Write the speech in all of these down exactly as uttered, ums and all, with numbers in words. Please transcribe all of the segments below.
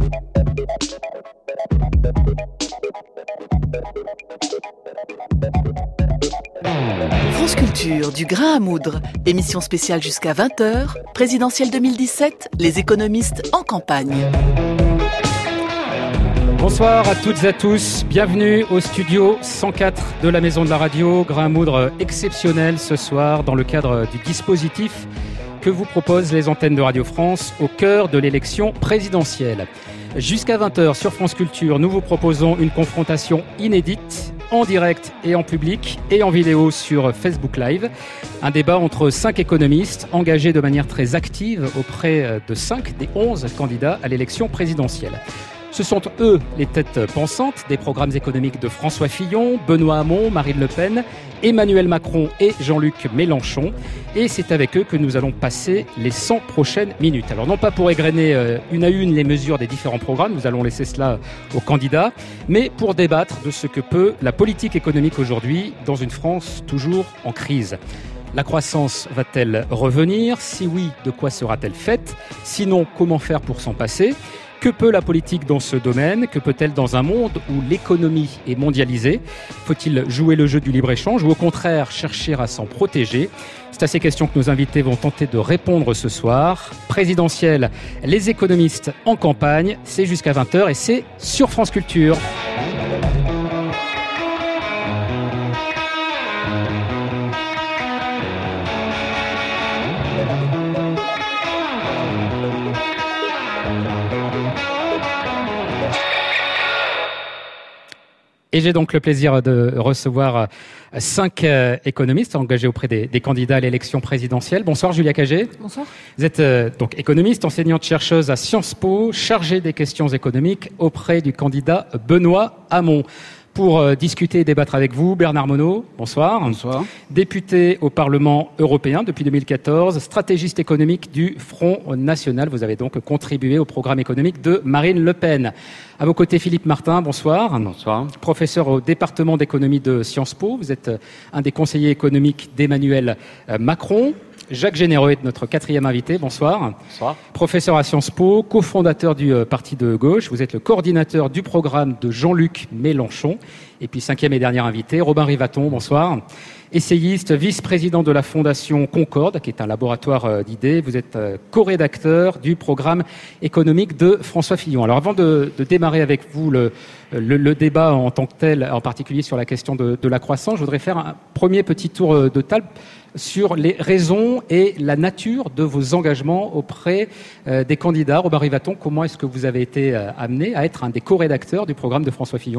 France Culture, du grain à moudre. Émission spéciale jusqu'à vingt heures. Présidentielle deux mille dix-sept, les économistes en campagne. Bonsoir à toutes et à tous. Bienvenue au studio cent quatre de la Maison de la Radio. Grain à moudre exceptionnel ce soir dans le cadre du dispositif que vous proposent les antennes de Radio France au cœur de l'élection présidentielle. Jusqu'à vingt heures sur France Culture, nous vous proposons une confrontation inédite en direct et en public et en vidéo sur Facebook Live. Un débat entre cinq économistes engagés de manière très active auprès de cinq des onze candidats à l'élection présidentielle. Ce sont eux les têtes pensantes des programmes économiques de François Fillon, Benoît Hamon, Marine Le Pen, Emmanuel Macron et Jean-Luc Mélenchon. Et c'est avec eux que nous allons passer les cent prochaines minutes. Alors non pas pour égrener euh, une à une les mesures des différents programmes, nous allons laisser cela aux candidats, mais pour débattre de ce que peut la politique économique aujourd'hui dans une France toujours en crise. La croissance va-t-elle revenir ? Si oui, de quoi sera-t-elle faite ? Sinon, comment faire pour s'en passer ? Que peut la politique dans ce domaine ? Que peut-elle dans un monde où l'économie est mondialisée ? Faut-il jouer le jeu du libre-échange ou au contraire chercher à s'en protéger ? C'est à ces questions que nos invités vont tenter de répondre ce soir. Présidentielle, les économistes en campagne, c'est jusqu'à vingt heures et c'est sur France Culture. Et j'ai donc le plaisir de recevoir cinq euh, économistes engagés auprès des, des candidats à l'élection présidentielle. Bonsoir Julia Cagé. Bonsoir. Vous êtes euh, donc économiste, enseignante-chercheuse à Sciences Po, chargée des questions économiques auprès du candidat Benoît Hamon. Pour euh, discuter et débattre avec vous, Bernard Monod, bonsoir. Bonsoir. Député au Parlement européen depuis deux mille quatorze, stratégiste économique du Front National. Vous avez donc contribué au programme économique de Marine Le Pen. À vos côtés, Philippe Martin, bonsoir. Bonsoir. Professeur au département d'économie de Sciences Po. Vous êtes un des conseillers économiques d'Emmanuel Macron. Jacques Généreux est notre quatrième invité. Bonsoir. Bonsoir. Professeur à Sciences Po, cofondateur du Parti de gauche. Vous êtes le coordinateur du programme de Jean-Luc Mélenchon. Et puis cinquième et dernier invité, Robin Rivaton. Bonsoir. Essayiste, vice-président de la Fondation Concorde, qui est un laboratoire d'idées. Vous êtes co-rédacteur du programme économique de François Fillon. Alors avant de, de démarrer avec vous le, le, le débat en tant que tel, en particulier sur la question de, de la croissance, je voudrais faire un premier petit tour de table sur les raisons et la nature de vos engagements auprès euh, des candidats. Robin Rivaton, comment est-ce que vous avez été euh, amené à être un des co-rédacteurs du programme de François Fillon ?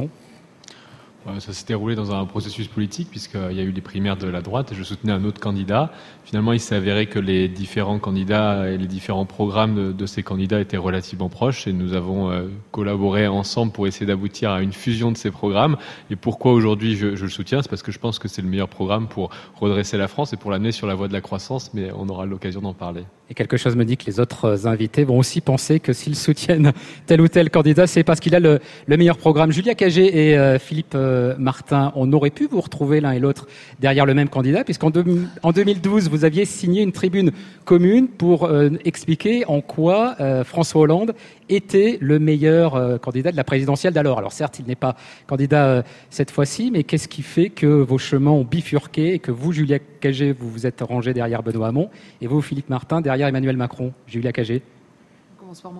Ça s'est déroulé dans un processus politique puisqu'il y a eu les primaires de la droite et je soutenais un autre candidat. Finalement, il s'est avéré que les différents candidats et les différents programmes de, de ces candidats étaient relativement proches et nous avons euh, collaboré ensemble pour essayer d'aboutir à une fusion de ces programmes. Et pourquoi aujourd'hui je, je le soutiens ? C'est parce que je pense que c'est le meilleur programme pour redresser la France et pour l'amener sur la voie de la croissance, mais on aura l'occasion d'en parler. Et quelque chose me dit que les autres invités vont aussi penser que s'ils soutiennent tel ou tel candidat, c'est parce qu'il a le, le meilleur programme. Julia Cagé et euh, Philippe euh, Martin, on aurait pu vous retrouver l'un et l'autre derrière le même candidat, puisqu'en deux, en deux mille douze, vous aviez signé une tribune commune pour euh, expliquer en quoi euh, François Hollande était le meilleur euh, candidat de la présidentielle d'alors. Alors certes, il n'est pas candidat euh, cette fois-ci, mais qu'est-ce qui fait que vos chemins ont bifurqué et que vous, Julia Cagé, vous vous êtes rangé derrière Benoît Hamon et vous, Philippe Martin, derrière Emmanuel Macron ? Julia Cagé. On commence par moi.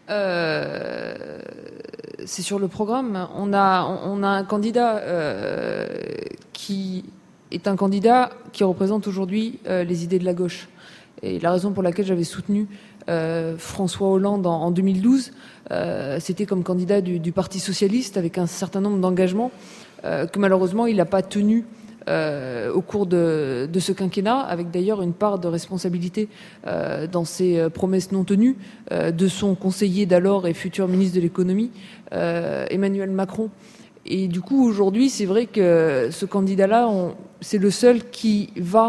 Euh, c'est sur le programme. On a, on a un candidat euh, qui est un candidat qui représente aujourd'hui euh, les idées de la gauche. Et la raison pour laquelle j'avais soutenu euh, François Hollande en, en deux mille douze, euh, c'était comme candidat du, du Parti socialiste avec un certain nombre d'engagements euh, que malheureusement il n'a pas tenu euh, au cours de, de ce quinquennat, avec d'ailleurs une part de responsabilité euh, dans ces promesses non tenues euh, de son conseiller d'alors et futur ministre de l'économie, euh, Emmanuel Macron. Et du coup, aujourd'hui, c'est vrai que ce candidat-là, on, c'est le seul qui va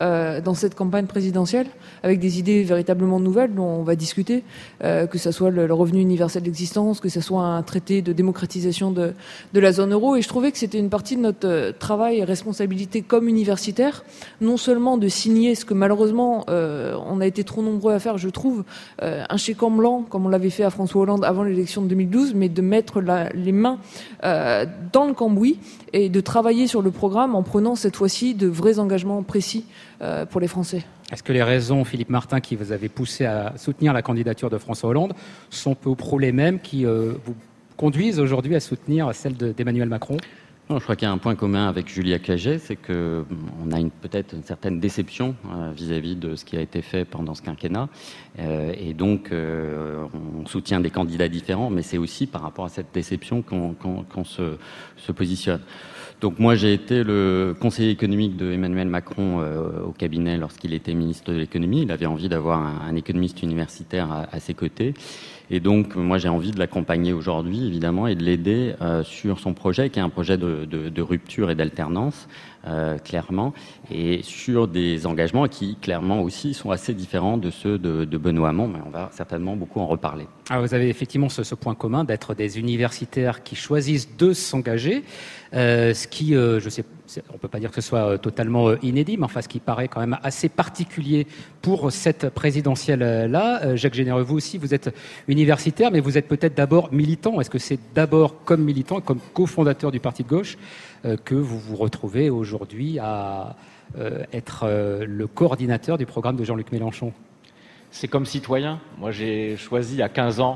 euh, dans cette campagne présidentielle, avec des idées véritablement nouvelles dont on va discuter, euh, que ce soit le, le revenu universel d'existence, que ce soit un traité de démocratisation de, de la zone euro. Et je trouvais que c'était une partie de notre euh, travail et responsabilité comme universitaire, non seulement de signer ce que malheureusement euh, on a été trop nombreux à faire, je trouve, euh, un chèque en blanc, comme on l'avait fait à François Hollande avant l'élection de deux mille douze, mais de mettre la, les mains euh, dans le cambouis et de travailler sur le programme en prenant cette fois-ci de vrais engagements précis euh, pour les Français. Est-ce que les raisons, Philippe Martin, qui vous avez poussé à soutenir la candidature de François Hollande sont peu ou prou les mêmes qui euh, vous conduisent aujourd'hui à soutenir celle de, d'Emmanuel Macron ? Non, je crois qu'il y a un point commun avec Julia Cagé, c'est qu'on a une, peut-être une certaine déception euh, vis-à-vis de ce qui a été fait pendant ce quinquennat. Euh, et donc, euh, on soutient des candidats différents, mais c'est aussi par rapport à cette déception qu'on, qu'on, qu'on se, se positionne. Donc moi, j'ai été le conseiller économique de Emmanuel Macron euh, au cabinet lorsqu'il était ministre de l'économie. Il avait envie d'avoir un, un économiste universitaire à, à ses côtés. Et donc, moi, j'ai envie de l'accompagner aujourd'hui, évidemment, et de l'aider euh, sur son projet, qui est un projet de, de, de rupture et d'alternance, euh, clairement, et sur des engagements qui, clairement aussi, sont assez différents de ceux de, de Benoît Hamon, mais on va certainement beaucoup en reparler. Alors, vous avez effectivement ce, ce point commun d'être des universitaires qui choisissent de s'engager, euh, ce qui, euh, je sais, on ne peut pas dire que ce soit totalement inédit, mais enfin, ce qui paraît quand même assez particulier pour cette présidentielle-là. Euh, Jacques Généreux, vous aussi, vous êtes universitaire, mais vous êtes peut-être d'abord militant. Est-ce que c'est d'abord comme militant, comme cofondateur du Parti de gauche, euh, que vous vous retrouvez aujourd'hui à euh, être euh, le coordinateur du programme de Jean-Luc Mélenchon ? C'est comme citoyen. Moi, j'ai choisi à quinze ans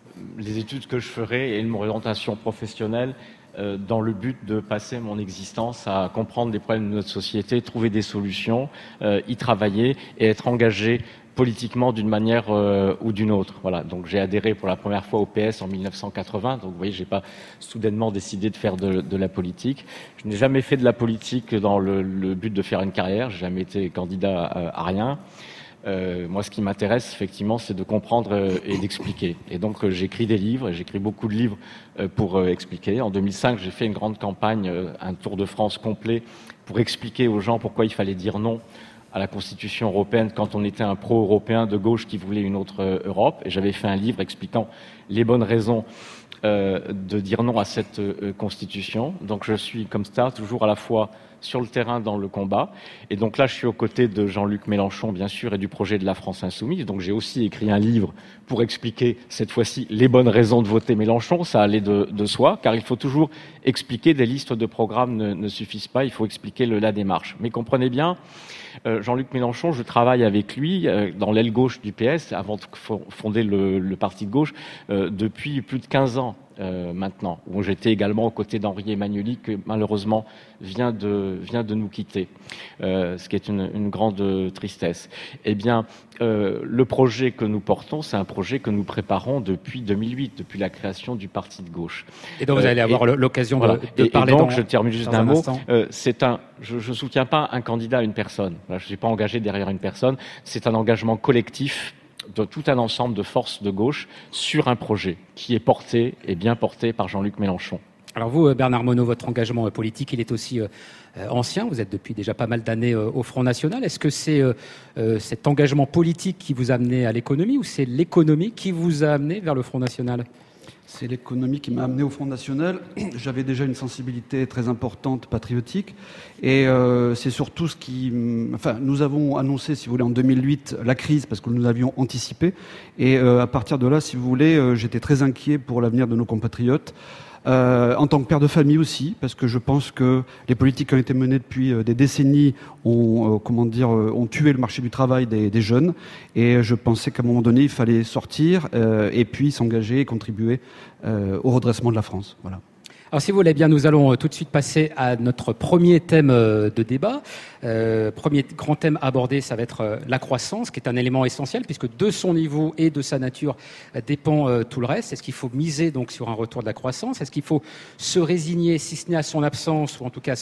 les études que je ferais et mon orientation professionnelle euh, dans le but de passer mon existence à comprendre les problèmes de notre société, trouver des solutions, euh, y travailler et être engagé politiquement d'une manière euh, ou d'une autre. Voilà. Donc j'ai adhéré pour la première fois au P S en mille neuf cent quatre-vingts. Donc vous voyez, j'ai pas soudainement décidé de faire de, de la politique. Je n'ai jamais fait de la politique dans le, le but de faire une carrière. J'ai jamais été candidat à, à rien. Euh, moi, ce qui m'intéresse, effectivement, c'est de comprendre euh, et d'expliquer. Et donc, euh, j'écris des livres, et j'écris beaucoup de livres euh, pour euh, expliquer. En deux mille cinq, j'ai fait une grande campagne, euh, un tour de France complet, pour expliquer aux gens pourquoi il fallait dire non à la Constitution européenne quand on était un pro-européen de gauche qui voulait une autre euh, Europe. Et j'avais fait un livre expliquant les bonnes raisons euh, de dire non à cette euh, Constitution. Donc, je suis, comme ça, toujours à la fois sur le terrain dans le combat. Et donc là, je suis aux côtés de Jean-Luc Mélenchon, bien sûr, et du projet de la France Insoumise. Donc j'ai aussi écrit un livre pour expliquer, cette fois-ci, les bonnes raisons de voter Mélenchon. Ça allait de, de soi, car il faut toujours expliquer. Des listes de programmes ne, ne suffisent pas. Il faut expliquer le, la démarche. Mais comprenez bien, euh, Jean-Luc Mélenchon, je travaille avec lui euh, dans l'aile gauche du P S, avant de fonder le, le parti de gauche, euh, depuis plus de quinze ans. Euh, maintenant, où j'étais également aux côtés d'Henri Emmanuelli, que malheureusement vient de, vient de nous quitter, euh, ce qui est une, une grande tristesse. Eh bien, euh, le projet que nous portons, c'est un projet que nous préparons depuis deux mille huit, depuis la création du Parti de gauche. Et donc vous allez avoir euh, et, l'occasion voilà. de, de et, parler et donc, dans, je termine juste d'un mot. Euh, c'est un, je ne soutiens pas un candidat à une personne. Voilà, je ne suis pas engagé derrière une personne. C'est un engagement collectif de tout un ensemble de forces de gauche sur un projet qui est porté et bien porté par Jean-Luc Mélenchon. Alors vous, Bernard Monod, votre engagement politique, il est aussi euh, ancien. Vous êtes depuis déjà pas mal d'années euh, au Front National. Est-ce que c'est euh, euh, cet engagement politique qui vous a amené à l'économie ou c'est l'économie qui vous a amené vers le Front National ? C'est l'économie qui m'a amené au Front National. J'avais déjà une sensibilité très importante patriotique. Et euh, c'est surtout ce qui... Enfin, nous avons annoncé, si vous voulez, en deux mille huit, la crise, parce que nous avions anticipé. Et euh, à partir de là, si vous voulez, euh, j'étais très inquiet pour l'avenir de nos compatriotes. Euh, en tant que père de famille aussi, parce que je pense que les politiques qui ont été menées depuis euh, des décennies ont, euh, comment dire, euh, ont tué le marché du travail des, des jeunes. Et je pensais qu'à un moment donné, il fallait sortir euh, et puis s'engager et contribuer euh, au redressement de la France. Voilà. Alors si vous voulez bien, nous allons tout de suite passer à notre premier thème de débat. Euh, premier grand thème abordé, ça va être la croissance, qui est un élément essentiel, puisque de son niveau et de sa nature dépend euh, tout le reste. Est-ce qu'il faut miser donc sur un retour de la croissance ? Est-ce qu'il faut se résigner, si ce n'est à son absence, ou en tout cas à son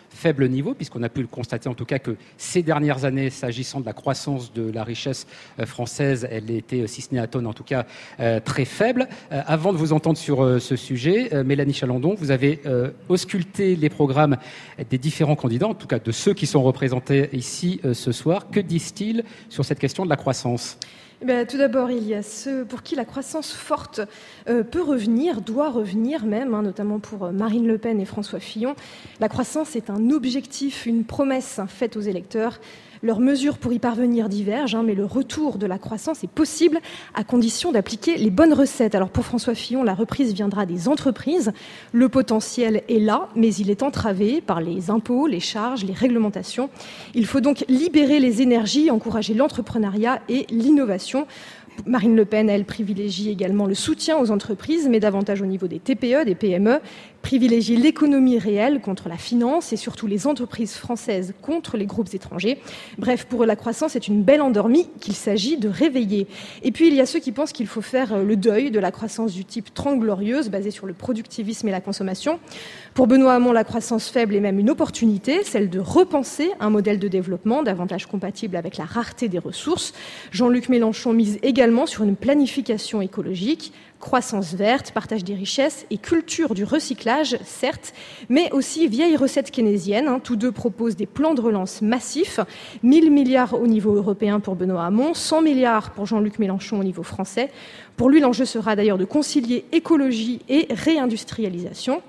faible niveau, puisqu'on a pu le constater en tout cas que ces dernières années, s'agissant de la croissance de la richesse française, elle était, si ce n'est atone, en tout cas euh, très faible. Euh, avant de vous entendre sur euh, ce sujet, euh, Mélanie Chalandon, vous avez euh, ausculté les programmes des différents candidats, en tout cas de ceux qui sont représentés ici euh, ce soir. Que disent-ils sur cette question de la croissance ? Eh bien, tout d'abord, il y a ceux pour qui la croissance forte euh, peut revenir, doit revenir même, hein, notamment pour Marine Le Pen et François Fillon. La croissance est un objectif, une promesse hein, faite aux électeurs. Leurs mesures pour y parvenir divergent, hein, mais le retour de la croissance est possible à condition d'appliquer les bonnes recettes. Alors pour François Fillon, la reprise viendra des entreprises. Le potentiel est là, mais il est entravé par les impôts, les charges, les réglementations. Il faut donc libérer les énergies, encourager l'entrepreneuriat et l'innovation. Marine Le Pen, elle, privilégie également le soutien aux entreprises, mais davantage au niveau des T P E, des P M E, privilégier l'économie réelle contre la finance et surtout les entreprises françaises contre les groupes étrangers. Bref, pour eux, la croissance est une belle endormie qu'il s'agit de réveiller. Et puis, il y a ceux qui pensent qu'il faut faire le deuil de la croissance du type trente glorieuses, basée sur le productivisme et la consommation. Pour Benoît Hamon, la croissance faible est même une opportunité, celle de repenser un modèle de développement davantage compatible avec la rareté des ressources. Jean-Luc Mélenchon mise également sur une planification écologique, croissance verte, partage des richesses et culture du recyclage, certes, mais aussi vieille recette keynésienne. Hein. Tous deux proposent des plans de relance massifs, mille milliards au niveau européen pour Benoît Hamon, cent milliards pour Jean-Luc Mélenchon au niveau français. Pour lui, l'enjeu sera d'ailleurs de concilier écologie et réindustrialisation.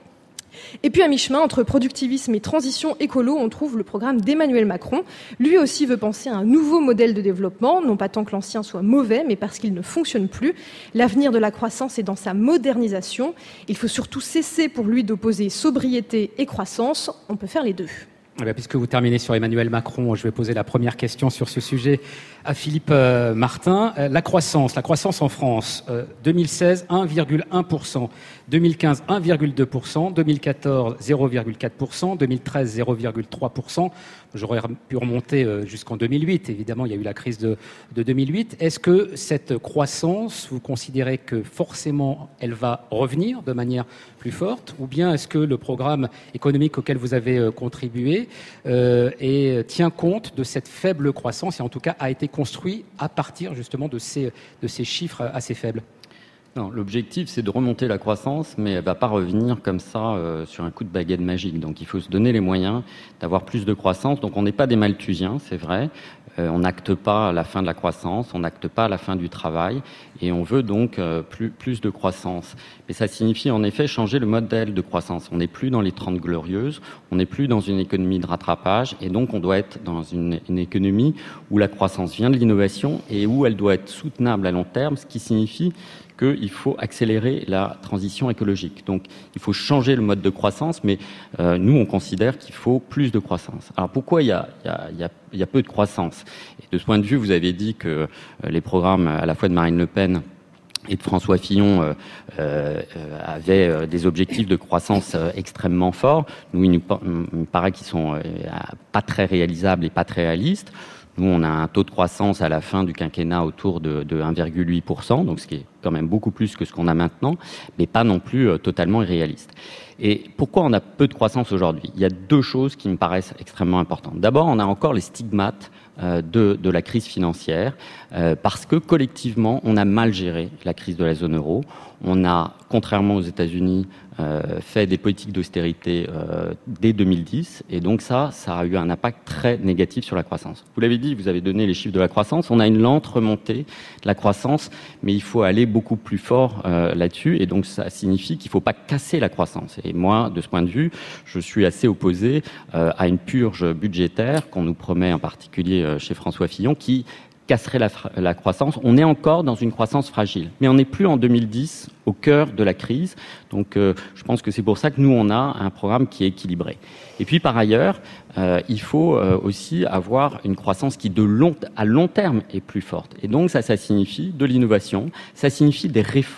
Et puis à mi-chemin, entre productivisme et transition écolo, on trouve le programme d'Emmanuel Macron. Lui aussi veut penser à un nouveau modèle de développement, non pas tant que l'ancien soit mauvais, mais parce qu'il ne fonctionne plus. L'avenir de la croissance est dans sa modernisation. Il faut surtout cesser pour lui d'opposer sobriété et croissance. On peut faire les deux. Eh bien, puisque vous terminez sur Emmanuel Macron, je vais poser la première question sur ce sujet à Philippe euh, Martin. Euh, la croissance, la croissance en France, euh, deux mille seize, un virgule un pour cent, deux mille quinze, un virgule deux pour cent, deux mille quatorze, zéro virgule quatre pour cent, deux mille treize, zéro virgule trois pour cent. J'aurais pu remonter euh, jusqu'en deux mille huit. Évidemment, il y a eu la crise de, de deux mille huit. Est-ce que cette croissance, vous considérez que forcément elle va revenir de manière plus forte, ou bien est-ce que le programme économique auquel vous avez euh, contribué Euh, et tient compte de cette faible croissance et en tout cas a été construit à partir justement de ces, de ces chiffres assez faibles? Non, l'objectif, c'est de remonter la croissance, mais elle ne va pas revenir comme ça euh, sur un coup de baguette magique. Donc il faut se donner les moyens d'avoir plus de croissance. Donc on n'est pas des malthusiens, c'est vrai. Euh, on n'acte pas la fin de la croissance, on n'acte pas la fin du travail, et on veut donc euh, plus, plus de croissance. Mais ça signifie en effet changer le modèle de croissance. On n'est plus dans les trente glorieuses, on n'est plus dans une économie de rattrapage, et donc on doit être dans une, une économie où la croissance vient de l'innovation et où elle doit être soutenable à long terme, ce qui signifie qu'il faut accélérer la transition écologique. Donc, il faut changer le mode de croissance, mais euh, nous, on considère qu'il faut plus de croissance. Alors, pourquoi il y a, il y a, il y a, il y a peu de croissance? Et de ce point de vue, vous avez dit que euh, les programmes à la fois de Marine Le Pen et de François Fillon euh, euh, avaient euh, des objectifs de croissance euh, extrêmement forts. Nous, il nous, il nous paraît qu'ils sont euh, pas très réalisables et pas très réalistes. Nous, on a un taux de croissance à la fin du quinquennat autour de, de un virgule huit pour cent, donc ce qui est quand même beaucoup plus que ce qu'on a maintenant, mais pas non plus euh, totalement irréaliste. Et pourquoi on a peu de croissance aujourd'hui? Il y a deux choses qui me paraissent extrêmement importantes. D'abord, on a encore les stigmates euh, de, de la crise financière, euh, parce que collectivement, on a mal géré la crise de la zone euro. On a, contrairement aux États-Unis, euh, fait des politiques d'austérité euh, dès deux mille dix, et donc ça, ça a eu un impact très négatif sur la croissance. Vous l'avez dit, vous avez donné les chiffres de la croissance. On a une lente remontée de la croissance, mais il faut aller beaucoup plus fort euh, là-dessus, et donc ça signifie qu'il ne faut pas casser la croissance. Et moi, de ce point de vue, je suis assez opposé euh, à une purge budgétaire qu'on nous promet en particulier euh, chez François Fillon, qui casserait la, la croissance. On est encore dans une croissance fragile, mais on n'est plus en deux mille dix, au cœur de la crise. Donc, euh, je pense que c'est pour ça que nous, on a un programme qui est équilibré. Et puis, par ailleurs, euh, il faut euh, aussi avoir une croissance qui, de long, à long terme, est plus forte. Et donc, ça, ça signifie de l'innovation, ça signifie des réformes très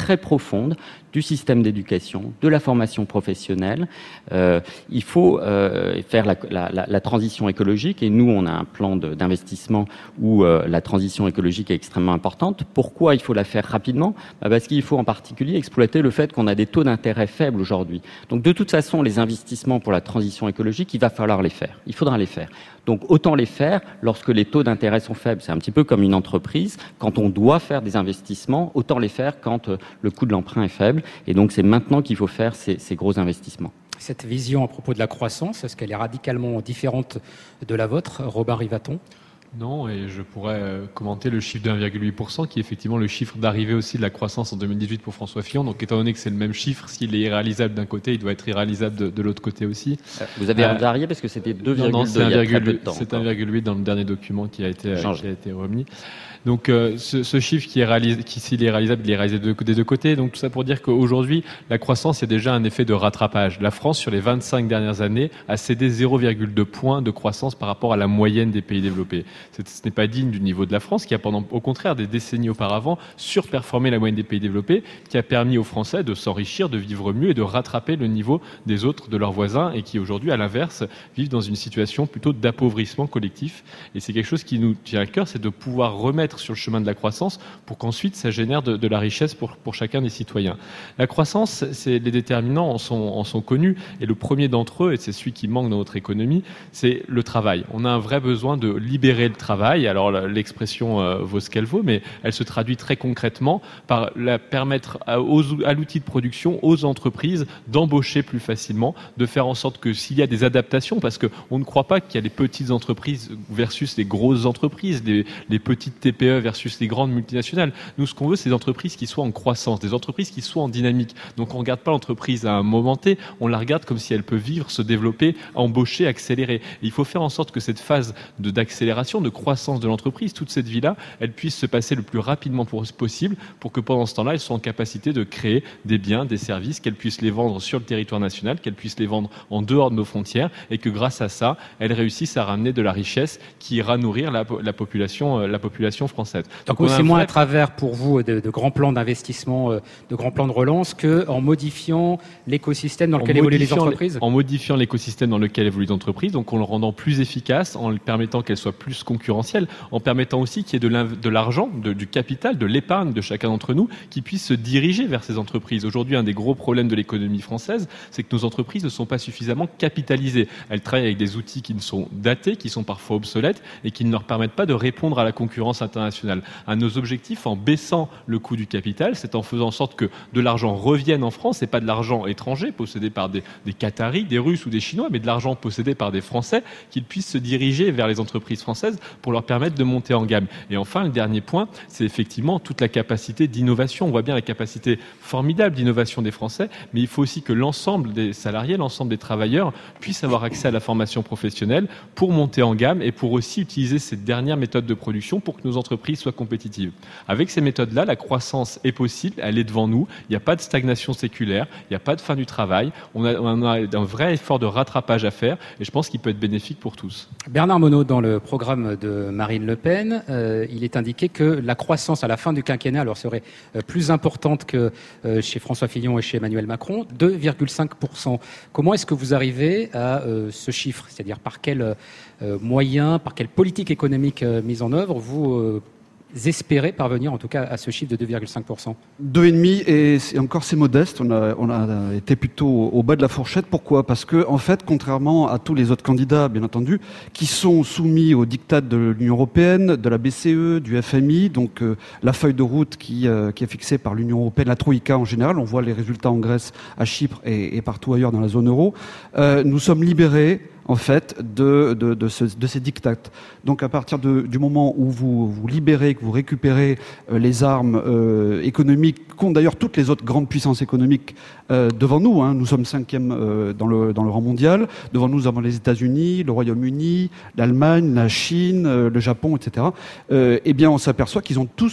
très profonde du système d'éducation, de la formation professionnelle. Euh, il faut euh, faire la, la, la, la transition écologique, et nous, on a un plan de, d'investissement où euh, la transition écologique est extrêmement importante. Pourquoi il faut la faire rapidement ? Bah parce qu'il faut en particulier exploiter le fait qu'on a des taux d'intérêt faibles aujourd'hui. Donc de toute façon, les investissements pour la transition écologique, il va falloir les faire. Il faudra les faire. Donc autant les faire lorsque les taux d'intérêt sont faibles. C'est un petit peu comme une entreprise. Quand on doit faire des investissements, autant les faire quand euh, le coût de l'emprunt est faible. Et donc, c'est maintenant qu'il faut faire ces, ces gros investissements. Cette vision à propos de la croissance, est-ce qu'elle est radicalement différente de la vôtre, Robin Rivaton ? Non, et je pourrais euh, commenter le chiffre de un virgule huit pour cent, qui est effectivement le chiffre d'arrivée aussi de la croissance en deux mille dix-huit pour François Fillon. Donc, étant donné que c'est le même chiffre, s'il est irréalisable d'un côté, il doit être irréalisable de, de l'autre côté aussi. Vous avez euh, varié parce que c'était deux virgule deux. Non, non, c'est il y a très peu de temps. C'est un virgule huit dans le dernier document qui a été, euh, qui a été remis. Donc, euh, ce, ce chiffre qui est réalisé, qui s'il est réalisable, il est réalisé de, des deux côtés. Donc, tout ça pour dire qu'aujourd'hui, la croissance, il y a déjà un effet de rattrapage. La France, sur les vingt-cinq dernières années, a cédé zéro virgule deux points de croissance par rapport à la moyenne des pays développés. C'est, ce n'est pas digne du niveau de la France, qui a pendant, au contraire, des décennies auparavant, surperformé la moyenne des pays développés, qui a permis aux Français de s'enrichir, de vivre mieux et de rattraper le niveau des autres, de leurs voisins, et qui aujourd'hui, à l'inverse, vivent dans une situation plutôt d'appauvrissement collectif. Et c'est quelque chose qui nous tient à cœur, c'est de pouvoir remettre sur le chemin de la croissance pour qu'ensuite ça génère de, de la richesse pour, pour chacun des citoyens. La croissance, c'est, les déterminants en sont, en sont connus, et le premier d'entre eux, et c'est celui qui manque dans notre économie, c'est le travail. On a un vrai besoin de libérer le travail. Alors l'expression euh, vaut ce qu'elle vaut, mais elle se traduit très concrètement par la, permettre à, aux, à l'outil de production, aux entreprises d'embaucher plus facilement, de faire en sorte que s'il y a des adaptations, parce qu'on ne croit pas qu'il y a des petites entreprises versus les grosses entreprises, les, les petites T P E versus les grandes multinationales. Nous, ce qu'on veut, c'est des entreprises qui soient en croissance, des entreprises qui soient en dynamique. Donc, on ne regarde pas l'entreprise à un moment T, on la regarde comme si elle peut vivre, se développer, embaucher, accélérer. Et il faut faire en sorte que cette phase de, d'accélération, de croissance de l'entreprise, toute cette vie-là, elle puisse se passer le plus rapidement possible pour que pendant ce temps-là, elle soit en capacité de créer des biens, des services, qu'elle puisse les vendre sur le territoire national, qu'elle puisse les vendre en dehors de nos frontières, et que grâce à ça, elle réussisse à ramener de la richesse qui ira nourrir la, la, population, la population française. Donc, Donc c'est moins vrai... à travers pour vous de, de grands plans d'investissement, de grands plans de relance, qu'en modifiant l'écosystème dans lequel évoluent les entreprises. En modifiant l'écosystème dans lequel évoluent les entreprises, donc en le rendant plus efficace, en permettant qu'elle soit plus concurrentielle, en permettant aussi qu'il y ait de, de l'argent, de, du capital, de l'épargne de chacun d'entre nous qui puisse se diriger vers ces entreprises. Aujourd'hui, un des gros problèmes de l'économie française, c'est que nos entreprises ne sont pas suffisamment capitalisées. Elles travaillent avec des outils qui ne sont datés, qui sont parfois obsolètes et qui ne leur permettent pas de répondre à la concurrence internationale. À nos objectifs, en baissant le coût du capital, c'est en faisant en sorte que de l'argent revienne en France, et pas de l'argent étranger possédé par des, des Qataris, des Russes ou des Chinois, mais de l'argent possédé par des Français, qu'ils puissent se diriger vers les entreprises françaises pour leur permettre de monter en gamme. Et enfin, le dernier point, c'est effectivement toute la capacité d'innovation. On voit bien la capacité formidable d'innovation des Français, mais il faut aussi que l'ensemble des salariés, l'ensemble des travailleurs puissent avoir accès à la formation professionnelle pour monter en gamme et pour aussi utiliser ces dernières méthodes de production pour que nos entreprises soient compétitives. Avec ces méthodes-là, la croissance est possible, elle est devant nous. Il n'y a pas de stagnation séculaire, il n'y a pas de fin du travail. On a, on a un vrai effort de rattrapage à faire, et je pense qu'il peut être bénéfique pour tous. Bernard Monod, dans le programme de Marine Le Pen, euh, il est indiqué que la croissance à la fin du quinquennat alors, serait euh, plus importante que euh, chez François Fillon et chez Emmanuel Macron, deux virgule cinq pour cent. Comment est-ce que vous arrivez à euh, ce chiffre ? C'est-à-dire par quels euh, moyens, par quelle politique économique euh, mise en œuvre vous euh, espérez parvenir en tout cas à ce chiffre de deux virgule cinq pour cent? deux virgule cinq et c'est, encore c'est modeste, on a, on a été plutôt au bas de la fourchette. Pourquoi ? Parce que en fait, contrairement à tous les autres candidats, bien entendu, qui sont soumis aux diktats de l'Union européenne, de la B C E, du F M I, donc euh, la feuille de route qui, euh, qui est fixée par l'Union européenne, la Troïka en général, on voit les résultats en Grèce, à Chypre et, et partout ailleurs dans la zone euro, euh, nous sommes libérés en fait, de, de, de, ce, de ces diktats. Donc, à partir de, du moment où vous vous libérez, que vous récupérez euh, les armes euh, économiques qu'ont d'ailleurs toutes les autres grandes puissances économiques euh, devant nous, hein, nous sommes cinquième euh, dans, le, dans le rang mondial, devant nous nous avons les États-Unis, le Royaume-Uni, l'Allemagne, la Chine, euh, le Japon, et cetera. Euh, eh bien, on s'aperçoit qu'ils ont tous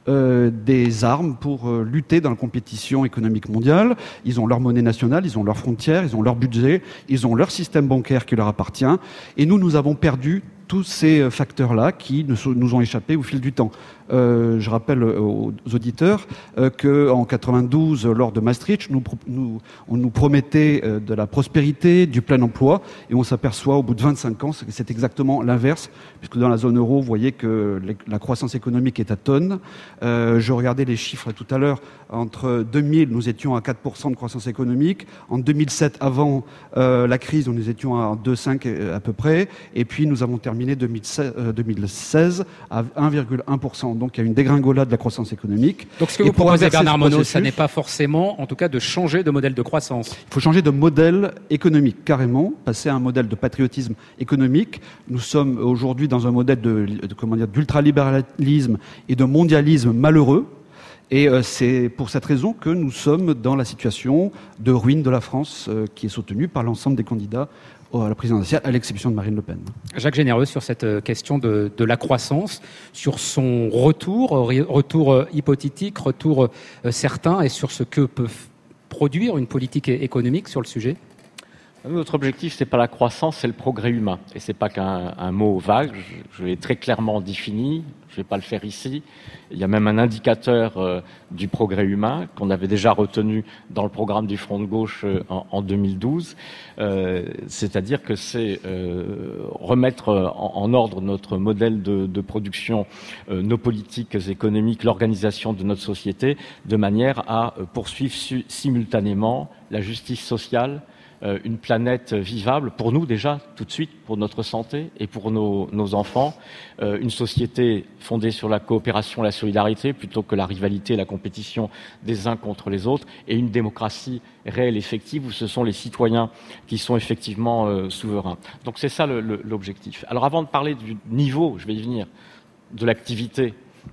euh, des armes pour euh, lutter dans la compétition économique mondiale. Ils ont leur monnaie nationale, ils ont leurs frontières, ils ont leur budget, ils ont leur système bancaire qui leur appartient. Et nous, nous avons perdu tous ces facteurs-là qui nous ont échappé au fil du temps. Euh, je rappelle aux auditeurs euh, qu'en quatre-vingt-douze, lors de Maastricht, nous, nous, on nous promettait euh, de la prospérité, du plein emploi, et on s'aperçoit au bout de vingt-cinq ans que c'est exactement l'inverse, puisque dans la zone euro, vous voyez que les, la croissance économique est à tonnes. Euh, je regardais les chiffres tout à l'heure. Entre deux mille, nous étions à quatre pour cent de croissance économique. En deux mille sept, avant euh, la crise, nous étions à deux virgule cinq à peu près. Et puis, nous avons terminé deux mille seize à un virgule un pour cent. Donc, il y a une dégringolade de la croissance économique. Donc, ce que vous proposez, Bernard Monod, ça n'est pas forcément, en tout cas, de changer de modèle de croissance. Il faut changer de modèle économique, carrément, passer à un modèle de patriotisme économique. Nous sommes aujourd'hui dans un modèle de, de comment dire, d'ultralibéralisme et de mondialisme malheureux. Et euh, c'est pour cette raison que nous sommes dans la situation de ruine de la France euh, qui est soutenue par l'ensemble des candidats à la présidentielle, à l'exception de Marine Le Pen. Jacques Généreux, sur cette question de, de la croissance, sur son retour, retour hypothétique, retour certain, et sur ce que peut produire une politique économique sur le sujet. Notre objectif, c'est pas la croissance, c'est le progrès humain. Et c'est pas qu'un un mot vague, je, je l'ai très clairement défini, je vais pas le faire ici. Il y a même un indicateur euh, du progrès humain qu'on avait déjà retenu dans le programme du Front de gauche euh, en, en deux mille douze. Euh, c'est-à-dire que c'est euh, remettre en, en ordre notre modèle de, de production, euh, nos politiques économiques, l'organisation de notre société, de manière à euh, poursuivre su- simultanément la justice sociale, Euh, une planète vivable, pour nous déjà, tout de suite, pour notre santé et pour nos, nos enfants, euh, une société fondée sur la coopération et la solidarité plutôt que la rivalité et la compétition des uns contre les autres, et une démocratie réelle, effective, où ce sont les citoyens qui sont effectivement euh, souverains. Donc c'est ça le, le, l'objectif. Alors avant de parler du niveau, je vais y venir, de l'activité,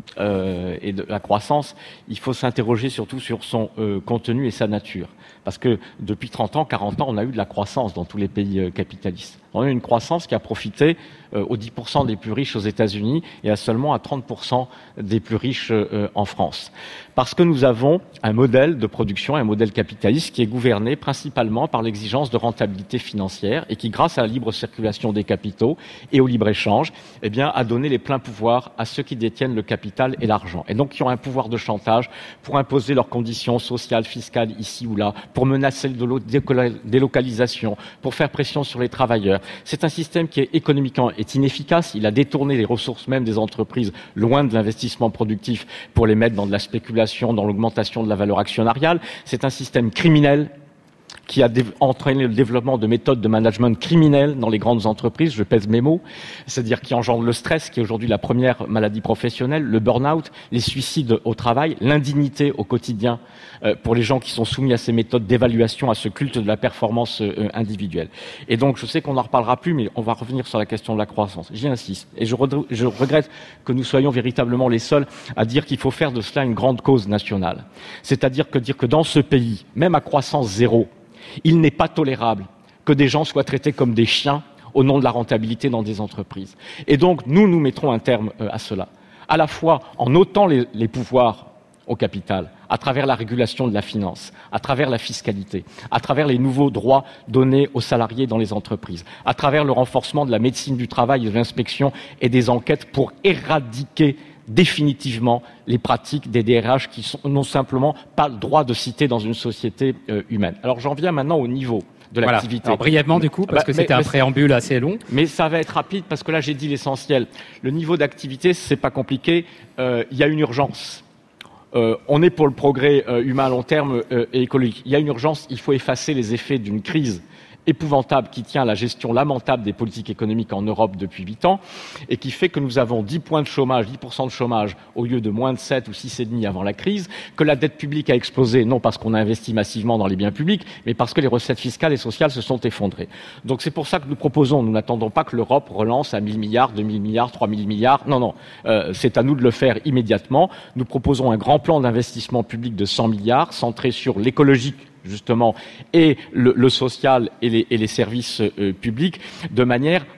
Euh, et de la croissance, il faut s'interroger surtout sur son euh, contenu et sa nature. Parce que depuis trente ans, quarante ans, on a eu de la croissance dans tous les pays euh, capitalistes. On a eu une croissance qui a profité euh, aux dix pour cent des plus riches aux États-Unis et à seulement à trente pour cent des plus riches euh, en France. Parce que nous avons un modèle de production, un modèle capitaliste qui est gouverné principalement par l'exigence de rentabilité financière et qui, grâce à la libre circulation des capitaux et au libre-échange, eh bien, a donné les pleins pouvoirs à ceux qui détiennent le capital et l'argent. Et donc, qui ont un pouvoir de chantage pour imposer leurs conditions sociales, fiscales, ici ou là, pour menacer de délocalisation, pour faire pression sur les travailleurs. C'est un système qui est économiquement est inefficace. Il a détourné les ressources même des entreprises loin de l'investissement productif pour les mettre dans de la spéculation, dans l'augmentation de la valeur actionnariale. C'est un système criminel qui a dé- entraîné le développement de méthodes de management criminelles dans les grandes entreprises, je pèse mes mots, c'est-à-dire qui engendre le stress, qui est aujourd'hui la première maladie professionnelle, le burn-out, les suicides au travail, l'indignité au quotidien euh, pour les gens qui sont soumis à ces méthodes d'évaluation, à ce culte de la performance euh, individuelle. Et donc, je sais qu'on n'en reparlera plus, mais on va revenir sur la question de la croissance. J'y insiste. Et je, re- je regrette que nous soyons véritablement les seuls à dire qu'il faut faire de cela une grande cause nationale. C'est-à-dire que dire que dans ce pays, même à croissance zéro, il n'est pas tolérable que des gens soient traités comme des chiens au nom de la rentabilité dans des entreprises. Et donc, nous, nous mettrons un terme euh, à cela. À la fois en ôtant les, les pouvoirs au capital, à travers la régulation de la finance, à travers la fiscalité, à travers les nouveaux droits donnés aux salariés dans les entreprises, à travers le renforcement de la médecine du travail, de l'inspection et des enquêtes pour éradiquer définitivement les pratiques des D R H qui sont non simplement pas le droit de citer dans une société euh, humaine. Alors j'en viens maintenant au niveau de voilà. l'activité. Alors brièvement du coup, parce bah, que c'était mais, un préambule assez long. Mais ça va être rapide parce que là j'ai dit l'essentiel. Le niveau d'activité, c'est pas compliqué. Euh, il y a une urgence. Euh, on est pour le progrès euh, humain à long terme euh, et écologique. Il y a une urgence, il faut effacer les effets d'une crise épouvantable qui tient à la gestion lamentable des politiques économiques en Europe depuis huit ans et qui fait que nous avons dix points de chômage, dix pour cent de chômage au lieu de moins de sept ou six virgule cinq avant la crise, que la dette publique a explosé, non parce qu'on a investi massivement dans les biens publics, mais parce que les recettes fiscales et sociales se sont effondrées. Donc c'est pour ça que nous proposons, nous n'attendons pas que l'Europe relance à mille milliards, deux mille milliards, trois mille milliards. Non, non, euh, c'est à nous de le faire immédiatement. Nous proposons un grand plan d'investissement public de cent milliards, centré sur l'écologique, justement, et le, le social et les, et les services euh, publics, de manière à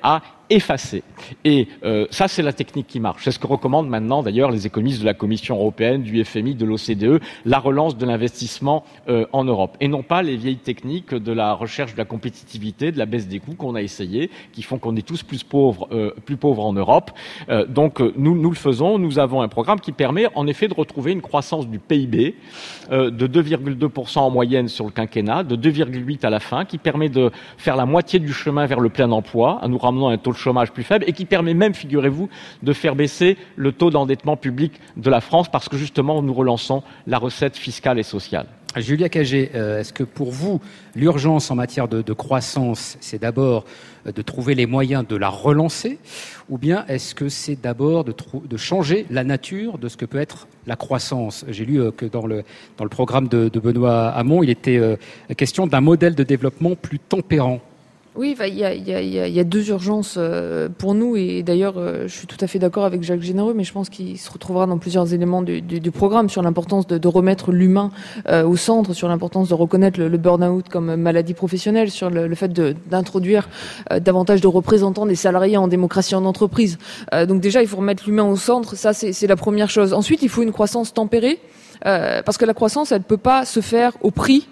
effacé. Et euh, ça, c'est la technique qui marche. C'est ce que recommandent maintenant, d'ailleurs, les économistes de la Commission européenne, du F M I, de l'O C D E, la relance de l'investissement euh, en Europe. Et non pas les vieilles techniques de la recherche de la compétitivité, de la baisse des coûts qu'on a essayé, qui font qu'on est tous plus pauvres, euh, plus pauvres en Europe. Euh, donc, euh, nous, nous le faisons. Nous avons un programme qui permet, en effet, de retrouver une croissance du P I B euh, de deux virgule deux pour cent en moyenne sur le quinquennat, de deux virgule huit à la fin, qui permet de faire la moitié du chemin vers le plein emploi, en nous ramenant à un taux de chômage plus faible, et qui permet même, figurez-vous, de faire baisser le taux d'endettement public de la France, parce que justement, nous relançons la recette fiscale et sociale. Julia Cagé, euh, est-ce que pour vous, l'urgence en matière de, de croissance, c'est d'abord euh, de trouver les moyens de la relancer, ou bien est-ce que c'est d'abord de, trou- de changer la nature de ce que peut être la croissance ? J'ai lu euh, que dans le, dans le programme de, de Benoît Hamon, il était euh, question d'un modèle de développement plus tempérant. Oui, il y a, y, a, y, a, y a deux urgences euh, pour nous, et d'ailleurs euh, je suis tout à fait d'accord avec Jacques Généreux, mais je pense qu'il se retrouvera dans plusieurs éléments du, du, du programme sur l'importance de, de remettre l'humain euh, au centre, sur l'importance de reconnaître le, le burn-out comme maladie professionnelle, sur le, le fait de, d'introduire euh, davantage de représentants des salariés en démocratie en entreprise. Euh, donc déjà, il faut remettre l'humain au centre, ça c'est, c'est la première chose. Ensuite, il faut une croissance tempérée, euh, parce que la croissance, elle ne peut pas se faire au prix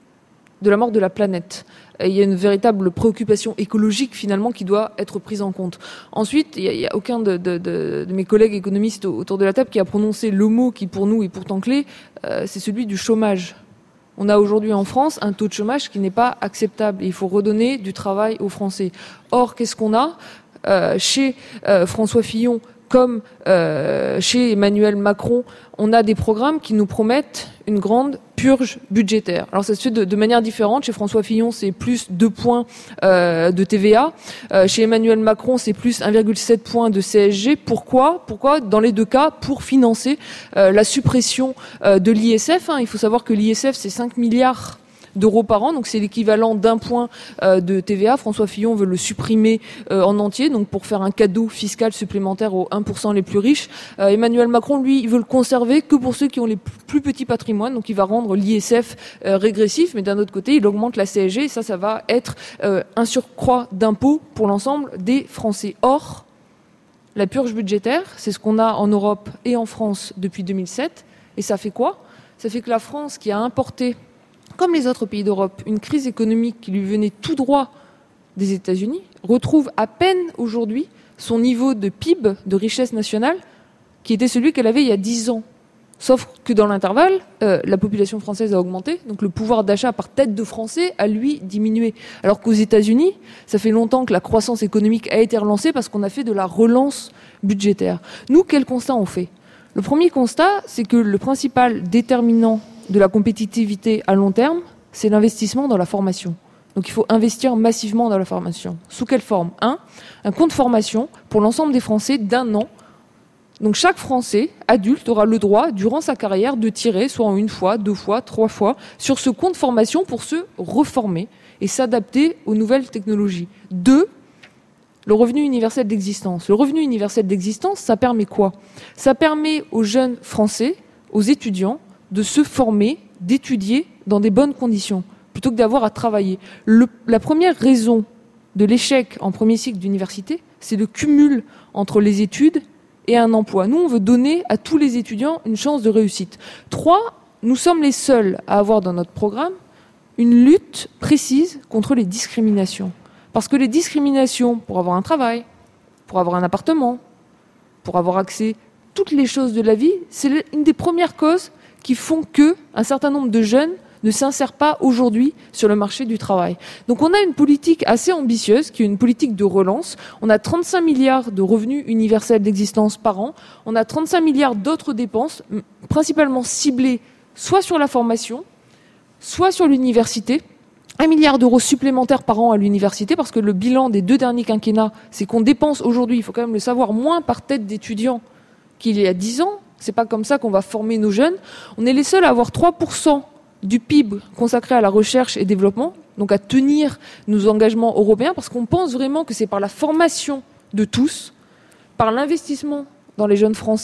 de la mort de la planète. Et il y a une véritable préoccupation écologique finalement qui doit être prise en compte. Ensuite, il n'y a, a aucun de, de, de, de mes collègues économistes autour de la table qui a prononcé le mot qui pour nous est pourtant clé, euh, c'est celui du chômage. On a aujourd'hui en France un taux de chômage qui n'est pas acceptable. Et il faut redonner du travail aux Français. Or, qu'est-ce qu'on a euh, chez euh, François Fillon comme euh, chez Emmanuel Macron, on a des programmes qui nous promettent une grande purge budgétaire. Alors ça se fait de, de manière différente. Chez François Fillon, c'est plus deux points euh, de T V A. Euh, chez Emmanuel Macron, c'est plus un virgule sept points de C S G. Pourquoi ? Pourquoi ? Dans les deux cas, pour financer euh, la suppression euh, de l'I S F. Hein. Il faut savoir que l'I S F, c'est cinq milliards d'euros par an, donc c'est l'équivalent d'un point euh, de T V A. François Fillon veut le supprimer euh, en entier, donc pour faire un cadeau fiscal supplémentaire aux un pour cent les plus riches. Euh, Emmanuel Macron, lui, il veut le conserver que pour ceux qui ont les plus petits patrimoines, donc il va rendre l'I S F euh, régressif, mais d'un autre côté, il augmente la C S G, et ça, ça va être euh, un surcroît d'impôts pour l'ensemble des Français. Or, la purge budgétaire, c'est ce qu'on a en Europe et en France depuis deux mille sept, et ça fait quoi ? Ça fait que la France, qui a importé comme les autres pays d'Europe, une crise économique qui lui venait tout droit des États-Unis, retrouve à peine aujourd'hui son niveau de P I B, de richesse nationale, qui était celui qu'elle avait il y a dix ans. Sauf que dans l'intervalle, euh, la population française a augmenté, donc le pouvoir d'achat par tête de Français a, lui, diminué. Alors qu'aux États-Unis, ça fait longtemps que la croissance économique a été relancée parce qu'on a fait de la relance budgétaire. Nous, quel constat on fait ? Le premier constat, c'est que le principal déterminant de la compétitivité à long terme, c'est l'investissement dans la formation. Donc il faut investir massivement dans la formation. Sous quelle forme ? Un, un compte formation pour l'ensemble des Français d'un an. Donc chaque Français adulte aura le droit, durant sa carrière, de tirer, soit en une fois, deux fois, trois fois, sur ce compte formation pour se reformer et s'adapter aux nouvelles technologies. Deux, le revenu universel d'existence. Le revenu universel d'existence, ça permet quoi ? Ça permet aux jeunes Français, aux étudiants, de se former, d'étudier dans des bonnes conditions, plutôt que d'avoir à travailler. Le, la première raison de l'échec en premier cycle d'université, c'est le cumul entre les études et un emploi. Nous, on veut donner à tous les étudiants une chance de réussite. Trois, nous sommes les seuls à avoir dans notre programme une lutte précise contre les discriminations. Parce que les discriminations, pour avoir un travail, pour avoir un appartement, pour avoir accès à toutes les choses de la vie, c'est une des premières causes qui font que un certain nombre de jeunes ne s'insèrent pas aujourd'hui sur le marché du travail. Donc on a une politique assez ambitieuse, qui est une politique de relance. On a trente-cinq milliards de revenus universels d'existence par an. On a trente-cinq milliards d'autres dépenses, principalement ciblées soit sur la formation, soit sur l'université. Un milliard d'euros supplémentaires par an à l'université, parce que le bilan des deux derniers quinquennats, c'est qu'on dépense aujourd'hui, il faut quand même le savoir, moins par tête d'étudiant qu'il y a dix ans. C'est pas comme ça qu'on va former nos jeunes. On est les seuls à avoir trois pour cent du P I B consacré à la recherche et développement, donc à tenir nos engagements européens, parce qu'on pense vraiment que c'est par la formation de tous, par l'investissement dans les jeunes Français,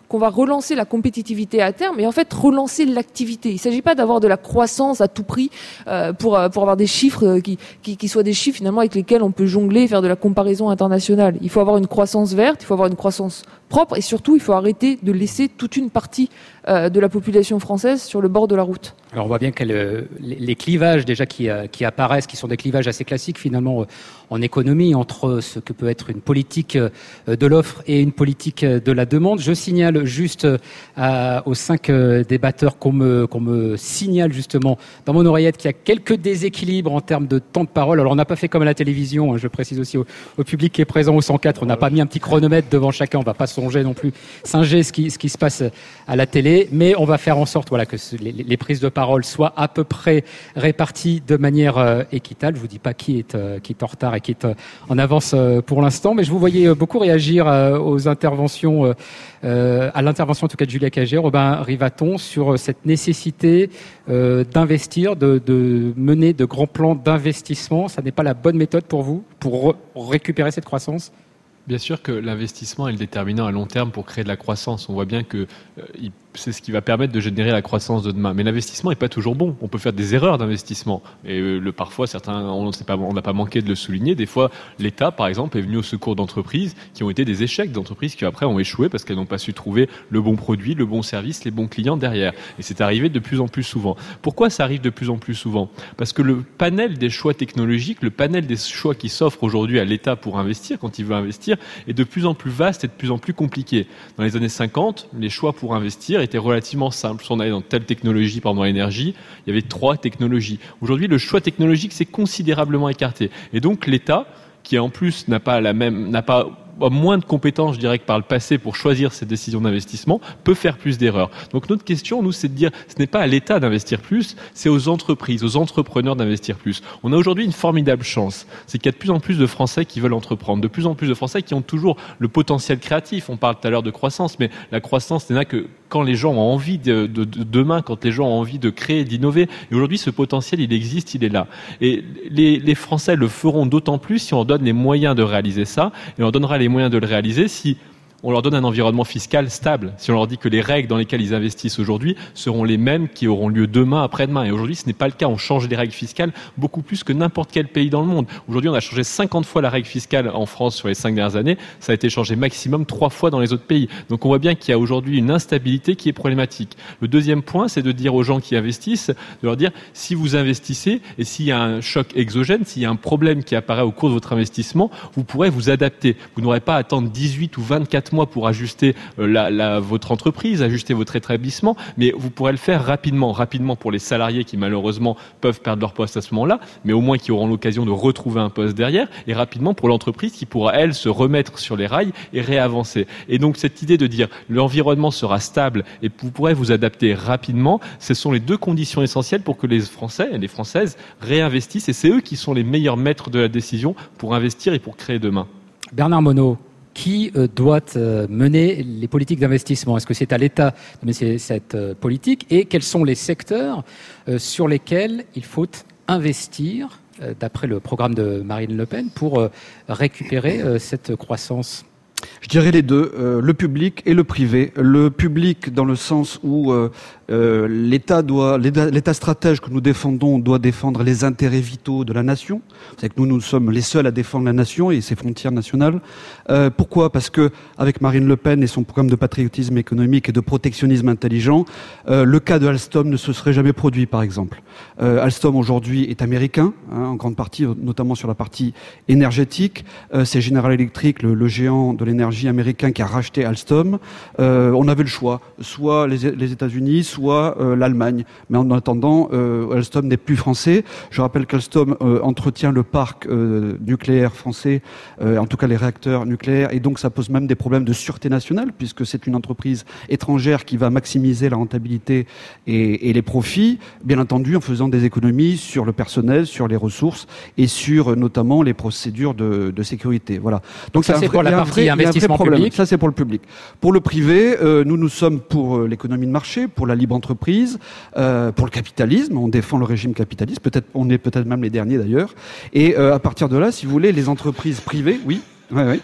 qu'on va relancer la compétitivité à terme et en fait relancer l'activité. Il ne s'agit pas d'avoir de la croissance à tout prix euh, pour pour avoir des chiffres qui, qui qui soient des chiffres finalement avec lesquels on peut jongler et faire de la comparaison internationale. Il faut avoir une croissance verte, il faut avoir une croissance propre et surtout il faut arrêter de laisser toute une partie euh, de la population française sur le bord de la route. Alors on voit bien que le, les, les clivages déjà qui, euh, qui apparaissent, qui sont des clivages assez classiques finalement euh, en économie entre ce que peut être une politique euh, de l'offre et une politique de la demande. Je signale juste euh, aux cinq euh, débatteurs qu'on me, qu'on me signale justement dans mon oreillette qu'il y a quelques déséquilibres en termes de temps de parole. Alors on n'a pas fait comme à la télévision, hein, je précise aussi au, au public qui est présent au cent quatre, on n'a pas mis un petit chronomètre devant chacun, on va pas songer non plus, singer ce qui, ce qui se passe à la télé, mais on va faire en sorte voilà, que ce, les, les prises de parole soient à peu près réparties de manière euh, équitable. Je vous dis pas qui est, euh, qui est en retard et qui est euh, en avance euh, pour l'instant, mais je vous voyais euh, beaucoup réagir euh, aux interventions, euh, euh, à l'intervention en tout cas de Julia Cagé, Robin Rivaton, sur euh, cette nécessité euh, d'investir, de, de mener de grands plans d'investissement. Ça n'est pas la bonne méthode pour vous, pour re- récupérer cette croissance ? Bien sûr que l'investissement est le déterminant à long terme pour créer de la croissance. On voit bien que euh, il, c'est ce qui va permettre de générer la croissance de demain. Mais l'investissement n'est pas toujours bon. On peut faire des erreurs d'investissement. Et euh, le, parfois, certains, on n'a pas, on n'a pas manqué de le souligner. Des fois, l'État, par exemple, est venu au secours d'entreprises qui ont été des échecs, d'entreprises qui après ont échoué parce qu'elles n'ont pas su trouver le bon produit, le bon service, les bons clients derrière. Et c'est arrivé de plus en plus souvent. Pourquoi ça arrive de plus en plus souvent ? Parce que le panel des choix technologiques, le panel des choix qui s'offrent aujourd'hui à l'État pour investir, quand il veut investir, est de plus en plus vaste et de plus en plus compliqué. Dans les années cinquante, les choix pour investir étaient relativement simples. Si on allait dans telle technologie, par exemple dans l'énergie, il y avait trois technologies. Aujourd'hui, le choix technologique s'est considérablement écarté. Et donc, l'État, qui en plus n'a pas la même, n'a pas moins de compétences, je dirais, que par le passé pour choisir ses décisions d'investissement, peut faire plus d'erreurs. Donc notre question, nous, c'est de dire, ce n'est pas à l'État d'investir plus, c'est aux entreprises, aux entrepreneurs d'investir plus. On a aujourd'hui une formidable chance, c'est qu'il y a de plus en plus de Français qui veulent entreprendre, de plus en plus de Français qui ont toujours le potentiel créatif. On parle tout à l'heure de croissance, mais la croissance n'est là que quand les gens ont envie de, de, de demain, quand les gens ont envie de créer, d'innover. Et aujourd'hui, ce potentiel, il existe, il est là. Et les, les Français le feront d'autant plus si on leur donne les moyens de réaliser ça, et on leur donnera les moyens de le réaliser si on leur donne un environnement fiscal stable, si on leur dit que les règles dans lesquelles ils investissent aujourd'hui seront les mêmes qui auront lieu demain, après-demain. Et aujourd'hui, ce n'est pas le cas. On change les règles fiscales beaucoup plus que n'importe quel pays dans le monde. Aujourd'hui, on a changé cinquante fois la règle fiscale en France sur les cinq dernières années. Ça a été changé maximum trois fois dans les autres pays. Donc on voit bien qu'il y a aujourd'hui une instabilité qui est problématique. Le deuxième point, c'est de dire aux gens qui investissent, de leur dire, si vous investissez et s'il y a un choc exogène, s'il y a un problème qui apparaît au cours de votre investissement, vous pourrez vous adapter. Vous n'aurez pas à attendre dix-huit ou vingt-quatre mois pour ajuster la, la, votre entreprise, ajuster votre établissement, mais vous pourrez le faire rapidement, rapidement pour les salariés qui malheureusement peuvent perdre leur poste à ce moment-là, mais au moins qui auront l'occasion de retrouver un poste derrière, et rapidement pour l'entreprise qui pourra, elle, se remettre sur les rails et réavancer. Et donc cette idée de dire l'environnement sera stable et vous pourrez vous adapter rapidement, ce sont les deux conditions essentielles pour que les Français et les Françaises réinvestissent, et c'est eux qui sont les meilleurs maîtres de la décision pour investir et pour créer demain. Bernard Monod, qui euh, doit euh, mener les politiques d'investissement ? Est-ce que c'est à l'État de mener cette euh, politique ? Et quels sont les secteurs euh, sur lesquels il faut investir, euh, d'après le programme de Marine Le Pen, pour euh, récupérer euh, cette croissance ? Je dirais les deux, euh, le public et le privé. Le public dans le sens où euh, euh, l'État doit, l'État, l'État stratège que nous défendons doit défendre les intérêts vitaux de la nation. Vous savez que nous, nous sommes les seuls à défendre la nation et ses frontières nationales. Euh, pourquoi ? Parce que avec Marine Le Pen et son programme de patriotisme économique et de protectionnisme intelligent, euh, le cas de Alstom ne se serait jamais produit, par exemple. Euh, Alstom aujourd'hui est américain, hein, en grande partie, notamment sur la partie énergétique. Euh, c'est General Electric, le, le géant de l'énergie américain, qui a racheté Alstom. Euh, on avait le choix, soit les, les États-Unis, soit euh, l'Allemagne. Mais en attendant, euh, Alstom n'est plus français. Je rappelle qu'Alstom euh, entretient le parc euh, nucléaire français, euh, en tout cas les réacteurs nucléaires, et donc ça pose même des problèmes de sûreté nationale, puisque c'est une entreprise étrangère qui va maximiser la rentabilité et, et les profits, bien entendu en faisant des économies sur le personnel, sur les ressources et sur notamment les procédures de, de sécurité. Voilà. Donc ça, c'est pour la partie investissement public. Ça, c'est pour le public. Pour le privé, euh, nous, nous sommes pour euh, l'économie de marché, pour la libre entreprise, euh, pour le capitalisme. On défend le régime capitaliste. Peut-être, on est peut-être même les derniers d'ailleurs. Et euh, à partir de là, si vous voulez, les entreprises privées, oui, ouais, ouais.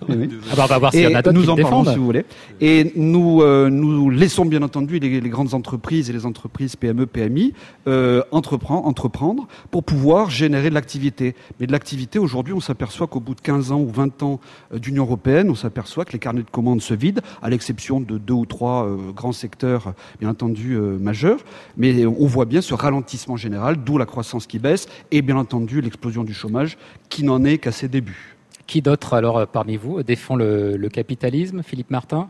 Oui. Ah bah, on va voir s'il y en a d'autres nous qui en le parlons défendent. si vous voulez. Et nous, euh, nous laissons bien entendu les, les grandes entreprises et les entreprises P M E, P M I euh, entreprendre, entreprendre pour pouvoir générer de l'activité. Mais de l'activité, aujourd'hui, on s'aperçoit qu'au bout de quinze ans ou vingt ans euh, d'Union européenne, on s'aperçoit que les carnets de commandes se vident, à l'exception de deux ou trois euh, grands secteurs, bien entendu, euh, majeurs. Mais on voit bien ce ralentissement général, d'où la croissance qui baisse et bien entendu l'explosion du chômage qui n'en est qu'à ses débuts. Qui d'autre, alors, parmi vous, défend le, le capitalisme? Philippe Martin?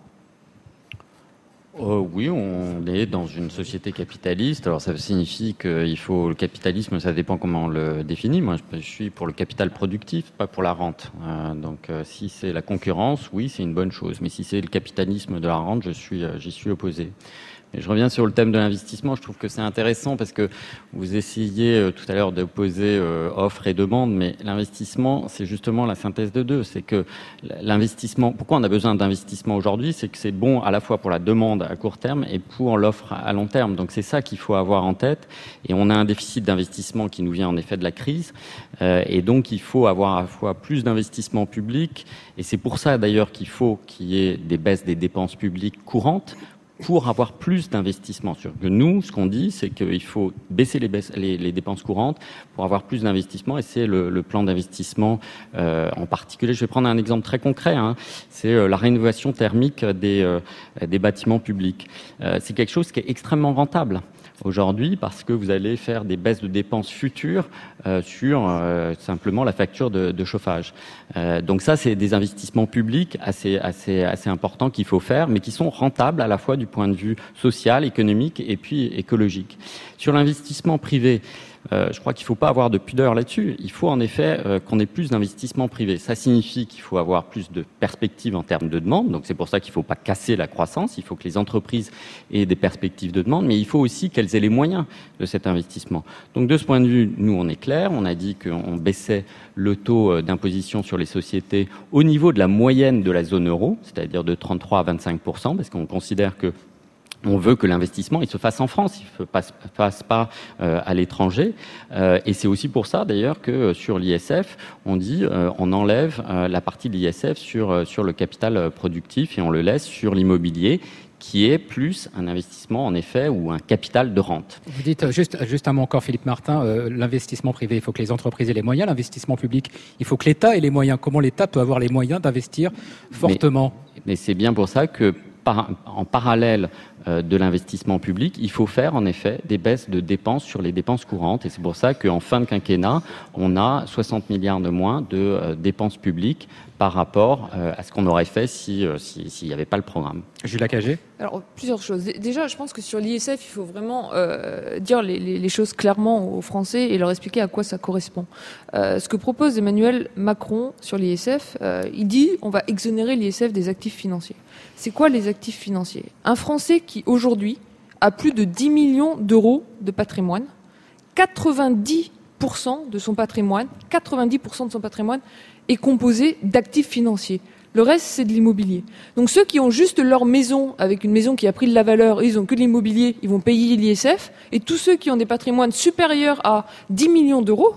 Euh, oui, on est dans une société capitaliste. Alors ça signifie qu'il faut le capitalisme, ça dépend comment on le définit. Moi, je, je suis pour le capital productif, pas pour la rente. Euh, donc, euh, si c'est la concurrence, oui, c'est une bonne chose. Mais si c'est le capitalisme de la rente, je suis, euh, j'y suis opposé. Et je reviens sur le thème de l'investissement. Je trouve que c'est intéressant parce que vous essayez euh, tout à l'heure d'opposer euh, offre et demande, mais l'investissement, c'est justement la synthèse de deux. C'est que l'investissement, pourquoi on a besoin d'investissement aujourd'hui, c'est que c'est bon à la fois pour la demande à court terme et pour l'offre à long terme. Donc c'est ça qu'il faut avoir en tête. Et on a un déficit d'investissement qui nous vient en effet de la crise. Euh, et donc il faut avoir à la fois plus d'investissement public. Et c'est pour ça d'ailleurs qu'il faut qu'il y ait des baisses des dépenses publiques courantes, pour avoir plus d'investissement. Sur que nous, ce qu'on dit, c'est qu'il faut baisser les, baisses, les, les dépenses courantes pour avoir plus d'investissement, et c'est le, le plan d'investissement euh, en particulier. Je vais prendre un exemple très concret, hein. C'est euh, la rénovation thermique des, euh, des bâtiments publics. Euh, c'est quelque chose qui est extrêmement rentable aujourd'hui parce que vous allez faire des baisses de dépenses futures euh, sur euh, simplement la facture de, de chauffage. Euh, donc ça, c'est des investissements publics assez, assez, assez importants qu'il faut faire, mais qui sont rentables à la fois du point de vue social, économique et puis écologique. Sur l'investissement privé, Euh, je crois qu'il ne faut pas avoir de pudeur là-dessus. Il faut en effet euh, qu'on ait plus d'investissements privés. Ça signifie qu'il faut avoir plus de perspectives en termes de demande. Donc c'est pour ça qu'il ne faut pas casser la croissance. Il faut que les entreprises aient des perspectives de demande, mais il faut aussi qu'elles aient les moyens de cet investissement. Donc de ce point de vue, nous on est clair. On a dit qu'on baissait le taux d'imposition sur les sociétés au niveau de la moyenne de la zone euro, c'est-à-dire de trente-trois à vingt-cinq pour cent, parce qu'on considère que on veut que l'investissement il se fasse en France, il ne passe, passe pas euh, à l'étranger. Euh, et c'est aussi pour ça d'ailleurs que euh, sur l'I S F, on dit euh, on enlève euh, la partie de l'I S F sur, euh, sur le capital productif et on le laisse sur l'immobilier, qui est plus un investissement en effet ou un capital de rente. Vous dites juste, juste un mot encore, Philippe Martin, euh, l'investissement privé, il faut que les entreprises aient les moyens, l'investissement public, il faut que l'État ait les moyens. Comment l'État peut avoir les moyens d'investir fortement? Mais, mais c'est bien pour ça que par, en parallèle euh, de l'investissement public, il faut faire en effet des baisses de dépenses sur les dépenses courantes. Et c'est pour ça qu'en fin de quinquennat, on a soixante milliards de moins de euh, dépenses publiques par rapport euh, à ce qu'on aurait fait si, euh, si, s'il n'y avait pas le programme. Julia Cagé? Alors, plusieurs choses. Déjà, je pense que sur l'I S F, il faut vraiment euh, dire les, les, les choses clairement aux Français et leur expliquer à quoi ça correspond. Euh, ce que propose Emmanuel Macron sur l'I S F, euh, il dit on va exonérer l'I S F des actifs financiers. C'est quoi les actifs financiers? Un Français qui, aujourd'hui, a plus de dix millions d'euros de patrimoine, quatre-vingt-dix pour cent de son patrimoine, quatre-vingt-dix pour cent de son patrimoine est composé d'actifs financiers. Le reste, c'est de l'immobilier. Donc ceux qui ont juste leur maison, avec une maison qui a pris de la valeur, ils ont que l'immobilier, ils vont payer l'I S F. Et tous ceux qui ont des patrimoines supérieurs à dix millions d'euros,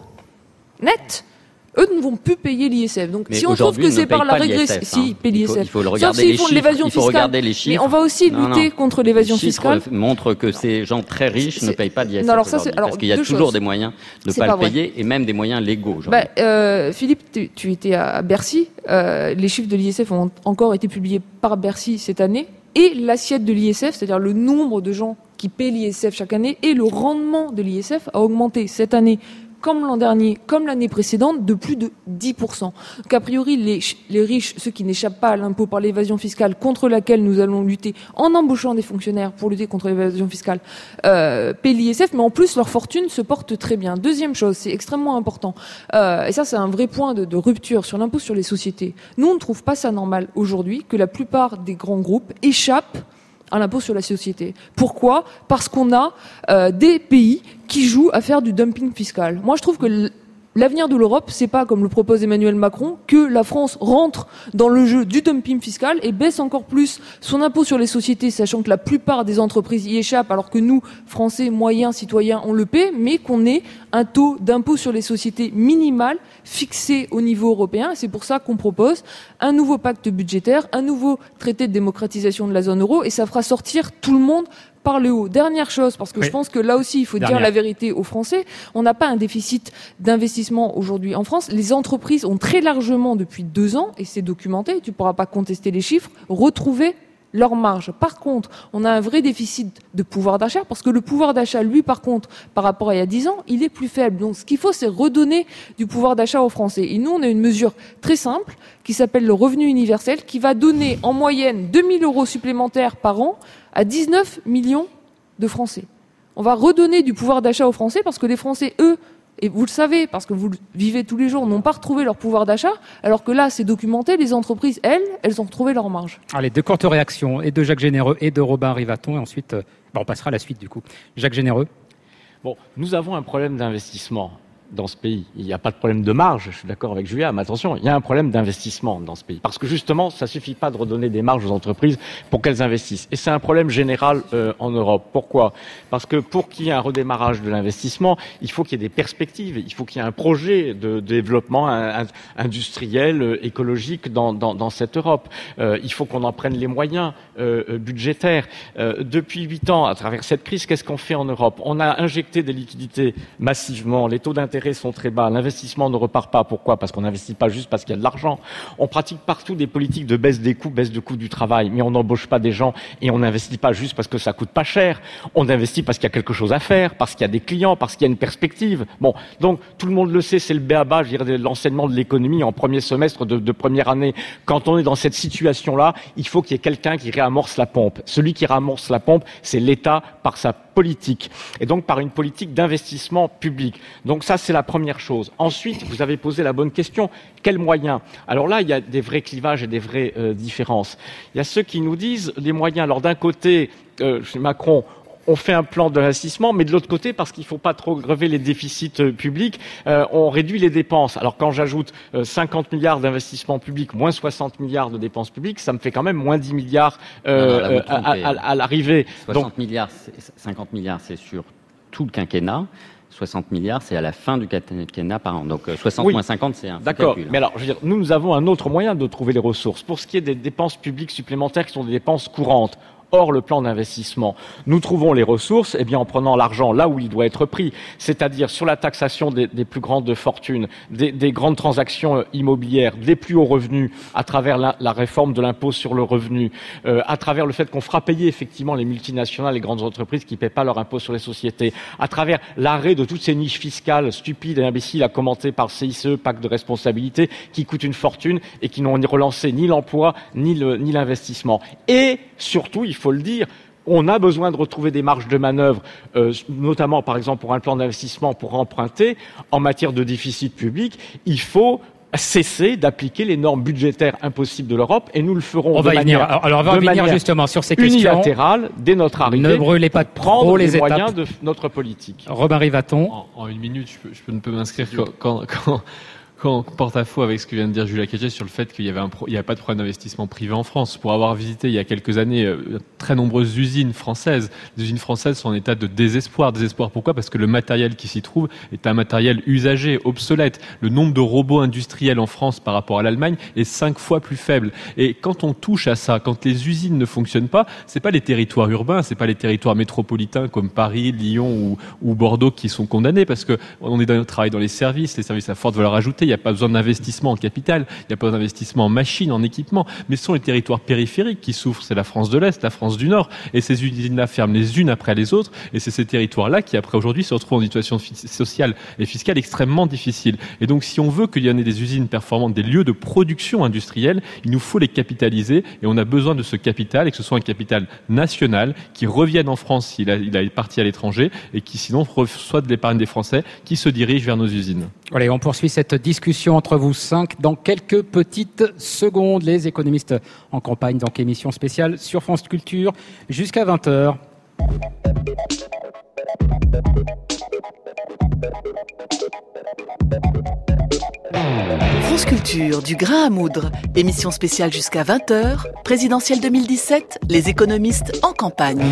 net, eux ne vont plus payer l'I S F. Donc mais si on trouve que c'est par la régression, hein. si ils paient l'I S F. Il faut, il faut le regarder Sauf s'ils les font de chiffres. l'évasion Il faut fiscale. regarder les chiffres. Mais on va aussi non, lutter non. contre l'évasion les fiscale. chiffres montrent que ces gens très riches ne payent pas d'I S F non, alors ça, aujourd'hui, c'est, alors, parce qu'il y a toujours choses. des moyens de ne C'est pas, pas le vrai. payer et même des moyens légaux aujourd'hui. Bah, euh, Philippe, tu, tu étais à Bercy. Euh, les chiffres de l'I S F ont encore été publiés par Bercy cette année. Et l'assiette de l'I S F, c'est-à-dire le nombre de gens qui paient l'I S F chaque année, et le rendement de l'I S F a augmenté cette année, comme l'an dernier, comme l'année précédente, de plus de dix pour cent. Donc, a priori, les, les riches, ceux qui n'échappent pas à l'impôt par l'évasion fiscale, contre laquelle nous allons lutter en embauchant des fonctionnaires pour lutter contre l'évasion fiscale, euh, paient l'I S F, mais en plus, leur fortune se porte très bien. Deuxième chose, c'est extrêmement important, euh, et ça, c'est un vrai point de, de rupture sur l'impôt sur les sociétés. Nous, on ne trouve pas ça normal aujourd'hui que la plupart des grands groupes échappent à l'impôt sur la société. Pourquoi? Parce qu'on a euh, des pays qui jouent à faire du dumping fiscal. Moi, je trouve que l- L'avenir de l'Europe, c'est pas, comme le propose Emmanuel Macron, que la France rentre dans le jeu du dumping fiscal et baisse encore plus son impôt sur les sociétés, sachant que la plupart des entreprises y échappent, alors que nous, Français, moyens, citoyens, on le paie, mais qu'on ait un taux d'impôt sur les sociétés minimal fixé au niveau européen. C'est pour ça qu'on propose un nouveau pacte budgétaire, un nouveau traité de démocratisation de la zone euro, et ça fera sortir tout le monde par le haut. Dernière chose, parce que oui. je pense que là aussi, il faut Dernière. dire la vérité aux Français. On n'a pas un déficit d'investissement aujourd'hui en France. Les entreprises ont très largement, depuis deux ans, et c'est documenté, tu ne pourras pas contester les chiffres, retrouvé leur marge. Par contre, on a un vrai déficit de pouvoir d'achat, parce que le pouvoir d'achat, lui, par contre, par rapport à il y a dix ans, il est plus faible. Donc, ce qu'il faut, c'est redonner du pouvoir d'achat aux Français. Et nous, on a une mesure très simple, qui s'appelle le revenu universel, qui va donner en moyenne deux mille euros supplémentaires par an à dix-neuf millions de Français. On va redonner du pouvoir d'achat aux Français, parce que les Français, eux, et vous le savez, parce que vous le vivez tous les jours, n'ont pas retrouvé leur pouvoir d'achat, alors que là, c'est documenté, les entreprises, elles, elles ont retrouvé leur marge. Allez, deux courtes réactions, et de Jacques Généreux et de Robin Rivaton, et ensuite, euh, bah on passera à la suite du coup. Jacques Généreux. Bon, nous avons un problème d'investissement dans ce pays. Il n'y a pas de problème de marge, je suis d'accord avec Julia, mais attention, il y a un problème d'investissement dans ce pays. Parce que justement, ça ne suffit pas de redonner des marges aux entreprises pour qu'elles investissent. Et c'est un problème général euh, en Europe. Pourquoi ? Parce que pour qu'il y ait un redémarrage de l'investissement, il faut qu'il y ait des perspectives, il faut qu'il y ait un projet de développement un, un, industriel, euh, écologique dans, dans, dans cette Europe. Euh, il faut qu'on en prenne les moyens euh, budgétaires. Euh, depuis huit ans, à travers cette crise, qu'est-ce qu'on fait en Europe ? On a injecté des liquidités massivement, les taux d'intérêt sont très bas, l'investissement ne repart pas. Pourquoi ? Parce qu'on n'investit pas juste parce qu'il y a de l'argent. On pratique partout des politiques de baisse des coûts, baisse de coût du travail, mais on n'embauche pas des gens et on n'investit pas juste parce que ça coûte pas cher. On investit parce qu'il y a quelque chose à faire, parce qu'il y a des clients, parce qu'il y a une perspective. Bon, donc tout le monde le sait, c'est le b a ba, je dirais, de l'enseignement de l'économie en premier semestre de, de première année. Quand on est dans cette situation-là, il faut qu'il y ait quelqu'un qui réamorce la pompe. Celui qui réamorce la pompe, c'est l'État par sa politique, et donc par une politique d'investissement public. Donc ça, c'est la première chose. Ensuite, vous avez posé la bonne question, quels moyens ? Alors là, il y a des vrais clivages et des vraies euh, différences. Il y a ceux qui nous disent les moyens. Alors d'un côté, euh, chez Macron, on fait un plan d'investissement, mais de l'autre côté, parce qu'il ne faut pas trop grever les déficits euh, publics, euh, on réduit les dépenses. Alors quand j'ajoute euh, cinquante milliards d'investissements publics, moins soixante milliards de dépenses publiques, ça me fait quand même moins dix milliards euh, non, non, là, à, à, à, à l'arrivée. soixante Donc, milliards, cinquante milliards, c'est sur tout le quinquennat. soixante milliards, c'est à la fin du quinquennat par an. Donc soixante oui. moins cinquante, c'est un D'accord. calcul. Mais alors, je veux dire, nous, nous avons un autre moyen de trouver les ressources. Pour ce qui est des dépenses publiques supplémentaires, qui sont des dépenses courantes, hors le plan d'investissement, nous trouvons les ressources eh bien, en prenant l'argent là où il doit être pris, c'est-à-dire sur la taxation des, des plus grandes fortunes, des, des grandes transactions immobilières, des plus hauts revenus, à travers la, la réforme de l'impôt sur le revenu, euh, à travers le fait qu'on fera payer effectivement les multinationales, les grandes entreprises qui ne paient pas leur impôt sur les sociétés, à travers l'arrêt de toutes ces niches fiscales stupides et imbéciles à commenter par C I C E, pacte de responsabilité, qui coûtent une fortune et qui n'ont relancé ni l'emploi ni, le, ni l'investissement. Et surtout, il faut le dire, on a besoin de retrouver des marges de manœuvre, euh, notamment par exemple pour un plan d'investissement pour emprunter. En matière de déficit public, il faut cesser d'appliquer les normes budgétaires impossibles de l'Europe, et nous le ferons on de va manière, venir. Alors on va de venir manière justement sur ces questions unilatérale dès notre arrivée. Ne brûlez pas pour prendre les, les étapes. moyens de notre politique. Robin Rivaton. En, en une minute, je, peux, je peux, ne peux m'inscrire quand, quand, quand Quand on porte à faux avec ce que vient de dire Julia Cagé sur le fait qu'il y avait un pro, il n'y a pas de problème d'investissement privé en France. Pour avoir visité il y a quelques années euh, très nombreuses usines françaises, les usines françaises sont en état de désespoir. Désespoir pourquoi ? Parce que le matériel qui s'y trouve est un matériel usagé, obsolète. Le nombre de robots industriels en France par rapport à l'Allemagne est cinq fois plus faible. Et quand on touche à ça, quand les usines ne fonctionnent pas, c'est pas les territoires urbains, c'est pas les territoires métropolitains comme Paris, Lyon ou, ou Bordeaux qui sont condamnés, parce que on est dans, on travaille dans les services, les services à forte valeur ajoutée. Il n'y a pas besoin d'investissement en capital, il n'y a pas besoin d'investissement en machines, en équipement, mais ce sont les territoires périphériques qui souffrent. C'est la France de l'Est, la France du Nord, et ces usines-là ferment les unes après les autres, et c'est ces territoires-là qui, après aujourd'hui, se retrouvent en situation sociale et fiscale extrêmement difficile. Et donc, si on veut qu'il y en ait des usines performantes, des lieux de production industrielle, il nous faut les capitaliser, et on a besoin de ce capital, et que ce soit un capital national qui revienne en France s'il a, il a parti à l'étranger, et qui sinon reçoit de l'épargne des Français qui se dirige vers nos usines. Allez, on poursuit cette discussion entre vous cinq dans quelques petites secondes. Les économistes en campagne, donc émission spéciale sur France Culture jusqu'à vingt heures. France Culture, du grain à moudre, émission spéciale jusqu'à vingt heures, présidentielle deux mille dix-sept, les économistes en campagne.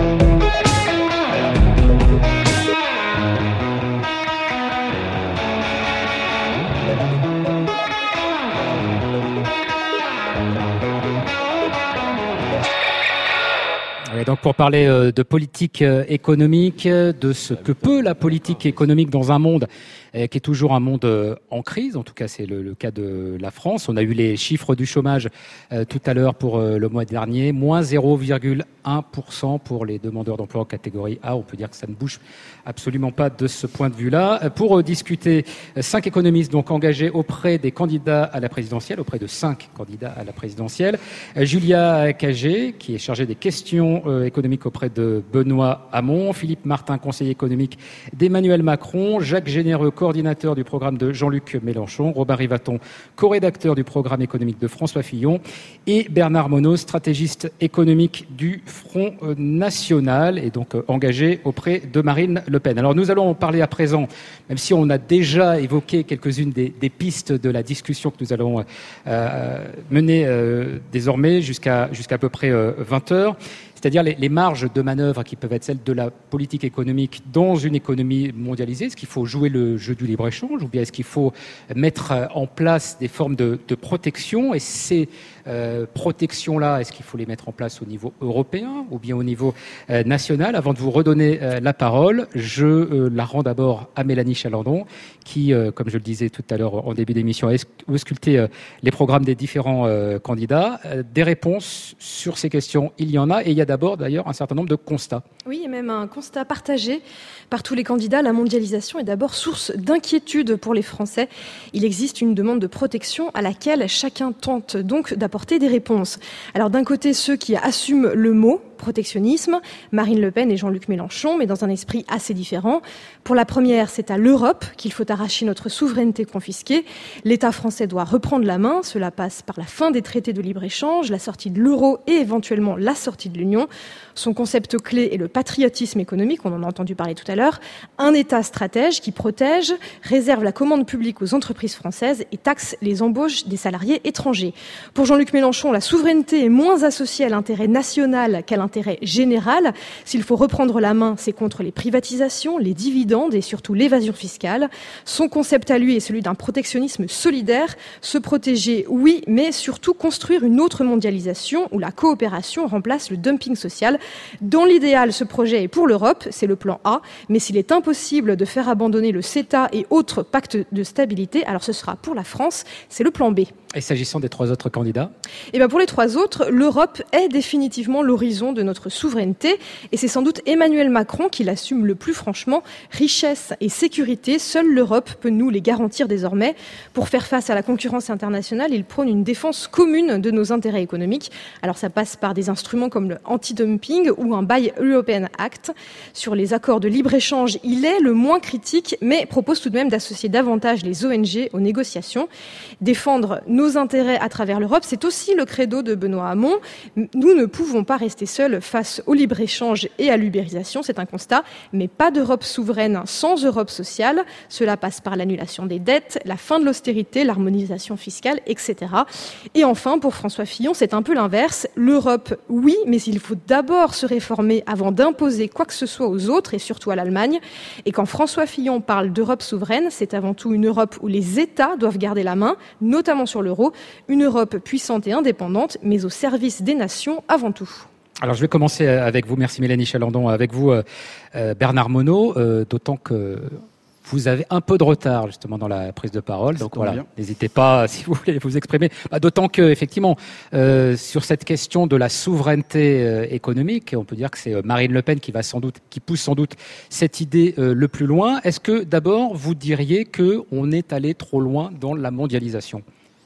Et donc pour parler de politique économique, de ce que peut la politique économique dans un monde qui est toujours un monde en crise, en tout cas c'est le, le cas de la France. On a eu les chiffres du chômage euh, tout à l'heure pour euh, le mois dernier, moins zéro virgule un pour cent pour les demandeurs d'emploi en catégorie A. On peut dire que ça ne bouge absolument pas de ce point de vue-là. Pour euh, discuter, euh, cinq économistes donc engagés auprès des candidats à la présidentielle, auprès de cinq candidats à la présidentielle. Euh, Julia Cagé, qui est chargée des questions euh, économiques auprès de Benoît Hamon, Philippe Martin, conseiller économique d'Emmanuel Macron, Jacques Généreux, coordinateur du programme de Jean-Luc Mélenchon, Robin Rivaton, co-rédacteur du programme économique de François Fillon, et Bernard Monod, stratégiste économique du Front National, et donc euh, engagé auprès de Marine Le Pen. Alors nous allons parler à présent, même si on a déjà évoqué quelques-unes des, des pistes de la discussion que nous allons euh, mener euh, désormais jusqu'à jusqu'à à peu près euh, vingt heures, c'est-à-dire les, les marges de manœuvre qui peuvent être celles de la politique économique dans une économie mondialisée. Est-ce qu'il faut jouer le jeu du libre-échange ou bien est-ce qu'il faut mettre en place des formes de, de protection? Et ces euh, protections-là, est-ce qu'il faut les mettre en place au niveau européen ou bien au niveau euh, national? Avant de vous redonner euh, la parole, je euh, la rends d'abord à Mélanie Chalandon qui, euh, comme je le disais tout à l'heure en début d'émission, a ausculté euh, les programmes des différents euh, candidats. Euh, des réponses sur ces questions, il y en a, et il y a d'abord d'ailleurs un certain nombre de constats. Oui, et même un constat partagé par tous les candidats. La mondialisation est d'abord source d'inquiétude pour les Français. Il existe une demande de protection à laquelle chacun tente donc d'apporter des réponses. Alors d'un côté, ceux qui assument le mot protectionnisme, Marine Le Pen et Jean-Luc Mélenchon, mais dans un esprit assez différent. Pour la première, c'est à l'Europe qu'il faut arracher notre souveraineté confisquée. L'État français doit reprendre la main. Cela passe par la fin des traités de libre-échange, la sortie de l'euro et éventuellement la sortie de l'Union. Son concept clé est le patriotisme économique, on en a entendu parler tout à l'heure. Un État stratège qui protège, réserve la commande publique aux entreprises françaises et taxe les embauches des salariés étrangers. Pour Jean-Luc Mélenchon, la souveraineté est moins associée à l'intérêt national qu'à l'intérêt général. S'il faut reprendre la main, c'est contre les privatisations, les dividendes et surtout l'évasion fiscale. Son concept à lui est celui d'un protectionnisme solidaire. Se protéger, oui, mais surtout construire une autre mondialisation où la coopération remplace le dumping social. Dans l'idéal, ce projet est pour l'Europe, c'est le plan A, mais s'il est impossible de faire abandonner le CETA et autres pactes de stabilité, alors ce sera pour la France, c'est le plan B. Et s'agissant des trois autres candidats ? Eh bien pour les trois autres, l'Europe est définitivement l'horizon de notre souveraineté, et c'est sans doute Emmanuel Macron qui l'assume le plus franchement. Richesse et sécurité, seule l'Europe peut nous les garantir désormais. Pour faire face à la concurrence internationale, il prône une défense commune de nos intérêts économiques. Alors ça passe par des instruments comme le anti-dumping ou un Buy European Act. Sur les accords de libre-échange, il est le moins critique, mais propose tout de même d'associer davantage les O N G aux négociations. Défendre nos intérêts à travers l'Europe, c'est aussi le credo de Benoît Hamon. Nous ne pouvons pas rester seuls face au libre-échange et à l'ubérisation, c'est un constat, mais pas d'Europe souveraine sans Europe sociale. Cela passe par l'annulation des dettes, la fin de l'austérité, l'harmonisation fiscale, et cetera. Et enfin, pour François Fillon, c'est un peu l'inverse. L'Europe, oui, mais il faut d'abord se réformer avant d'imposer quoi que ce soit aux autres et surtout à l'Allemagne. Et quand François Fillon parle d'Europe souveraine, c'est avant tout une Europe où les États doivent garder la main, notamment sur l'euro, une Europe puissante et indépendante, mais au service des nations avant tout. Alors je vais commencer avec vous, merci Mélanie Chalandon, avec vous euh, Bernard Monod, euh, d'autant que vous avez un peu de retard justement dans la prise de parole, donc voilà, bien. N'hésitez pas si vous voulez vous exprimer. Bah, d'autant que effectivement euh, sur cette question de la souveraineté euh, économique, on peut dire que c'est Marine Le Pen qui va sans doute, qui pousse sans doute cette idée euh, le plus loin. Est-ce que d'abord vous diriez que on est allé trop loin dans la mondialisation ?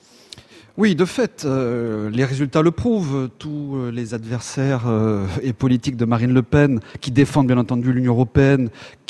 Oui, de fait, euh, les résultats le prouvent. Tous les adversaires euh, et politiques de Marine Le Pen, qui défendent bien entendu l'Union européenne, qui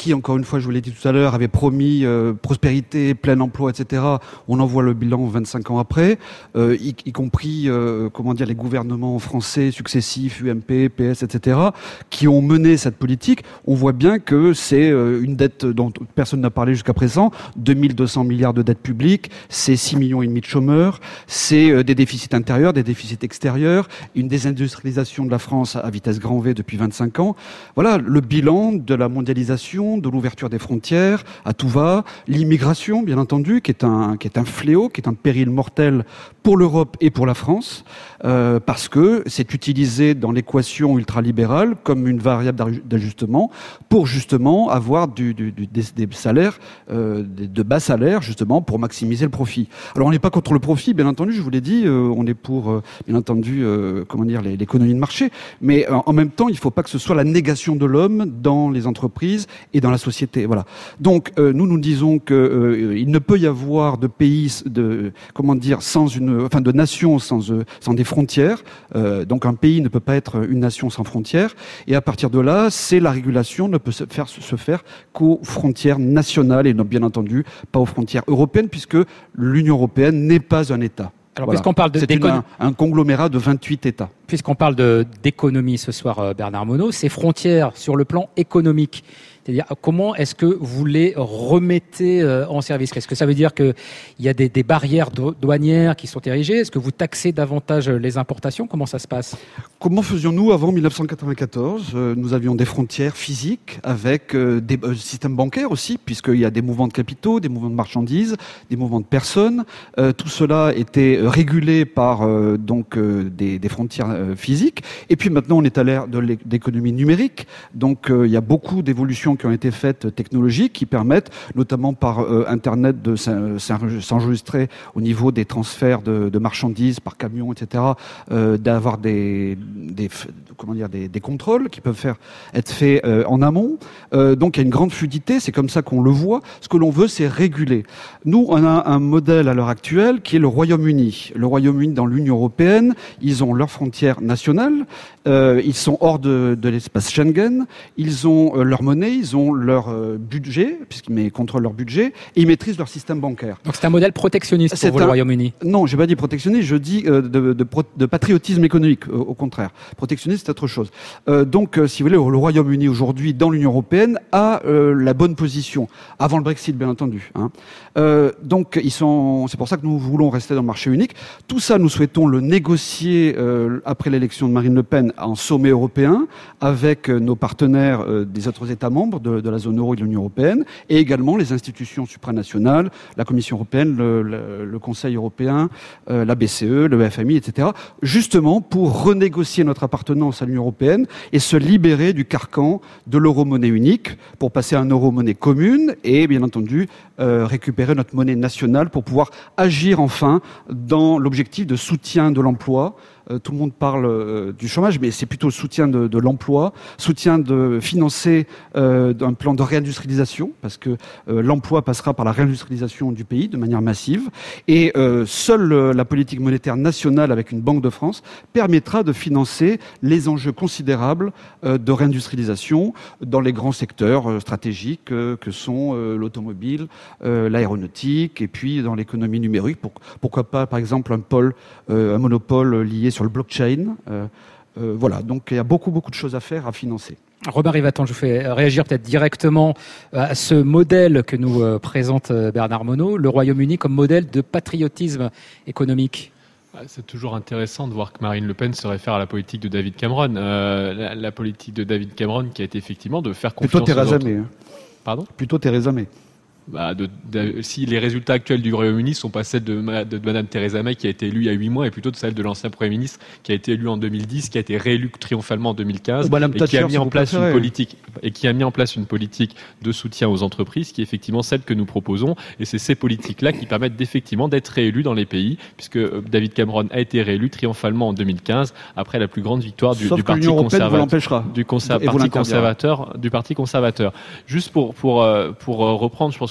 qui, encore une fois, je vous l'ai dit tout à l'heure, avait promis euh, prospérité, plein emploi, et cetera. On en voit le bilan vingt-cinq ans après, euh, y, y compris, euh, comment dire, les gouvernements français successifs, U M P, P S, et cetera, qui ont mené cette politique. On voit bien que c'est euh, une dette dont personne n'a parlé jusqu'à présent, deux mille deux cents milliards de dettes publiques, c'est six millions et demi de chômeurs, c'est euh, des déficits intérieurs, des déficits extérieurs, une désindustrialisation de la France à vitesse grand V depuis vingt-cinq ans. Voilà le bilan de la mondialisation, de l'ouverture des frontières à tout va, l'immigration, bien entendu, qui est un, qui est un fléau, qui est un péril mortel pour l'Europe et pour la France, euh, parce que c'est utilisé dans l'équation ultralibérale comme une variable d'ajustement pour justement avoir du, du, du, des, des salaires, euh, des, de bas salaires, justement, pour maximiser le profit. Alors on n'est pas contre le profit, bien entendu, je vous l'ai dit, euh, on est pour, euh, bien entendu, euh, comment dire, les, l'économie de marché, mais euh, en même temps, il ne faut pas que ce soit la négation de l'homme dans les entreprises et dans la société. Voilà. Donc euh, nous, nous disons que euh, il ne peut y avoir de pays, de comment dire, sans une, enfin de nations sans euh, sans des frontières. Euh, donc un pays ne peut pas être une nation sans frontières. Et à partir de là, c'est la régulation ne peut se faire se faire qu'aux frontières nationales et non, bien entendu pas aux frontières européennes, puisque l'Union européenne n'est pas un État. Alors, voilà. puisqu'on parle de, c'est une, un, un conglomérat de vingt-huit États. Puisqu'on parle de, d'économie ce soir, Bernard Monod, ces frontières sur le plan économique, c'est-à-dire comment est-ce que vous les remettez en service ? Est-ce que ça veut dire qu'il y a des, des barrières douanières qui sont érigées ? Est-ce que vous taxez davantage les importations ? Comment ça se passe ? Comment faisions-nous avant mille neuf cent quatre-vingt-quatorze ? Nous avions des frontières physiques avec des euh, systèmes bancaires aussi, puisqu'il y a des mouvements de capitaux, des mouvements de marchandises, des mouvements de personnes. Euh, tout cela était régulé par euh, donc euh, des, des frontières euh, physiques. Et puis maintenant, on est à l'ère de l'économie numérique. Donc euh, il y a beaucoup d'évolutions qui ont été faites technologiques qui permettent, notamment par euh, Internet, de s'enregistrer au niveau des transferts de, de marchandises par camion, et cetera, euh, d'avoir des, des, comment dire, des, des contrôles qui peuvent faire, être faits euh, en amont. Euh, donc il y a une grande fluidité, c'est comme ça qu'on le voit. Ce que l'on veut, c'est réguler. Nous, on a un modèle à l'heure actuelle qui est le Royaume-Uni. Le Royaume-Uni, dans l'Union européenne, ils ont leurs frontières nationales, euh, ils sont hors de, de l'espace Schengen, ils ont euh, leur monnaie, ils ont leur euh, budget, puisqu'ils contrôlent leur budget, et ils maîtrisent leur système bancaire. Donc c'est un modèle protectionniste pour vous, un... le Royaume-Uni ? Non, j'ai pas dit protectionniste, je dis euh, de, de, de patriotisme économique, au, au contraire. Protectionniste, c'est autre chose. Euh, donc, euh, si vous voulez, le Royaume-Uni aujourd'hui, dans l'Union européenne, a euh, la bonne position, avant le Brexit, bien entendu. Hein. Euh, donc, ils sont, c'est pour ça que nous voulons rester dans le marché unique. Tout ça, nous souhaitons le négocier euh, après l'élection de Marine Le Pen en sommet européen, avec euh, nos partenaires euh, des autres États membres de, de la zone euro et de l'Union européenne, et également les institutions supranationales, la Commission européenne, le, le, le Conseil européen, euh, la B C E, le F M I, et cetera, justement pour renégocier notre appartenance à l'Union européenne et se libérer du carcan de l'euro-monnaie unique pour passer à une euro-monnaie commune et, bien entendu, euh, récupérer notre monnaie nationale pour pouvoir agir enfin dans l'objectif de soutien de l'emploi. Euh, tout le monde parle euh, du chômage, mais c'est plutôt le soutien de, de l'emploi, soutien de financer euh, un plan de réindustrialisation, parce que euh, l'emploi passera par la réindustrialisation du pays de manière massive, et euh, seule euh, la politique monétaire nationale avec une Banque de France permettra de financer les enjeux considérables euh, de réindustrialisation dans les grands secteurs euh, stratégiques euh, que sont euh, l'automobile, euh, l'aéronautique, et puis dans l'économie numérique, pour, pourquoi pas par exemple un pôle, euh, un monopole lié sur le blockchain. Euh, euh, voilà, donc il y a beaucoup, beaucoup de choses à faire, à financer. Robin Rivaton, je vous fais réagir peut-être directement à ce modèle que nous présente Bernard Monod, le Royaume-Uni comme modèle de patriotisme économique. C'est toujours intéressant de voir que Marine Le Pen se réfère à la politique de David Cameron. Euh, la, la politique de David Cameron qui a été effectivement de faire confiance... Plutôt Theresa May. Hein. Pardon ? Plutôt Theresa May. Bah de, de, si les résultats actuels du Royaume-Uni sont pas celles de, de, de Madame Theresa May qui a été élue il y a huit mois, et plutôt de celle de l'ancien Premier ministre qui a été élu en deux mille dix, qui a été réélu triomphalement en deux mille quinze, Madame et Thatcher, qui a mis en place préférez. une politique et qui a mis en place une politique de soutien aux entreprises, qui est effectivement celle que nous proposons, et c'est ces politiques-là qui permettent d'effectivement d'être réélus dans les pays, puisque David Cameron a été réélu triomphalement en deux mille quinze après la plus grande victoire du, du parti conservateur, du, conser- parti conservateur, du parti conservateur. Juste pour pour pour reprendre, je pense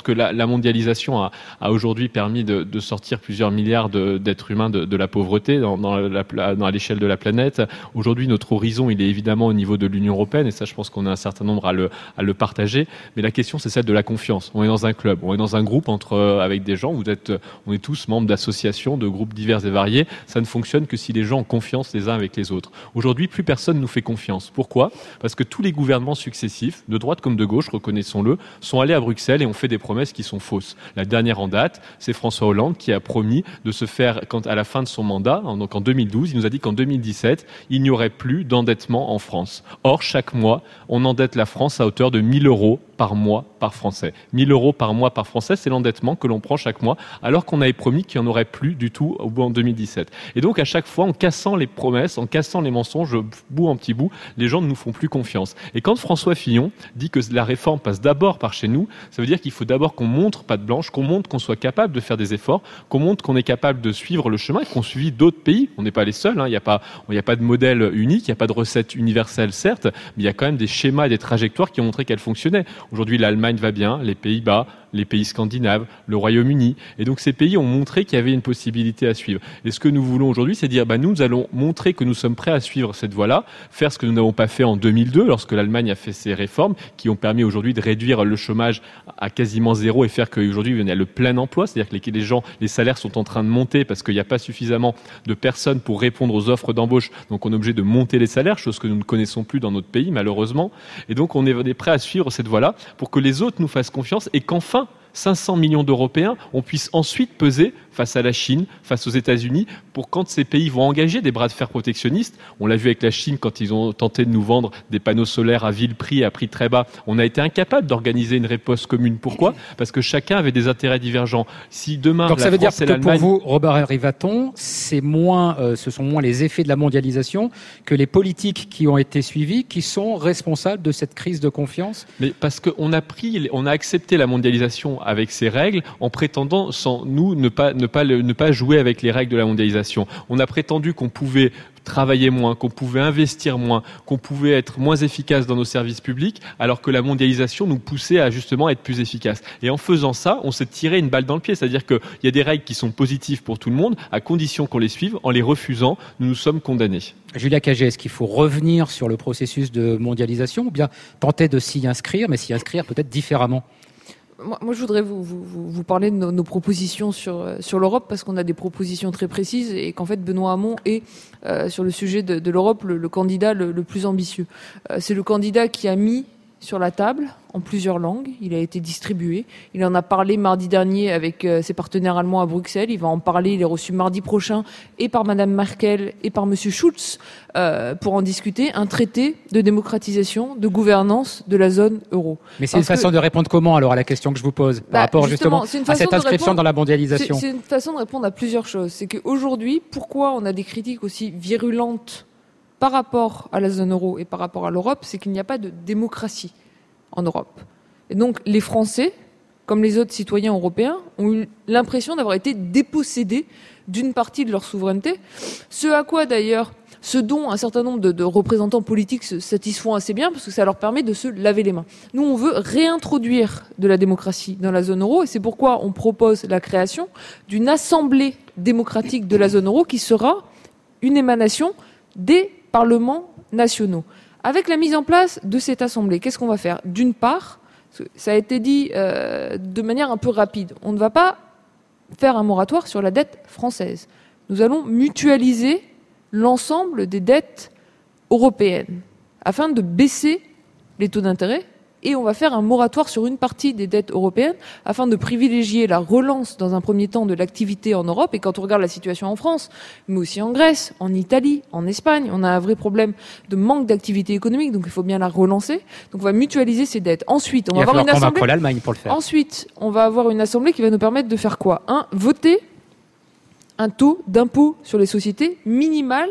que la, la mondialisation a, a aujourd'hui permis de, de sortir plusieurs milliards de, d'êtres humains de, de la pauvreté dans, dans, la, dans à l'échelle de la planète. Aujourd'hui, notre horizon, il est évidemment au niveau de l'Union européenne, et ça, je pense qu'on a un certain nombre à le, à le partager. Mais la question, c'est celle de la confiance. On est dans un club, on est dans un groupe entre, avec des gens. Vous êtes, on est tous membres d'associations, de groupes divers et variés. Ça ne fonctionne que si les gens ont confiance les uns avec les autres. Aujourd'hui, plus personne nous fait confiance. Pourquoi ? Parce que tous les gouvernements successifs, de droite comme de gauche, reconnaissons-le, sont allés à Bruxelles et ont fait des promesses qui sont fausses. La dernière en date, c'est François Hollande qui a promis de se faire, quand, à la fin de son mandat, donc en deux mille douze, il nous a dit qu'en deux mille dix-sept, il n'y aurait plus d'endettement en France. Or, chaque mois, on endette la France à hauteur de mille euros par mois par Français. mille euros par mois par Français, c'est l'endettement que l'on prend chaque mois, alors qu'on avait promis qu'il n'y en aurait plus du tout au bout en deux mille dix-sept. Et donc, à chaque fois, en cassant les promesses, en cassant les mensonges, bout en petit bout, les gens ne nous font plus confiance. Et quand François Fillon dit que la réforme passe d'abord par chez nous, ça veut dire qu'il faut d'abord qu'on montre patte blanche, qu'on montre qu'on soit capable de faire des efforts, qu'on montre qu'on est capable de suivre le chemin et qu'on suit d'autres pays. On n'est pas les seuls, hein. Il n'y a pas, il n'y a pas de modèle unique, il n'y a pas de recette universelle, certes, mais il y a quand même des schémas et des trajectoires qui ont montré qu'elles fonctionnaient. Aujourd'hui, l'Allemagne va bien, les Pays-Bas, les pays scandinaves, le Royaume-Uni. Et donc, ces pays ont montré qu'il y avait une possibilité à suivre. Et ce que nous voulons aujourd'hui, c'est dire, bah, nous, nous allons montrer que nous sommes prêts à suivre cette voie-là, faire ce que nous n'avons pas fait en deux mille deux, lorsque l'Allemagne a fait ses réformes, qui ont permis aujourd'hui de réduire le chômage à quasiment zéro et faire qu'aujourd'hui, il y a le plein emploi. C'est-à-dire que les, les gens, les salaires sont en train de monter parce qu'il n'y a pas suffisamment de personnes pour répondre aux offres d'embauche. Donc, on est obligé de monter les salaires, chose que nous ne connaissons plus dans notre pays, malheureusement. Et donc, on est, on est prêt à suivre cette voie-là pour que les autres nous fassent confiance et qu'enfin, cinq cents millions d'Européens, on puisse ensuite peser face à la Chine, face aux États-Unis, pour quand ces pays vont engager des bras de fer protectionnistes. On l'a vu avec la Chine quand ils ont tenté de nous vendre des panneaux solaires à vil prix, à prix très bas. On a été incapable d'organiser une riposte commune. Pourquoi ? Parce que chacun avait des intérêts divergents. Si demain, donc la ça veut France dire et que l'Allemagne... pour vous, Robert Rivaton, c'est moins, euh, ce sont moins les effets de la mondialisation que les politiques qui ont été suivies qui sont responsables de cette crise de confiance. Mais parce qu'on a pris, on a accepté la mondialisation avec ses règles en prétendant sans nous ne pas ne pas le, ne pas jouer avec les règles de la mondialisation. On a prétendu qu'on pouvait travailler moins, qu'on pouvait investir moins, qu'on pouvait être moins efficace dans nos services publics, alors que la mondialisation nous poussait à justement être plus efficace. Et en faisant ça, on s'est tiré une balle dans le pied. C'est-à-dire qu'il y a des règles qui sont positives pour tout le monde, à condition qu'on les suive. En les refusant, nous nous sommes condamnés. Julia Cagé, est-ce qu'il faut revenir sur le processus de mondialisation ou bien tenter de s'y inscrire, mais s'y inscrire peut-être différemment ? Moi, moi, je voudrais vous, vous, vous parler de nos, nos propositions sur, sur l'Europe, parce qu'on a des propositions très précises et qu'en fait, Benoît Hamon est, euh, sur le sujet de, de l'Europe, le, le candidat le, le plus ambitieux. Euh, c'est le candidat qui a mis sur la table, en plusieurs langues, il a été distribué. Il en a parlé mardi dernier avec euh, ses partenaires allemands à Bruxelles. Il va en parler, il est reçu mardi prochain, et par Madame Merkel et par Monsieur Schulz, euh, pour en discuter, un traité de démocratisation, de gouvernance de la zone euro. Mais c'est Parce une façon que... de répondre comment, alors, à la question que je vous pose, par bah, rapport justement, justement à cette inscription répondre... dans la mondialisation? C'est, c'est une façon de répondre à plusieurs choses. C'est qu'aujourd'hui, pourquoi on a des critiques aussi virulentes par rapport à la zone euro et par rapport à l'Europe, c'est qu'il n'y a pas de démocratie en Europe. Et donc, les Français, comme les autres citoyens européens, ont eu l'impression d'avoir été dépossédés d'une partie de leur souveraineté. Ce à quoi, d'ailleurs, ce dont un certain nombre de, de représentants politiques se satisfont assez bien, parce que ça leur permet de se laver les mains. Nous, on veut réintroduire de la démocratie dans la zone euro, et c'est pourquoi on propose la création d'une assemblée démocratique de la zone euro qui sera une émanation des parlements nationaux. Avec la mise en place de cette assemblée, qu'est-ce qu'on va faire ? D'une part, ça a été dit euh, de manière un peu rapide, on ne va pas faire un moratoire sur la dette française. Nous allons mutualiser l'ensemble des dettes européennes afin de baisser les taux d'intérêt, et on va faire un moratoire sur une partie des dettes européennes afin de privilégier la relance dans un premier temps de l'activité en Europe. Et quand on regarde la situation en France, mais aussi en Grèce, en Italie, en Espagne, on a un vrai problème de manque d'activité économique, donc il faut bien la relancer. Donc on va mutualiser ces dettes. Ensuite, on va, va avoir une assemblée. l'Allemagne pour le faire. Ensuite, on va avoir une assemblée qui va nous permettre de faire quoi ? Un, voter un taux d'impôt sur les sociétés minimal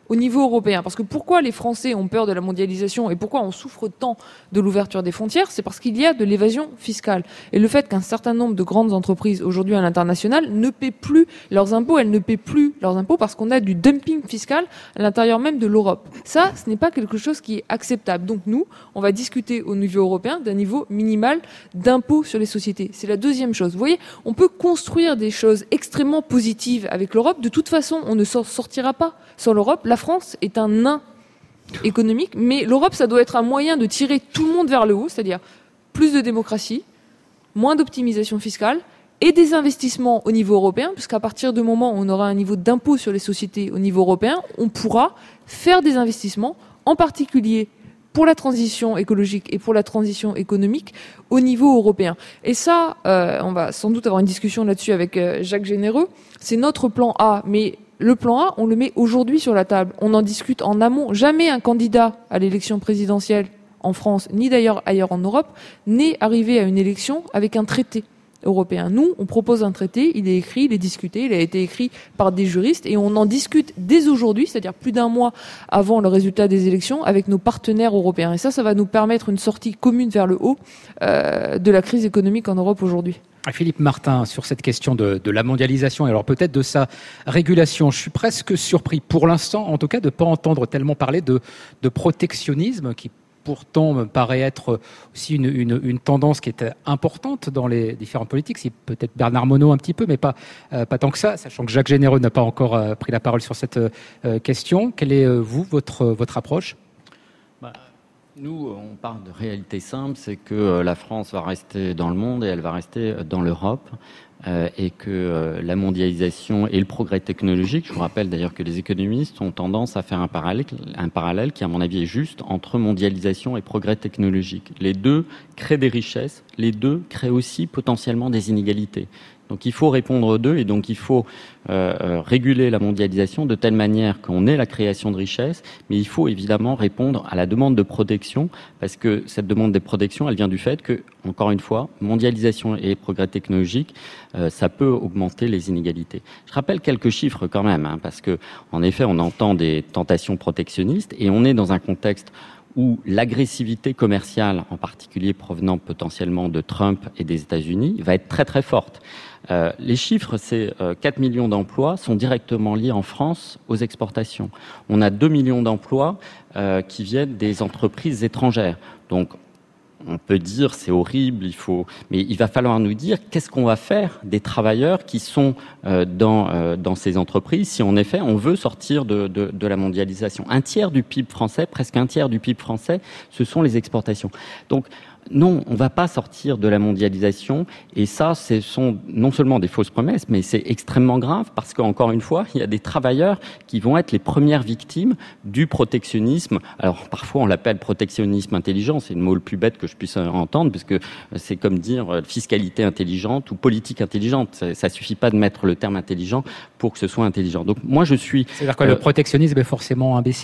au niveau européen. Parce que pourquoi les Français ont peur de la mondialisation et pourquoi on souffre tant de l'ouverture des frontières, c'est parce qu'il y a de l'évasion fiscale. Et le fait qu'un certain nombre de grandes entreprises aujourd'hui à l'international ne paient plus leurs impôts, elles ne paient plus leurs impôts parce qu'on a du dumping fiscal à l'intérieur même de l'Europe. Ça, ce n'est pas quelque chose qui est acceptable. Donc nous, on va discuter au niveau européen d'un niveau minimal d'impôt sur les sociétés. C'est la deuxième chose. Vous voyez, on peut construire des choses extrêmement positives avec l'Europe. De toute façon, on ne s'en sortira pas sans l'Europe. La France est un nain économique, mais l'Europe, ça doit être un moyen de tirer tout le monde vers le haut, c'est-à-dire plus de démocratie, moins d'optimisation fiscale et des investissements au niveau européen, puisqu'à partir du moment où on aura un niveau d'impôt sur les sociétés au niveau européen, on pourra faire des investissements, en particulier pour la transition écologique et pour la transition économique au niveau européen. Et ça, euh, on va sans doute avoir une discussion là-dessus avec euh, Jacques Généreux. C'est notre plan A, mais le plan A, on le met aujourd'hui sur la table. On en discute en amont. Jamais un candidat à l'élection présidentielle en France, ni d'ailleurs ailleurs en Europe, n'est arrivé à une élection avec un traité européen. Nous, on propose un traité, il est écrit, il est discuté, il a été écrit par des juristes et on en discute dès aujourd'hui, c'est-à-dire plus d'un mois avant le résultat des élections, avec nos partenaires européens. Et ça, ça va nous permettre une sortie commune vers le haut euh, de la crise économique en Europe aujourd'hui. Philippe Martin, sur cette question de, de la mondialisation et alors peut-être de sa régulation, je suis presque surpris, pour l'instant en tout cas, de ne pas entendre tellement parler de, de protectionnisme qui pourtant me paraît être aussi une, une, une tendance qui est importante dans les différentes politiques. C'est peut-être Bernard Monod un petit peu, mais pas, euh, pas tant que ça, sachant que Jacques Généreux n'a pas encore euh, pris la parole sur cette euh, question. Quelle est, euh, vous, votre, votre approche ? bah, Nous, on parle de réalité simple, c'est que euh, la France va rester dans le monde et elle va rester dans l'Europe. Euh, et que euh, la mondialisation et le progrès technologique, je vous rappelle d'ailleurs que les économistes ont tendance à faire un parallèle, un parallèle qui à mon avis est juste entre mondialisation et progrès technologique. Les deux créent des richesses, les deux créent aussi potentiellement des inégalités. Donc il faut répondre aux deux et donc il faut euh, euh, réguler la mondialisation de telle manière qu'on ait la création de richesses, mais il faut évidemment répondre à la demande de protection parce que cette demande de protection, elle vient du fait que, encore une fois, mondialisation et progrès technologique, euh, ça peut augmenter les inégalités. Je rappelle quelques chiffres quand même, hein, parce que en effet, on entend des tentations protectionnistes et on est dans un contexte où l'agressivité commerciale, en particulier provenant potentiellement de Trump et des États-Unis, va être très très forte. Euh, les chiffres, c'est euh, quatre millions d'emplois sont directement liés en France aux exportations. On a deux millions d'emplois euh, qui viennent des entreprises étrangères. Donc, on peut dire c'est horrible, il faut, mais il va falloir nous dire qu'est-ce qu'on va faire des travailleurs qui sont euh, dans euh, dans ces entreprises si en effet on veut sortir de, de de la mondialisation. Un tiers du P I B français, presque un tiers du P I B français, ce sont les exportations. Donc non, on ne va pas sortir de la mondialisation et ça, ce sont non seulement des fausses promesses, mais c'est extrêmement grave parce qu'encore une fois, il y a des travailleurs qui vont être les premières victimes du protectionnisme. Alors parfois, on l'appelle protectionnisme intelligent, c'est le mot le plus bête que je puisse entendre parce que c'est comme dire fiscalité intelligente ou politique intelligente. Ça, ça suffit pas de mettre le terme intelligent pour que ce soit intelligent. Donc moi, je suis... C'est-à-dire que euh, le protectionnisme est forcément imbécile ?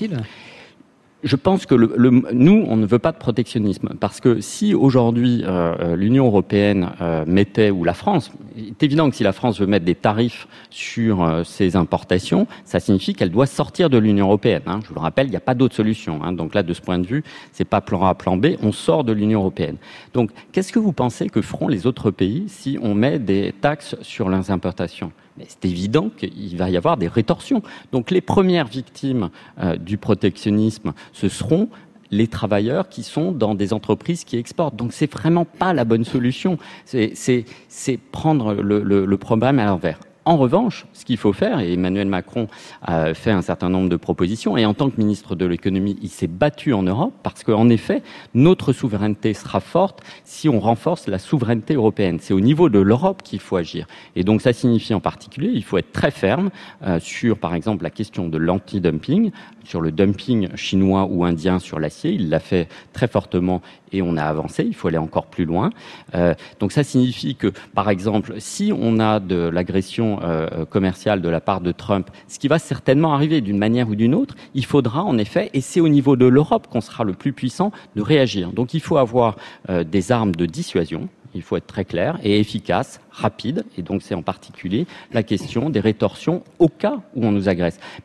Je pense que le, le, nous, on ne veut pas de protectionnisme parce que si aujourd'hui euh, l'Union européenne euh, mettait, ou la France, il est évident que si la France veut mettre des tarifs sur euh, ses importations, ça signifie qu'elle doit sortir de l'Union européenne. Hein. Je vous le rappelle, il n'y a pas d'autre solution. Hein. Donc là, de ce point de vue, c'est pas plan A, plan B, on sort de l'Union européenne. Donc, qu'est-ce que vous pensez que feront les autres pays si on met des taxes sur leurs importations ? Mais c'est évident qu'il va y avoir des rétorsions. Donc les premières victimes euh, du protectionnisme, ce seront les travailleurs qui sont dans des entreprises qui exportent. Donc c'est vraiment pas la bonne solution. C'est, c'est, c'est prendre le, le, le problème à l'envers. En revanche, ce qu'il faut faire, et Emmanuel Macron a fait un certain nombre de propositions, et en tant que ministre de l'économie, il s'est battu en Europe, parce qu'en effet, notre souveraineté sera forte si on renforce la souveraineté européenne. C'est au niveau de l'Europe qu'il faut agir. Et donc ça signifie en particulier, il faut être très ferme euh, sur, par exemple, la question de l'anti-dumping, sur le dumping chinois ou indien sur l'acier. Il l'a fait très fortement et on a avancé. Il faut aller encore plus loin. Euh, donc ça signifie que, par exemple, si on a de l'agression euh, commerciale de la part de Trump, ce qui va certainement arriver d'une manière ou d'une autre, il faudra en effet, et c'est au niveau de l'Europe qu'on sera le plus puissant, de réagir. Donc il faut avoir euh, des armes de dissuasion. Il faut être très clair et efficace, rapide. Et donc c'est en particulier la question des rétorsions au cas où on nous agresse. Mais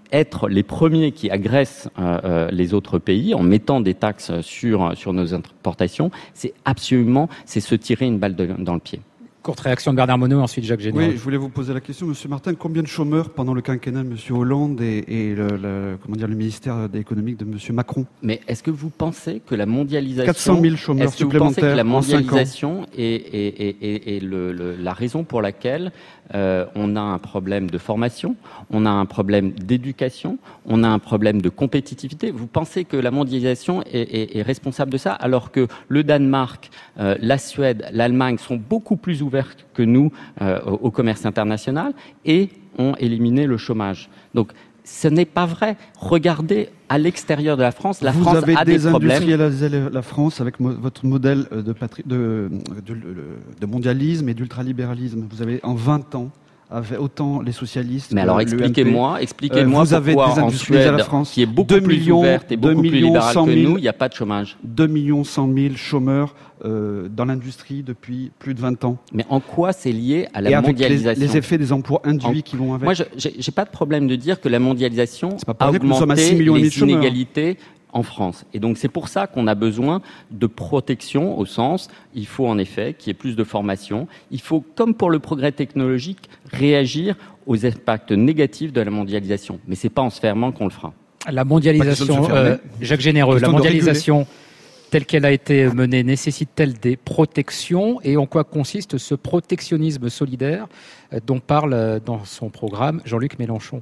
être les premiers qui agressent euh, euh, les autres pays en mettant des taxes sur, sur nos importations, c'est absolument, c'est se tirer une balle de, dans le pied. Courte réaction de Bernard Monod, ensuite Jacques Généreux. Oui, je voulais vous poser la question, Monsieur Martin, combien de chômeurs pendant le quinquennat de Monsieur Hollande et, et le, le, comment dire, le ministère économique de Monsieur Macron? Mais est-ce que vous pensez que la mondialisation... quatre cent mille chômeurs est-ce que vous supplémentaires pensez que la en cinq ans mondialisation est, est, est, est, est le, le, la raison pour laquelle euh, on a un problème de formation, on a un problème d'éducation, on a un problème de compétitivité? Vous pensez que la mondialisation est, est, est responsable de ça, alors que le Danemark, euh, la Suède, l'Allemagne sont beaucoup plus ouvertes que nous euh, au commerce international et ont éliminé le chômage. Donc, ce n'est pas vrai. Regardez à l'extérieur de la France. La Vous France avez a des problèmes. désindustrialisé la France avec mo- votre modèle de, patri- de, de, de, de mondialisme et d'ultralibéralisme. Vous avez en vingt ans avec autant les socialistes. Mais alors l'U M P. expliquez-moi, expliquez-moi euh, vous avez pourquoi en désindustrialisé Suède, la France, qui est beaucoup deux plus millions, ouverte et beaucoup deux plus millions libérale cent que mille, nous, il n'y a pas de chômage. deux millions cent mille chômeurs euh, dans l'industrie depuis plus de vingt ans. Mais en quoi c'est lié à la et avec mondialisation? les, les effets des emplois induits en... qui vont avec. Moi, je n'ai pas de problème de dire que la mondialisation a augmenté les inégalités en France. Et donc, c'est pour ça qu'on a besoin de protection au sens, il faut en effet qu'il y ait plus de formation. Il faut, comme pour le progrès technologique, réagir aux impacts négatifs de la mondialisation. Mais c'est pas en se fermant qu'on le fera. La mondialisation, euh, Jacques Généreux, la mondialisation telle qu'elle a été menée nécessite-t-elle des protections? Et en quoi consiste ce protectionnisme solidaire dont parle dans son programme Jean-Luc Mélenchon?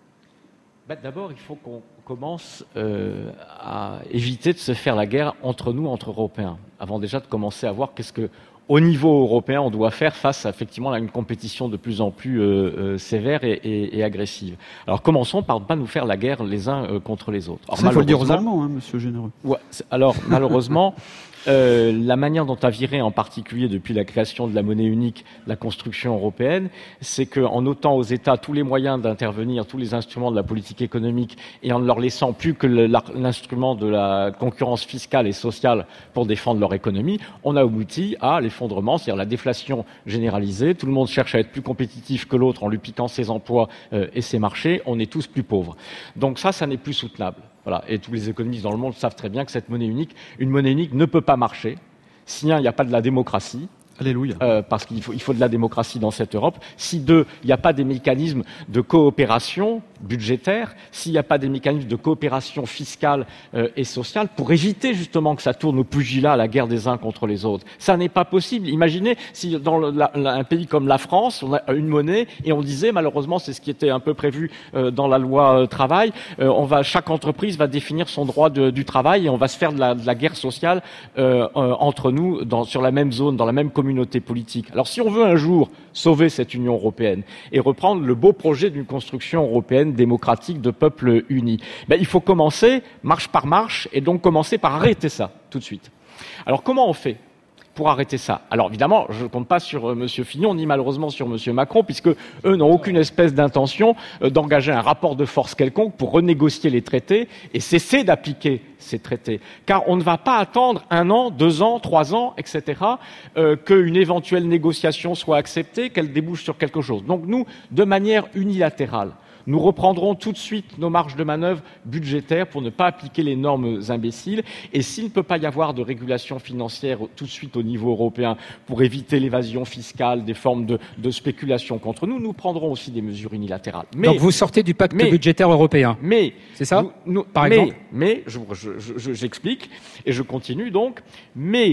Bah, d'abord, il faut qu'on commence euh, à éviter de se faire la guerre entre nous, entre Européens, avant déjà de commencer à voir qu'est-ce que, au niveau européen, on doit faire face à, effectivement, à une compétition de plus en plus euh, euh, sévère et, et, et agressive. Alors, commençons par ne pas nous faire la guerre les uns euh, contre les autres. Il faut le dire aux Allemands, hein, Monsieur Généreux. Ouais, alors, malheureusement... Euh, la manière dont a viré en particulier depuis la création de la monnaie unique la construction européenne, c'est qu'en ôtant aux États tous les moyens d'intervenir, tous les instruments de la politique économique et en ne leur laissant plus que le, la, l'instrument de la concurrence fiscale et sociale pour défendre leur économie, on a abouti à l'effondrement, c'est-à-dire la déflation généralisée. Tout le monde cherche à être plus compétitif que l'autre en lui piquant ses emplois euh, et ses marchés. On est tous plus pauvres. Donc ça, ça n'est plus soutenable. Voilà. Et tous les économistes dans le monde savent très bien que cette monnaie unique, une monnaie unique ne peut pas marcher si, un, il n'y a pas de la démocratie. Alléluia. Euh, parce qu'il faut, il faut de la démocratie dans cette Europe. Si, deux, il n'y a pas des mécanismes de coopération budgétaire, s'il n'y a pas des mécanismes de coopération fiscale euh, et sociale pour éviter justement que ça tourne au pugilat, à la guerre des uns contre les autres. Ça n'est pas possible. Imaginez si dans le, la, la, un pays comme la France, on a une monnaie et on disait, malheureusement, c'est ce qui était un peu prévu euh, dans la loi euh, travail, euh, on va, chaque entreprise va définir son droit de, du travail et on va se faire de la, de la guerre sociale euh, euh, entre nous dans, sur la même zone, dans la même communauté politique. Alors si on veut un jour sauver cette Union européenne et reprendre le beau projet d'une construction européenne démocratique de peuples unis, ben, il faut commencer marche par marche et donc commencer par arrêter ça tout de suite. Alors comment on fait pour arrêter ça? Alors évidemment, je ne compte pas sur euh, M. Fillon, ni malheureusement sur M. Macron, puisque eux n'ont aucune espèce d'intention euh, d'engager un rapport de force quelconque pour renégocier les traités et cesser d'appliquer ces traités. Car on ne va pas attendre un an, deux ans, trois ans, et cetera, euh, qu'une éventuelle négociation soit acceptée, qu'elle débouche sur quelque chose. Donc nous, de manière unilatérale, nous reprendrons tout de suite nos marges de manœuvre budgétaires pour ne pas appliquer les normes imbéciles. Et s'il ne peut pas y avoir de régulation financière tout de suite au niveau européen pour éviter l'évasion fiscale, des formes de, de spéculation contre nous, nous prendrons aussi des mesures unilatérales. Mais, Donc vous sortez du pacte mais, budgétaire européen. Mais c'est ça, nous, nous, par mais, exemple. Mais je, je, je, j'explique et je continue donc. Mais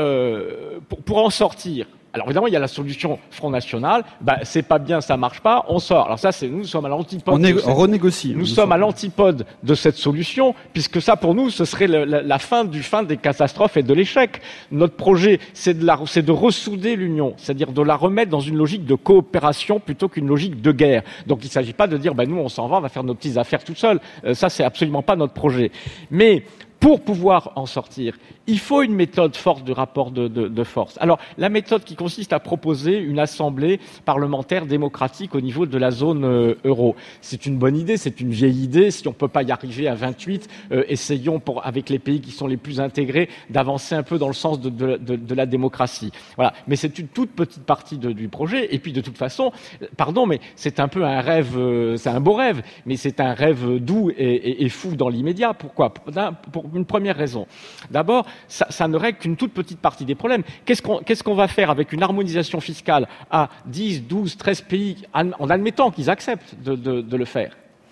euh, pour, pour en sortir. Alors évidemment, il y a la solution Front National. Ben, c'est pas bien, ça marche pas, on sort. Alors ça, c'est nous sommes à l'antipode. On, de est, cette, on renégocie. Nous, nous sommes sommes à l'antipode de cette solution, puisque ça, pour nous, ce serait le, la, la fin du fin des catastrophes et de l'échec. Notre projet, c'est de, la, c'est de ressouder l'Union, c'est-à-dire de la remettre dans une logique de coopération plutôt qu'une logique de guerre. Donc il ne s'agit pas de dire, ben nous, on s'en va, on va faire nos petites affaires tout seul. Euh, ça, c'est absolument pas notre projet. Mais pour pouvoir en sortir, il faut une méthode forte de rapport de, de, de force. Alors, la méthode qui consiste à proposer une assemblée parlementaire démocratique au niveau de la zone euh, euro, c'est une bonne idée, c'est une vieille idée. Si on peut pas y arriver à vingt-huit, euh, essayons pour, avec les pays qui sont les plus intégrés d'avancer un peu dans le sens de, de, de, de la démocratie. Voilà. Mais c'est une toute petite partie de, du projet. Et puis, de toute façon, pardon, mais c'est un peu un rêve, euh, c'est un beau rêve, mais c'est un rêve doux et, et, et fou dans l'immédiat. Pourquoi ? Pour une première raison. D'abord, ça, ça ne règle qu'une toute petite partie des problèmes. Qu'est-ce qu'on, qu'est-ce qu'on va faire avec une harmonisation fiscale à dix, douze, treize pays, en admettant qu'ils acceptent de, de, de le faire ?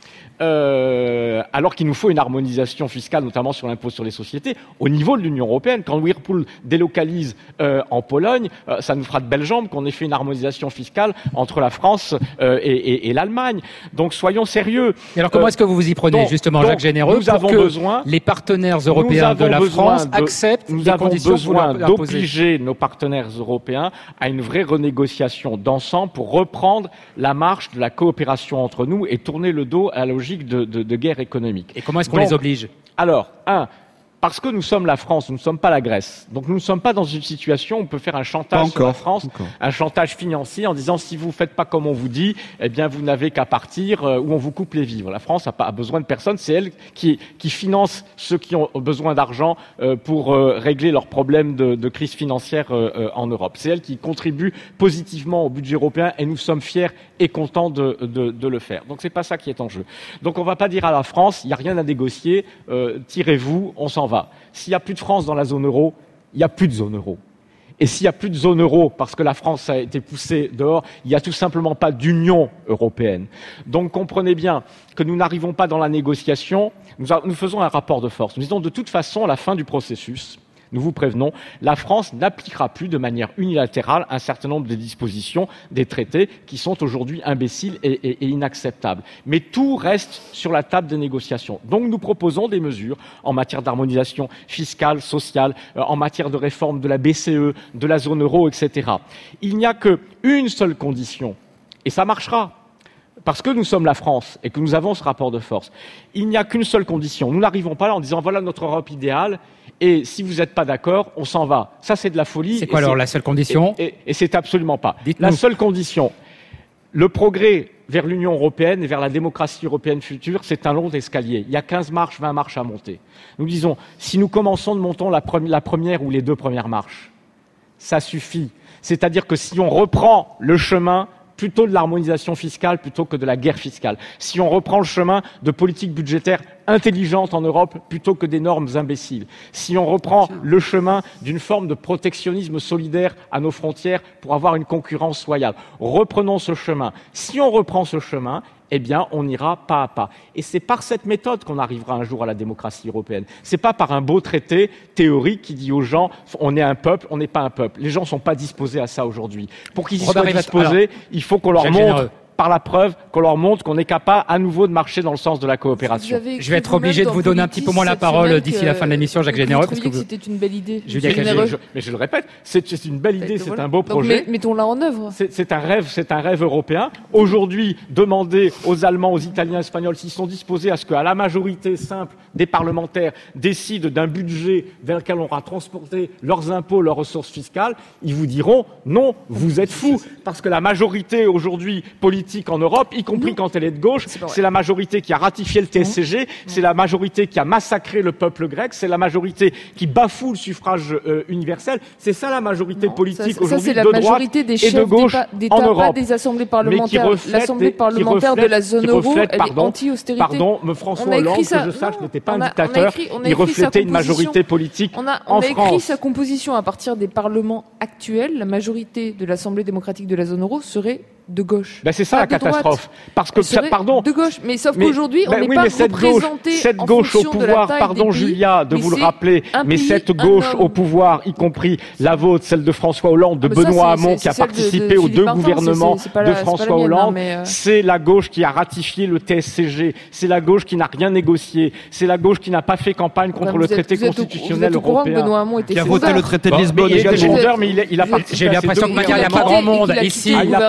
Euh, alors qu'il nous faut une harmonisation fiscale, notamment sur l'impôt sur les sociétés, au niveau de l'Union européenne. Quand Whirlpool délocalise euh, en Pologne, euh, ça nous fera de belles jambes qu'on ait fait une harmonisation fiscale entre la France euh, et, et, et l'Allemagne. Donc soyons sérieux. Et alors comment euh, est-ce que vous vous y prenez, donc, justement, donc, Jacques Généreux, nous pour avons que besoin, les partenaires européens de la France de, acceptent nous les avons conditions besoin pour l'imposer. d'obliger nos partenaires européens à une vraie renégociation d'ensemble pour reprendre la marche de la coopération entre nous et tourner le dos à la logique de, de, de guerre économique. Et comment est-ce qu'on Donc, les oblige ? Alors, un, parce que nous sommes la France, nous ne sommes pas la Grèce. Donc nous ne sommes pas dans une situation où on peut faire un chantage sur la France, encore. un chantage financier en disant si vous ne faites pas comme on vous dit, eh bien vous n'avez qu'à partir euh, ou on vous coupe les vivres. La France n'a pas a besoin de personne, c'est elle qui, qui finance ceux qui ont besoin d'argent euh, pour euh, régler leurs problèmes de, de crise financière euh, euh, en Europe. C'est elle qui contribue positivement au budget européen et nous sommes fiers et contents de, de, de le faire. Donc c'est pas ça qui est en jeu. Donc on ne va pas dire à la France, il n'y a rien à négocier, euh, tirez-vous, on s'en va. S'il n'y a plus de France dans la zone euro, il n'y a plus de zone euro. Et s'il n'y a plus de zone euro, parce que la France a été poussée dehors, il n'y a tout simplement pas d'Union européenne. Donc comprenez bien que nous n'arrivons pas dans la négociation, nous, a, nous faisons un rapport de force. Nous disons de toute façon, à la fin du processus, nous vous prévenons, la France n'appliquera plus de manière unilatérale un certain nombre de dispositions des traités qui sont aujourd'hui imbéciles et, et, et inacceptables. Mais tout reste sur la table des négociations. Donc nous proposons des mesures en matière d'harmonisation fiscale, sociale, euh, en matière de réforme de la B C E, de la zone euro, et cetera. Il n'y a qu'une seule condition, et ça marchera, parce que nous sommes la France et que nous avons ce rapport de force. Il n'y a qu'une seule condition. Nous n'arrivons pas là en disant voilà notre Europe idéale, et si vous n'êtes pas d'accord, on s'en va. Ça, c'est de la folie. C'est quoi alors la seule condition ? Et, et, et c'est absolument pas. Dites-nous. La seule condition, le progrès vers l'Union européenne et vers la démocratie européenne future, c'est un long escalier. Il y a quinze marches, vingt marches à monter. Nous disons, si nous commençons de monter la, pre- la première ou les deux premières marches, ça suffit. C'est-à-dire que si on reprend le chemin plutôt de l'harmonisation fiscale plutôt que de la guerre fiscale, si on reprend le chemin de politique budgétaire intelligente en Europe plutôt que des normes imbéciles, si on reprend le chemin d'une forme de protectionnisme solidaire à nos frontières pour avoir une concurrence loyale, reprenons ce chemin. Si on reprend ce chemin, eh bien, on ira pas à pas. Et c'est par cette méthode qu'on arrivera un jour à la démocratie européenne. C'est pas par un beau traité théorique qui dit aux gens, on est un peuple, on n'est pas un peuple. Les gens sont pas disposés à ça aujourd'hui. Pour qu'ils y soient disposés, il faut qu'on leur montre par la preuve qu'on leur montre qu'on est capable à nouveau de marcher dans le sens de la coopération. Je vais être obligé de vous donner un petit peu moins la parole d'ici la fin de l'émission, Jacques Généreux. Parce que c'était une belle idée. Julia Généreux. Je, mais je le répète, c'est, c'est une belle idée, c'est voilà. un beau projet. Donc, mettons-la en œuvre. C'est, c'est un rêve, c'est un rêve européen. Aujourd'hui, demandez aux Allemands, aux Italiens, aux Espagnols s'ils sont disposés à ce qu'à la majorité simple des parlementaires décident d'un budget vers lequel on va transporter leurs impôts, leurs ressources fiscales, ils vous diront non, vous êtes fous, parce que la majorité aujourd'hui politique en Europe, y compris quand elle est de gauche, c'est, c'est la majorité qui a ratifié le T S C G, c'est la majorité qui a massacré le peuple grec, c'est la majorité qui bafoue le suffrage euh, universel. C'est ça la majorité non, politique ça, aujourd'hui ça, de droite des et de gauche d'État, en Europe. Pas des assemblées parlementaires. L'assemblée parlementaire reflète, de la zone euro, elle pardon, est anti-austérité. Pardon, me François Hollande, ça, que je sache, non, n'était pas on a, un dictateur. on a écrit, on a il reflétait une majorité politique on a, on en a France. écrit sa composition à partir des parlements actuels. La majorité de l'Assemblée démocratique de la zone euro serait de gauche. Ben c'est ça la catastrophe. Droite. Parce que ça, pardon. De gauche, mais sauf mais, qu'aujourd'hui ben on n'est oui, pas cette représenté gauche, cette en gauche au pouvoir. Pardon, Julia, de mais vous le rappeler. Mais pays, cette gauche au pouvoir, y compris la vôtre, celle de François Hollande, de ah, Benoît ça, Hamon, qui a participé de, de aux deux Martin, gouvernements c'est, c'est, c'est la, de François mienne, Hollande, non, euh... c'est la gauche qui a ratifié le T S C G. C'est la gauche qui n'a rien négocié. C'est la gauche qui n'a pas fait campagne contre le traité constitutionnel européen. Qui a voté le traité de Lisbonne. Il a mais il a participé. J'ai l'impression qu'il n'y a pas grand monde ici. Ce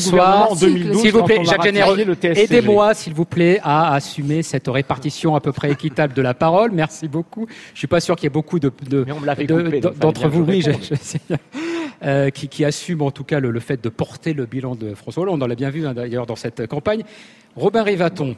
Bonsoir. En deux mille douze, s'il vous plaît, quand on a Jacques Généreux, ratifié le T S C G. aidez-moi, s'il vous plaît, à assumer cette répartition à peu près équitable de la parole. Merci beaucoup. Je suis pas sûr qu'il y ait beaucoup de, de, Mais on me l'avait de- coupé, donc d'entre fallait bien vous, que je oui, je, réponde. je sais bien, euh, qui, qui assument en tout cas le, le fait de porter le bilan de François Hollande. On l'a bien vu hein, d'ailleurs dans cette campagne. Robin Rivaton,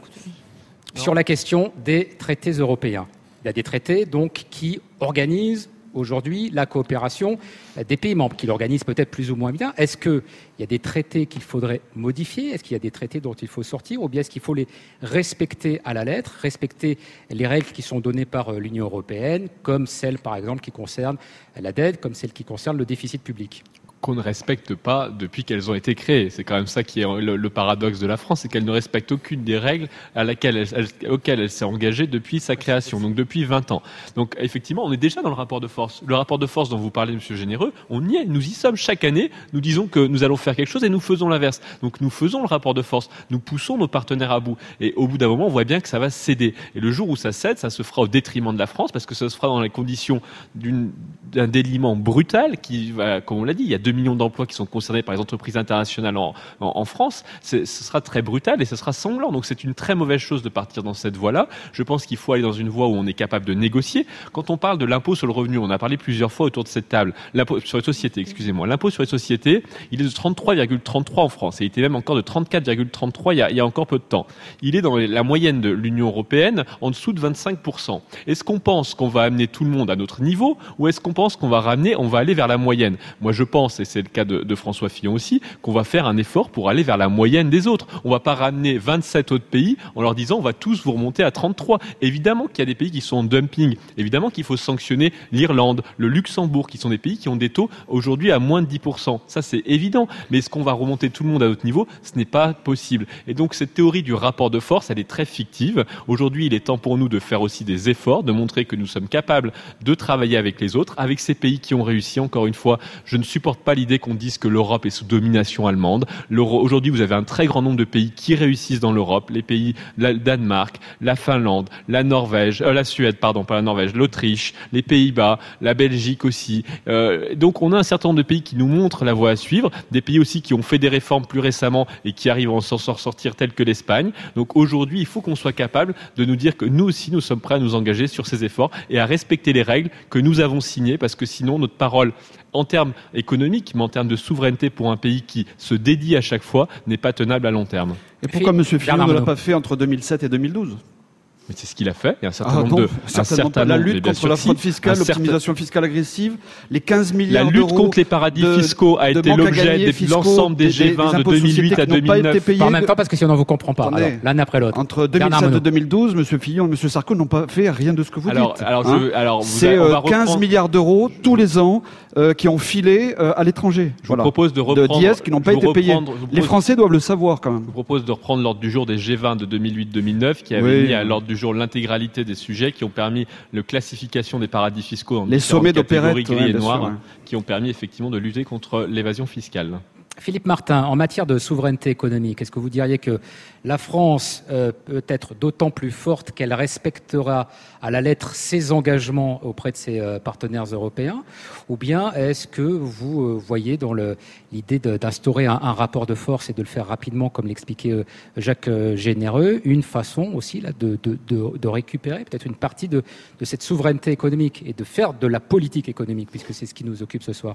sur la question des traités européens. Il y a des traités donc qui organisent aujourd'hui la coopération des pays membres, qui l'organisent peut-être plus ou moins bien. Est-ce qu'il y a des traités qu'il faudrait modifier ? Est-ce qu'il y a des traités dont il faut sortir ? Ou bien est-ce qu'il faut les respecter à la lettre, respecter les règles qui sont données par euh, l'Union européenne, comme celles par exemple qui concernent la dette, comme celles qui concernent le déficit public ? Qu'on ne respecte pas depuis qu'elles ont été créées. C'est quand même ça qui est le, le paradoxe de la France, c'est qu'elle ne respecte aucune des règles à laquelle elle, elle, auxquelles elle s'est engagée depuis sa création, donc depuis vingt ans. Donc effectivement, on est déjà dans le rapport de force. Le rapport de force dont vous parlez, Monsieur Généreux, on y est, nous y sommes chaque année, nous disons que nous allons faire quelque chose et nous faisons l'inverse. Donc nous faisons le rapport de force, nous poussons nos partenaires à bout. Et au bout d'un moment, on voit bien que ça va céder. Et le jour où ça cède, ça se fera au détriment de la France, parce que ça se fera dans les conditions d'une, d'un déliement brutal qui, va, comme on l'a dit, il y a deux millions d'emplois qui sont concernés par les entreprises internationales en, en, en France, c'est, ce sera très brutal et ce sera sanglant. Donc c'est une très mauvaise chose de partir dans cette voie-là. Je pense qu'il faut aller dans une voie où on est capable de négocier. Quand on parle de l'impôt sur le revenu, on a parlé plusieurs fois autour de cette table, l'impôt sur les sociétés, excusez-moi, l'impôt sur les sociétés, il est de trente-trois virgule trente-trois en France et il était même encore de trente-quatre virgule trente-trois il y a, il y a encore peu de temps. Il est dans la moyenne de l'Union européenne en dessous de vingt-cinq pour cent. Est-ce qu'on pense qu'on va amener tout le monde à notre niveau ou est-ce qu'on pense qu'on va ramener, on va aller vers la moyenne ? Moi je pense, et c'est le cas de, de François Fillon aussi, qu'on va faire un effort pour aller vers la moyenne des autres. On va pas ramener vingt-sept autres pays en leur disant on va tous vous remonter à trente-trois. Évidemment qu'il y a des pays qui sont en dumping. Évidemment qu'il faut sanctionner l'Irlande, le Luxembourg, qui sont des pays qui ont des taux aujourd'hui à moins de dix pour cent. Ça c'est évident. Mais est-ce qu'on va remonter tout le monde à notre niveau ? Ce n'est pas possible. Et donc cette théorie du rapport de force, elle est très fictive. Aujourd'hui, il est temps pour nous de faire aussi des efforts, de montrer que nous sommes capables de travailler avec les autres, avec ces pays qui ont réussi. Encore une fois, je ne supporte pas l'idée qu'on dise que l'Europe est sous domination allemande. L'Euro... Aujourd'hui, vous avez un très grand nombre de pays qui réussissent dans l'Europe. Les pays, le Danemark, la Finlande, la Norvège, euh, la Suède, pardon, pas la Norvège, l'Autriche, les Pays-Bas, la Belgique aussi. Euh, donc, on a un certain nombre de pays qui nous montrent la voie à suivre. Des pays aussi qui ont fait des réformes plus récemment et qui arrivent à s'en sortir, tels que l'Espagne. Donc, aujourd'hui, il faut qu'on soit capable de nous dire que nous aussi, nous sommes prêts à nous engager sur ces efforts et à respecter les règles que nous avons signées, parce que sinon, notre parole, en termes économiques, mais en termes de souveraineté pour un pays qui se dédie à chaque fois, n'est pas tenable à long terme. Et pourquoi M. Fillon ne l'a pas fait entre deux mille sept et deux mille douze ? Mais c'est ce qu'il a fait. Il y a un certain Ah, nombre non, de... certainement un certain pas. La nombre, lutte bien contre sûr la si, fraude fiscale, un certain- l'optimisation fiscale agressive, les quinze milliards La d'euros lutte contre les paradis de- fiscaux a de été manque à l'objet gagner de fiscaux, l'ensemble des des- G vingt des de impôts deux mille huit sociétés à qui n'ont pas été deux mille neuf. payés. Pas en même temps, parce que sinon on ne vous comprend pas. Attendez. Alors, l'un après l'autre. Entre deux mille Bernard sept et Monod. deux mille douze, M. Fillon et M. Sarko n'ont pas fait rien de ce que vous Alors, dites. alors, hein. je, alors, vous C'est a- on euh, va quinze reprendre- milliards d'euros tous les ans euh, qui ont filé euh, à l'étranger. Je vous propose de de reprendre- d'I S qui n'ont pas je vous été payés. reprendre- je vous Les propose- Français doivent le savoir quand même. Je vous propose de reprendre l'ordre du jour des G vingt de deux mille huit deux mille neuf qui avait Oui. mis à l'ordre du jour l'intégralité des sujets qui ont permis la classification des paradis fiscaux en Les différentes sommets catégories d'opérette, gris ouais, et bien noires sûr, ouais. qui ont permis effectivement de lutter contre l'évasion fiscale. Philippe Martin, en matière de souveraineté économique, est-ce que vous diriez que la France euh, peut être d'autant plus forte qu'elle respectera à la lettre ses engagements auprès de ses euh, partenaires européens, ou bien est-ce que vous euh, voyez dans le, l'idée de, d'instaurer un, un rapport de force et de le faire rapidement, comme l'expliquait euh, Jacques euh, Généreux, une façon aussi là, de, de, de, de récupérer peut-être une partie de, de cette souveraineté économique et de faire de la politique économique, puisque c'est ce qui nous occupe ce soir?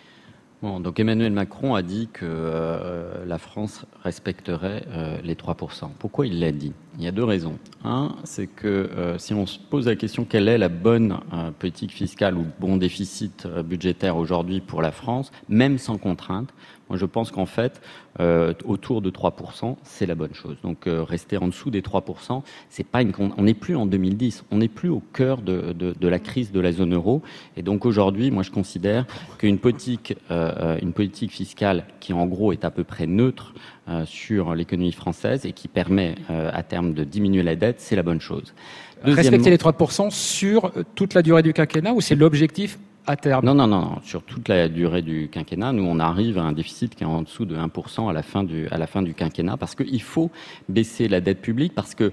Bon, donc Emmanuel Macron a dit que euh, la France respecterait euh, les trois pour cent. Pourquoi il l'a dit ? Il y a deux raisons. Un, c'est que euh, si on se pose la question quelle est la bonne euh, politique fiscale ou bon déficit euh, budgétaire aujourd'hui pour la France, même sans contrainte, moi je pense qu'en fait, euh, autour de trois pour cent, c'est la bonne chose. Donc euh, rester en dessous des trois pour cent, c'est pas une con... on n'est plus en deux mille dix, on n'est plus au cœur de, de, de la crise de la zone euro. Et donc aujourd'hui, moi je considère qu'une politique, euh, une politique fiscale qui en gros est à peu près neutre euh, sur l'économie française et qui permet euh, à terme de diminuer la dette, c'est la bonne chose. Respecter les trois pour cent sur toute la durée du quinquennat, ou c'est l'objectif à terme? Non, non, non, non. Sur toute la durée du quinquennat, nous, on arrive à un déficit qui est en dessous de un pour cent à la fin du, à la fin du quinquennat, parce qu'il faut baisser la dette publique, parce que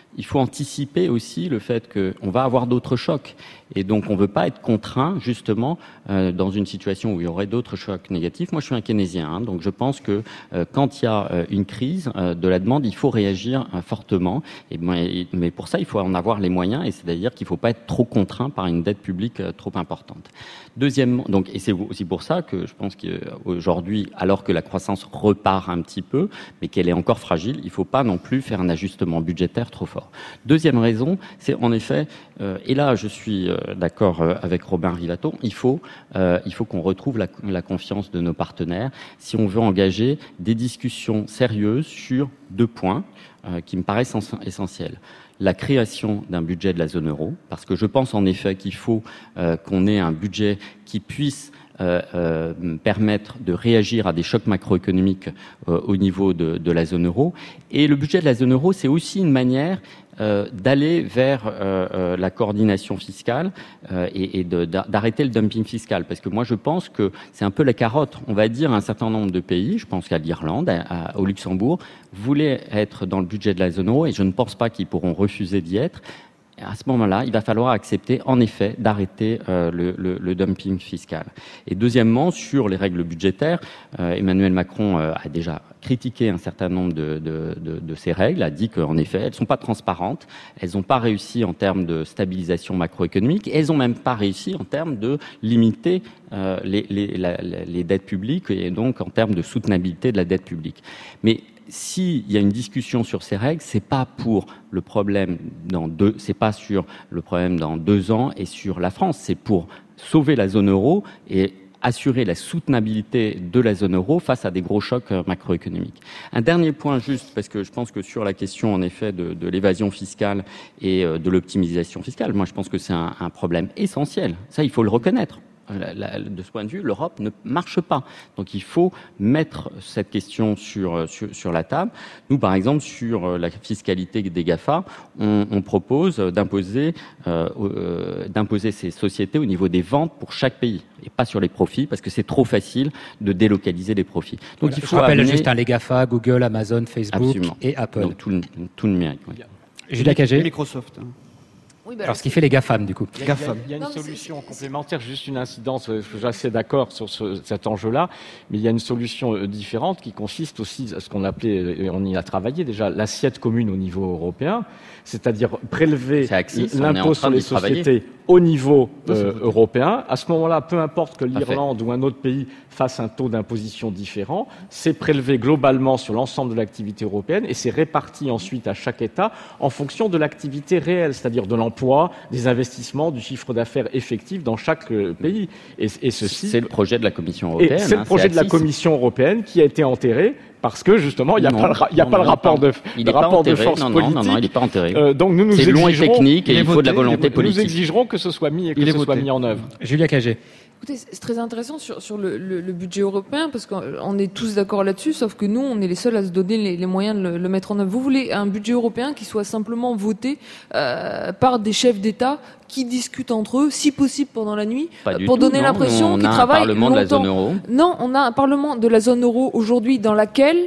il faut anticiper aussi le fait qu'on va avoir d'autres chocs. Et donc, on ne veut pas être contraint, justement, euh, dans une situation où il y aurait d'autres chocs négatifs. Moi, je suis un keynésien, hein, donc je pense que euh, quand il y a euh, une crise euh, de la demande, il faut réagir euh, fortement. Et, et, mais pour ça, il faut en avoir les moyens, et c'est-à-dire qu'il ne faut pas être trop contraint par une dette publique euh, trop importante. Deuxièmement, donc, et c'est aussi pour ça que je pense qu'aujourd'hui, alors que la croissance repart un petit peu, mais qu'elle est encore fragile, il ne faut pas non plus faire un ajustement budgétaire trop fort. Deuxième raison, c'est en effet, euh, et là je suis euh, d'accord euh, avec Robin Rivato, il faut, euh, il faut qu'on retrouve la, la confiance de nos partenaires si on veut engager des discussions sérieuses sur deux points euh, qui me paraissent essentiels. La création d'un budget de la zone euro, parce que je pense en effet qu'il faut euh, qu'on ait un budget qui puisse euh, euh, permettre de réagir à des chocs macroéconomiques euh, au niveau de, de la zone euro. Et le budget de la zone euro, c'est aussi une manière euh, d'aller vers euh, euh, la coordination fiscale euh, et, et de, d'arrêter le dumping fiscal. Parce que moi, je pense que c'est un peu la carotte. On va dire un certain nombre de pays, je pense qu'à l'Irlande, à, à, au Luxembourg, voulaient être dans le budget de la zone euro et je ne pense pas qu'ils pourront refuser d'y être. À ce moment-là, il va falloir accepter, en effet, d'arrêter euh, le, le, le dumping fiscal. Et deuxièmement, sur les règles budgétaires, euh, Emmanuel Macron euh, a déjà critiqué un certain nombre de, de, de, de ces règles, a dit qu'en effet, elles ne sont pas transparentes, elles n'ont pas réussi en termes de stabilisation macroéconomique, et elles n'ont même pas réussi en termes de limiter euh, les, les, la, les dettes publiques, et donc en termes de soutenabilité de la dette publique. Mais s'il y a une discussion sur ces règles, c'est pas pour le problème dans deux, c'est pas sur le problème dans deux ans et sur la France, c'est pour sauver la zone euro et assurer la soutenabilité de la zone euro face à des gros chocs macroéconomiques. Un dernier point juste, parce que je pense que sur la question en effet de, de l'évasion fiscale et de l'optimisation fiscale, moi je pense que c'est un, un problème essentiel. Ça, il faut le reconnaître. La, la, de ce point de vue, l'Europe ne marche pas. Donc il faut mettre cette question sur, sur, sur la table. Nous, par exemple, sur la fiscalité des GAFA, on, on propose d'imposer, euh, euh, d'imposer ces sociétés au niveau des ventes pour chaque pays, et pas sur les profits, parce que c'est trop facile de délocaliser les profits. Donc voilà, il faut je rappelle amener... juste hein, les GAFA, Google, Amazon, Facebook Absolument. Et Apple. Donc tout le, tout le numérique. Oui. Julia Cagé. Microsoft. Hein. Oui, bah alors, ce qui fait les GAFAM, du coup. Il y a, il y a, il y a une non, solution c'est, complémentaire, c'est... juste une incidence, je suis assez d'accord sur ce, cet enjeu-là, mais il y a une solution différente qui consiste aussi à ce qu'on appelait, et on y a travaillé déjà, l'assiette commune au niveau européen, c'est-à-dire prélever Axis, l'impôt sur les sociétés au niveau euh, européen. À ce moment-là, peu importe que l'Irlande ou un autre pays fasse un taux d'imposition différent, c'est prélevé globalement sur l'ensemble de l'activité européenne et c'est réparti ensuite à chaque État en fonction de l'activité réelle, c'est-à-dire de l'emploi, des investissements, du chiffre d'affaires effectif dans chaque euh, pays. Et, et ceci, c'est le projet de la Commission européenne. C'est hein, le projet c'est de la Commission européenne qui a été enterré. Parce que justement, il n'y a non, pas, le, y a non, pas non, le rapport de, il rapport enterré, de force non, politique. Non, non, il n'est pas enterré. Euh, donc nous nous c'est long et technique et il, il faut voté, de la volonté politique. Nous exigerons que ce soit mis et que il ce soit mis en œuvre. Julia Cagé. Écoutez, c'est très intéressant sur, sur le, le, le budget européen parce qu'on est tous d'accord là-dessus, sauf que nous, on est les seuls à se donner les, les moyens de le, le mettre en œuvre. Vous voulez un budget européen qui soit simplement voté euh, par des chefs d'État qui discutent entre eux, si possible pendant la nuit, euh, pour tout, donner non, l'impression non, qu'ils travaillent longtemps. On a un parlement de la zone euro. Non, on a un parlement de la zone euro aujourd'hui dans laquelle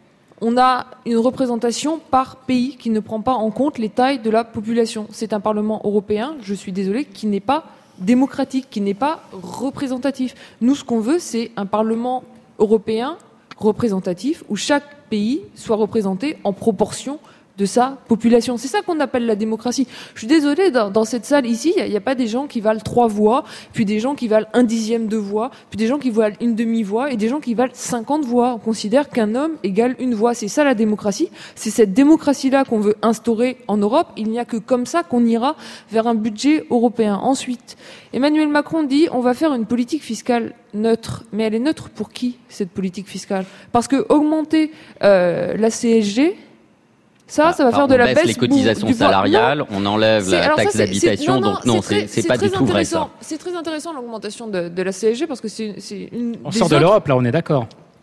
on a une représentation par pays qui ne prend pas en compte les tailles de la population. C'est un Parlement européen, je suis désolée, qui n'est pas démocratique, qui n'est pas représentatif. Nous, ce qu'on veut, c'est un Parlement européen représentatif où chaque pays soit représenté en proportion de sa population. C'est ça qu'on appelle la démocratie. Je suis désolée, dans, dans cette salle ici, il n'y a, a pas des gens qui valent trois voix, puis des gens qui valent un dixième de voix, puis des gens qui valent une demi-voix, et des gens qui valent cinquante voix. On considère qu'un homme égale une voix. C'est ça la démocratie. C'est cette démocratie-là qu'on veut instaurer en Europe. Il n'y a que comme ça qu'on ira vers un budget européen. Ensuite, Emmanuel Macron dit on va faire une politique fiscale neutre. Mais elle est neutre pour qui, cette politique fiscale ? Parce que augmenter euh, la C S G, Ça, ah, ça va faire de la baisse. On baisse les cotisations du salariales, non. on enlève la alors taxe ça, c'est, d'habitation, c'est, non, non, donc non, c'est, c'est, c'est, c'est pas du tout vrai ça. C'est très intéressant l'augmentation de, de la C S G parce que c'est, c'est une. On des sort autres... de l'Europe, là, on est d'accord.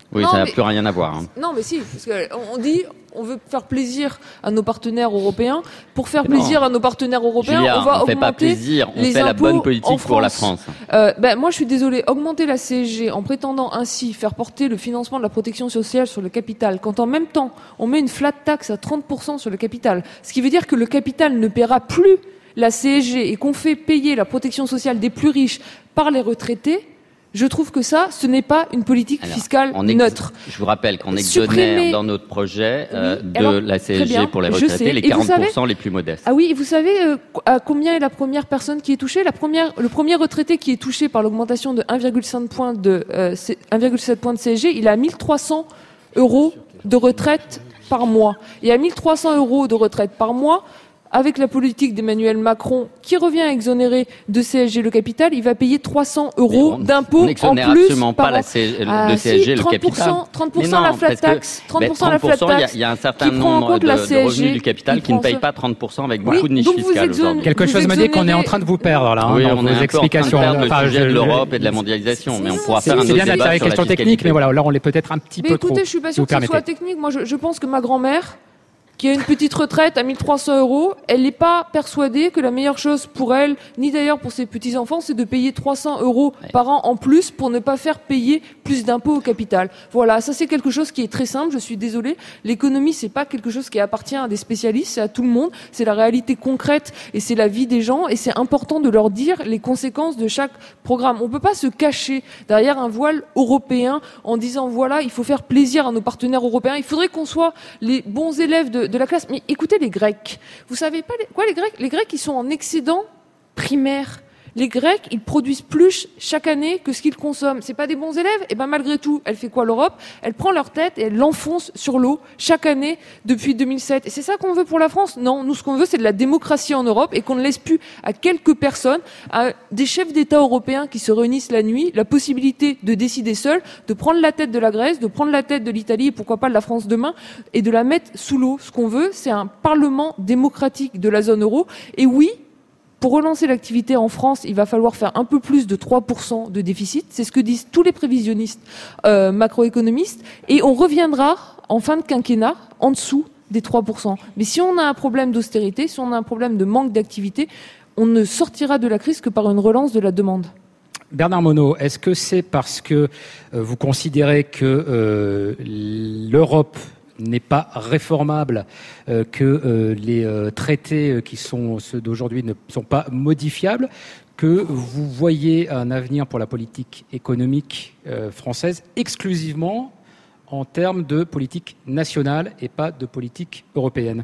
Oui, non, ça n'a mais... plus rien à voir. Hein. Non, mais si, parce qu'on dit on veut faire plaisir à nos partenaires européens. Pour faire non. plaisir à nos partenaires européens, Julia, on va on augmenter fait pas plaisir, on les fait la bonne impôts politique en pour la France. France. Euh, ben, moi, je suis désolée, augmenter la C S G en prétendant ainsi faire porter le financement de la protection sociale sur le capital, quand en même temps, on met une flat tax à trente pour cent sur le capital, ce qui veut dire que le capital ne paiera plus la C S G et qu'on fait payer la protection sociale des plus riches par les retraités, je trouve que ça, ce n'est pas une politique alors, fiscale ex- neutre. Je vous rappelle qu'on exonère Supprimer... dans notre projet euh, oui, de alors, la C S G pour les retraités les quarante pour cent savez... les plus modestes. Ah oui, et vous savez euh, à combien est la première personne qui est touchée la première, Le premier retraité qui est touché par l'augmentation de un virgule cinq points de, euh, un virgule sept points de C S G, il a mille trois cents euros de retraite par mois. Et à mille trois cents euros de retraite par mois, avec la politique d'Emmanuel Macron, qui revient à exonérer de C S G le capital, il va payer trois cents euros d'impôts en plus. On n'exonère absolument pas la C- ah, de C S G si, le capital. trente pour cent non, la flat tax. trente pour cent ben, la flat tax. Il y, y a un certain nombre de, de revenus du capital qui ne payent pas trente pour cent avec beaucoup oui, de niches fiscales aujourd'hui. Quelque chose me dit qu'on est en train de vous perdre là, hein, oui, dans on vos est explications. En train de perdre enfin, le sujet je... de l'Europe et de la mondialisation, mais on pourra faire un autre débat. C'est bien d'être les questions techniques, mais voilà, là on l'est peut-être un petit peu trop. Écoutez, je suis pas sûre que ce soit technique. Moi, je pense que ma grand-mère, qui a une petite retraite à mille trois cents euros, elle n'est pas persuadée que la meilleure chose pour elle, ni d'ailleurs pour ses petits-enfants, c'est de payer trois cents euros ouais. par an en plus pour ne pas faire payer plus d'impôts au capital. Voilà, ça c'est quelque chose qui est très simple, je suis désolée. L'économie, c'est pas quelque chose qui appartient à des spécialistes, c'est à tout le monde, c'est la réalité concrète et c'est la vie des gens et c'est important de leur dire les conséquences de chaque programme. On peut pas se cacher derrière un voile européen en disant voilà, il faut faire plaisir à nos partenaires européens, il faudrait qu'on soit les bons élèves de de la classe. Mais écoutez les Grecs. Vous savez pas les... quoi les Grecs? Les Grecs, ils sont en excédent primaire. Les Grecs, ils produisent plus chaque année que ce qu'ils consomment. C'est pas des bons élèves? Et ben malgré tout, elle fait quoi l'Europe? Elle prend leur tête et elle l'enfonce sur l'eau chaque année depuis deux mille sept. Et c'est ça qu'on veut pour la France? Non, nous ce qu'on veut c'est de la démocratie en Europe et qu'on ne laisse plus à quelques personnes, à des chefs d'État européens qui se réunissent la nuit, la possibilité de décider seuls, de prendre la tête de la Grèce, de prendre la tête de l'Italie et pourquoi pas de la France demain et de la mettre sous l'eau. Ce qu'on veut, c'est un parlement démocratique de la zone euro. Et oui, pour relancer l'activité en France, il va falloir faire un peu plus de trois pour cent de déficit. C'est ce que disent tous les prévisionnistes euh, macroéconomistes. Et on reviendra en fin de quinquennat en dessous des trois pour cent. Mais si on a un problème d'austérité, si on a un problème de manque d'activité, on ne sortira de la crise que par une relance de la demande. Bernard Monod, est-ce que c'est parce que euh, vous considérez que euh, l'Europe n'est pas réformable, euh, que euh, les euh, traités euh, qui sont ceux d'aujourd'hui ne sont pas modifiables, que vous voyez un avenir pour la politique économique euh, française exclusivement en termes de politique nationale et pas de politique européenne?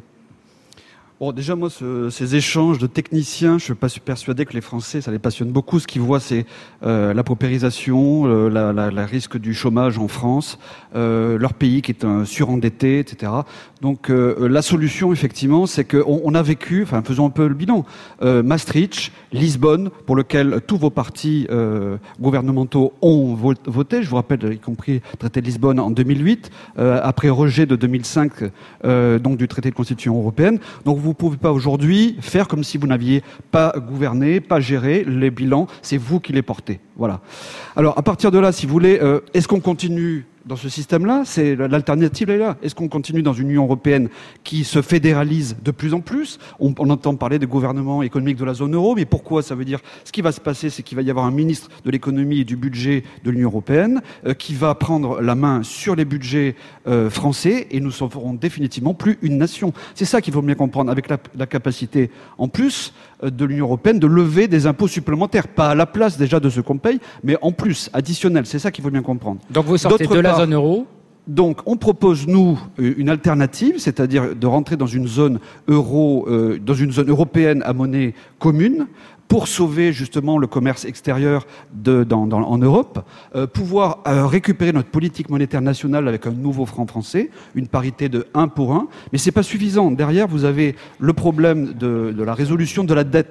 Bon, déjà, moi, ce, ces échanges de techniciens, je ne suis pas persuadé que les Français, ça les passionne beaucoup. Ce qu'ils voient, c'est euh, la paupérisation, euh, la, la, la risque du chômage en France, euh, leur pays qui est un surendetté, et cetera. Donc, euh, la solution, effectivement, c'est qu'on on a vécu, enfin, faisons un peu le bilan, euh, Maastricht, Lisbonne, pour lequel tous vos partis euh, gouvernementaux ont voté. Je vous rappelle, y compris le traité de Lisbonne en deux mille huit, euh, après rejet de deux mille cinq, euh, donc du traité de constitution européenne. Donc, vous ne pouvez pas aujourd'hui faire comme si vous n'aviez pas gouverné, pas géré les bilans. C'est vous qui les portez. Voilà. Alors, à partir de là, si vous voulez, euh, est-ce qu'on continue dans ce système-là? C'est l'alternative est là. Est-ce qu'on continue dans une Union européenne qui se fédéralise de plus en plus? on, on entend parler de gouvernement économique de la zone euro, mais pourquoi? Ça veut dire, ce qui va se passer, c'est qu'il va y avoir un ministre de l'économie et du budget de l'Union européenne euh, qui va prendre la main sur les budgets euh, français et nous ne serons définitivement plus une nation. C'est ça qu'il faut bien comprendre, avec la, la capacité en plus euh, de l'Union européenne de lever des impôts supplémentaires, pas à la place déjà de ce qu'on paye, mais en plus, additionnel. C'est ça qu'il faut bien comprendre. Donc vous sortez de la zone euro? Donc, on propose, nous, une alternative, c'est-à-dire de rentrer dans une zone euro, euh, dans une zone européenne à monnaie commune, pour sauver justement le commerce extérieur de, dans, dans, en Europe, euh, pouvoir euh, récupérer notre politique monétaire nationale avec un nouveau franc français, une parité de un pour un, mais c'est pas suffisant. Derrière, vous avez le problème de, de la résolution de la dette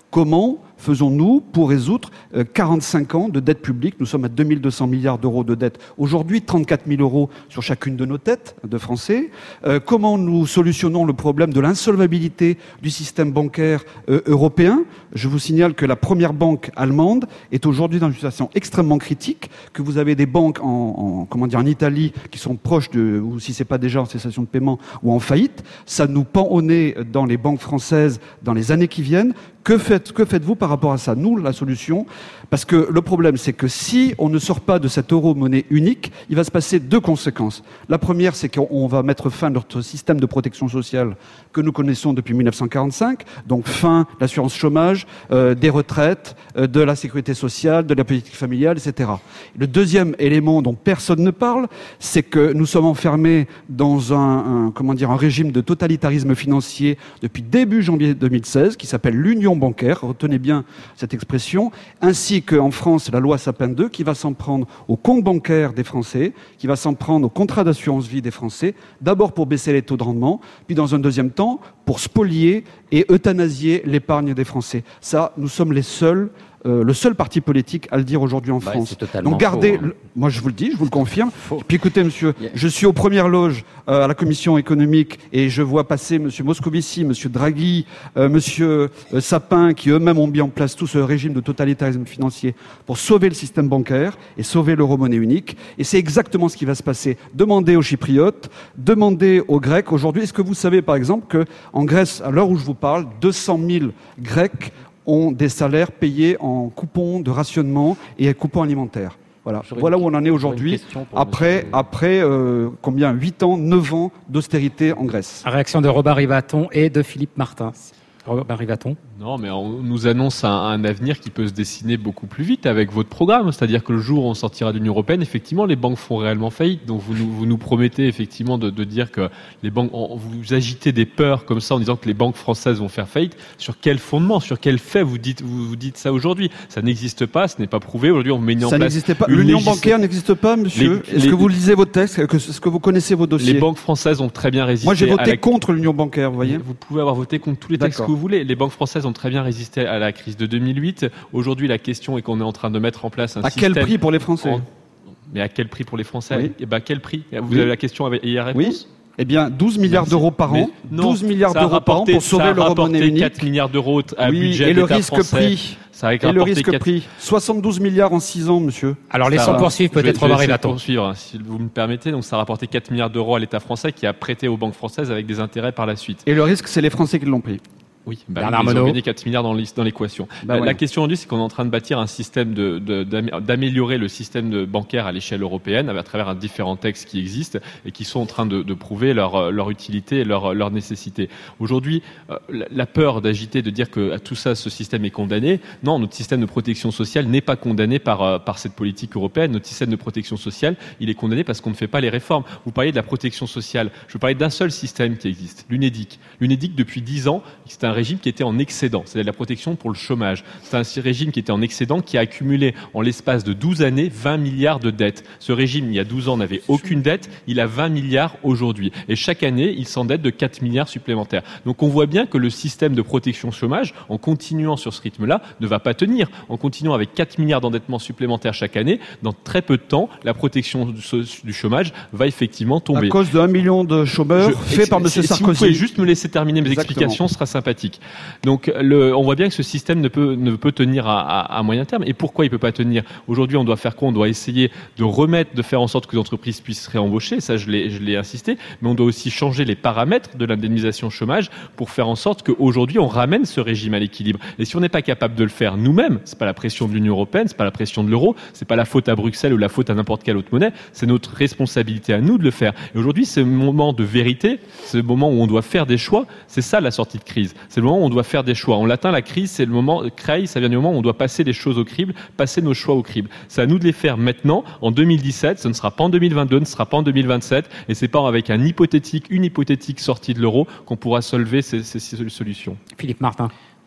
Comment faisons-nous pour résoudre euh, quarante-cinq ans de dette publique? Nous sommes à deux mille deux cents milliards d'euros de dette aujourd'hui, trente-quatre mille euros sur chacune de nos têtes de Français. Euh, comment nous solutionnons le problème de l'insolvabilité du système bancaire euh, européen? Je vous signale que la première banque allemande est aujourd'hui dans une situation extrêmement critique, que vous avez des banques en, en, comment dire, en Italie qui sont proches de, ou si c'est pas déjà en cessation de paiement ou en faillite. Ça nous pend au nez dans les banques françaises dans les années qui viennent. Que, faites, que faites-vous par rapport à ça? Nous, la solution, parce que le problème, c'est que si on ne sort pas de cette euro-monnaie unique, il va se passer deux conséquences. La première, c'est qu'on va mettre fin à notre système de protection sociale que nous connaissons depuis mille neuf cent quarante-cinq, donc fin de l'assurance chômage, euh, des retraites, euh, de la sécurité sociale, de la politique familiale, et cetera. Le deuxième élément dont personne ne parle, c'est que nous sommes enfermés dans un, un, comment dire, un régime de totalitarisme financier depuis début janvier deux mille seize, qui s'appelle l'Union bancaire, retenez bien cette expression, ainsi qu'en France, la loi Sapin deux, qui va s'en prendre aux comptes bancaires des Français, qui va s'en prendre aux contrats d'assurance vie des Français, d'abord pour baisser les taux de rendement, puis dans un deuxième temps, pour spolier et euthanasier l'épargne des Français. Ça, nous sommes les seuls, euh, le seul parti politique à le dire aujourd'hui en bah, France. C'est totalement Donc gardez, faux, hein. le... moi je vous le dis, je vous le confirme. Faux. Puis écoutez, monsieur, Yeah. je suis aux premières loges euh, à la Commission économique et je vois passer monsieur Moscovici, monsieur Draghi, euh, monsieur euh, Sapin, qui eux-mêmes ont mis en place tout ce régime de totalitarisme financier pour sauver le système bancaire et sauver l'euro-monnaie unique. Et c'est exactement ce qui va se passer. Demandez aux Chypriotes, demandez aux Grecs. Aujourd'hui, est-ce que vous savez par exemple que en Grèce, à l'heure où je vous parle, deux cent mille Grecs ont des salaires payés en coupons de rationnement et coupons alimentaires. Voilà, voilà où on en est aujourd'hui, après, après euh, combien, huit ans, neuf ans d'austérité en Grèce. La réaction de Robert Rivaton et de Philippe Martin. Robert Rivaton. Non, mais on nous annonce un, un avenir qui peut se dessiner beaucoup plus vite avec votre programme. C'est-à-dire que le jour où on sortira de l'Union européenne, effectivement, les banques font réellement faillite. Donc vous nous, vous nous promettez effectivement de, de dire que les banques, on, vous agitez des peurs comme ça en disant que les banques françaises vont faire faillite. Sur quel fondement, sur quel fait vous dites, vous, vous dites ça aujourd'hui? Ça n'existe pas, ce n'est pas prouvé. Aujourd'hui, on met en ça place. n'existait pas. Une L'union légis... bancaire n'existe pas, monsieur. Les, Est-ce les, que vous lisez vos textes? Est-ce que vous connaissez vos dossiers? Les banques françaises ont très bien résisté. Moi, j'ai voté la... contre l'union bancaire, vous voyez. Vous pouvez avoir voté contre tous les textes que vous voulez. Les banques françaises ont très bien résisté à la crise de deux mille huit. Aujourd'hui, la question est qu'on est en train de mettre en place un à système... À quel prix pour les Français? en... Mais à quel prix pour les Français? Oui. Et ben, quel prix? Vous oui. avez la question et la réponse? Oui. Eh bien, douze milliards Merci. d'euros par an. Non, douze milliards d'euros par an pour sauver l'euro-monnaie unique. quatre milliards d'euros à oui, budget et le d'État risque français. prix. Ça a et le risque quatre... prix. soixante-douze milliards en six ans, monsieur. Alors, laissons poursuivre peut-être Robert Rivaton. poursuivre, hein, si vous me permettez. Donc, ça a rapporté quatre milliards d'euros à l'État français qui a prêté aux banques françaises avec des intérêts par la suite. Et le risque, c'est les Français qui l'ont pris. Oui, bah, Bernard ils Monod. ont gagné quatre milliards dans l'équation. Bah la, ouais. la question aujourd'hui, c'est qu'on est en train de bâtir un système de, de, d'améliorer le système de bancaire à l'échelle européenne à travers différents textes qui existent et qui sont en train de, de prouver leur, leur utilité et leur, leur nécessité. Aujourd'hui, la, la peur d'agiter, de dire que à tout ça, ce système est condamné. Non, notre système de protection sociale n'est pas condamné par, par cette politique européenne. Notre système de protection sociale, il est condamné parce qu'on ne fait pas les réformes. Vous parliez de la protection sociale. Je veux parler d'un seul système qui existe, l'UNEDIC. L'UNEDIC, depuis dix ans, c'est un régime qui était en excédent, c'est-à-dire la protection pour le chômage. C'est un régime qui était en excédent, qui a accumulé en l'espace de douze années vingt milliards de dettes. Ce régime, il y a douze ans, n'avait aucune dette, il a vingt milliards aujourd'hui. Et chaque année, il s'endette de quatre milliards supplémentaires. Donc on voit bien que le système de protection chômage, en continuant sur ce rythme-là, ne va pas tenir. En continuant avec quatre milliards d'endettement supplémentaires chaque année, dans très peu de temps, la protection du chômage va effectivement tomber. À cause de un million de chômeurs Je, faits par M. Sarkozy. Si vous pouvez juste me laisser terminer mes Exactement. explications, ce sera sympathique. Donc, le, on voit bien que ce système ne peut, ne peut tenir à, à, à moyen terme. Et pourquoi il ne peut pas tenir? Aujourd'hui, on doit faire quoi? On doit essayer de remettre, de faire en sorte que les entreprises puissent réembaucher. Ça, je l'ai, je l'ai insisté. Mais on doit aussi changer les paramètres de l'indemnisation chômage pour faire en sorte qu'aujourd'hui, on ramène ce régime à l'équilibre. Et si on n'est pas capable de le faire nous-mêmes, c'est pas la pression de l'Union européenne, c'est pas la pression de l'euro, c'est pas la faute à Bruxelles ou la faute à n'importe quelle autre monnaie, c'est notre responsabilité à nous de le faire. Et aujourd'hui, c'est le moment de vérité, c'est le moment où on doit faire des choix. C'est ça la sortie de crise. C'est le moment où on doit faire des choix. En latin, la crise, c'est le moment, crise, ça vient du moment où on doit passer les choses au crible, passer nos choix au crible. C'est à nous de les faire maintenant, en deux mille dix-sept, ce ne sera pas en deux mille vingt-deux, ce ne sera pas en deux mille vingt-sept, et c'est pas avec un hypothétique, une hypothétique sortie de l'euro qu'on pourra solver ces, ces, ces solutions. Philippe Martin.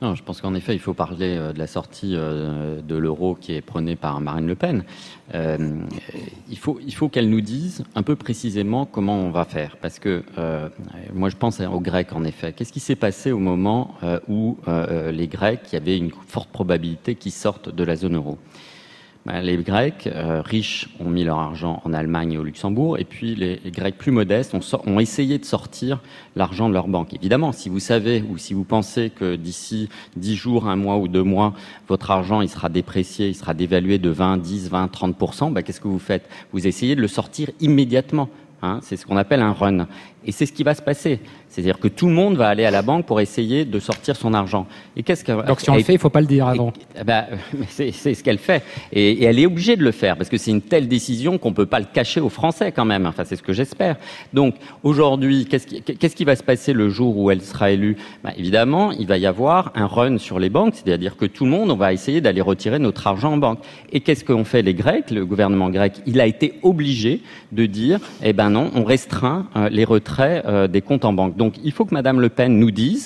Non, je pense qu'en effet, il faut parler de la sortie de l'euro qui est prônée par Marine Le Pen. Euh, il faut, il faut qu'elle nous dise un peu précisément comment on va faire. Parce que euh, moi, je pense aux Grecs, en effet. Qu'est-ce qui s'est passé au moment euh, où euh, les Grecs, il y avait une forte probabilité qu'ils sortent de la zone euro? Ben, les Grecs euh, riches ont mis leur argent en Allemagne et au Luxembourg, et puis les, les Grecs plus modestes ont, so- ont essayé de sortir l'argent de leur banque. Évidemment, si vous savez ou si vous pensez que d'ici dix jours, un mois ou deux mois, votre argent il sera déprécié, il sera dévalué de vingt, dix, vingt, trente pour cent, ben, qu'est-ce que vous faites? Vous essayez de le sortir immédiatement. Hein, c'est ce qu'on appelle un run. Et c'est ce qui va se passer. C'est-à-dire que tout le monde va aller à la banque pour essayer de sortir son argent. Et qu'est-ce que... Donc si on et, le fait, il ne faut pas le dire avant. Et, bah, c'est, c'est ce qu'elle fait. Et, et elle est obligée de le faire, parce que c'est une telle décision qu'on ne peut pas le cacher aux Français quand même. Enfin, c'est ce que j'espère. Donc aujourd'hui, qu'est-ce qui, qu'est-ce qui va se passer le jour où elle sera élue? Bah, évidemment, il va y avoir un run sur les banques, c'est-à-dire que tout le monde, on va essayer d'aller retirer notre argent en banque. Et qu'est-ce qu'ont fait les Grecs? Le gouvernement grec, il a été obligé de dire, eh ben non, on restreint euh, les retraits euh, des comptes en banque. Donc, il faut que Madame Le Pen nous dise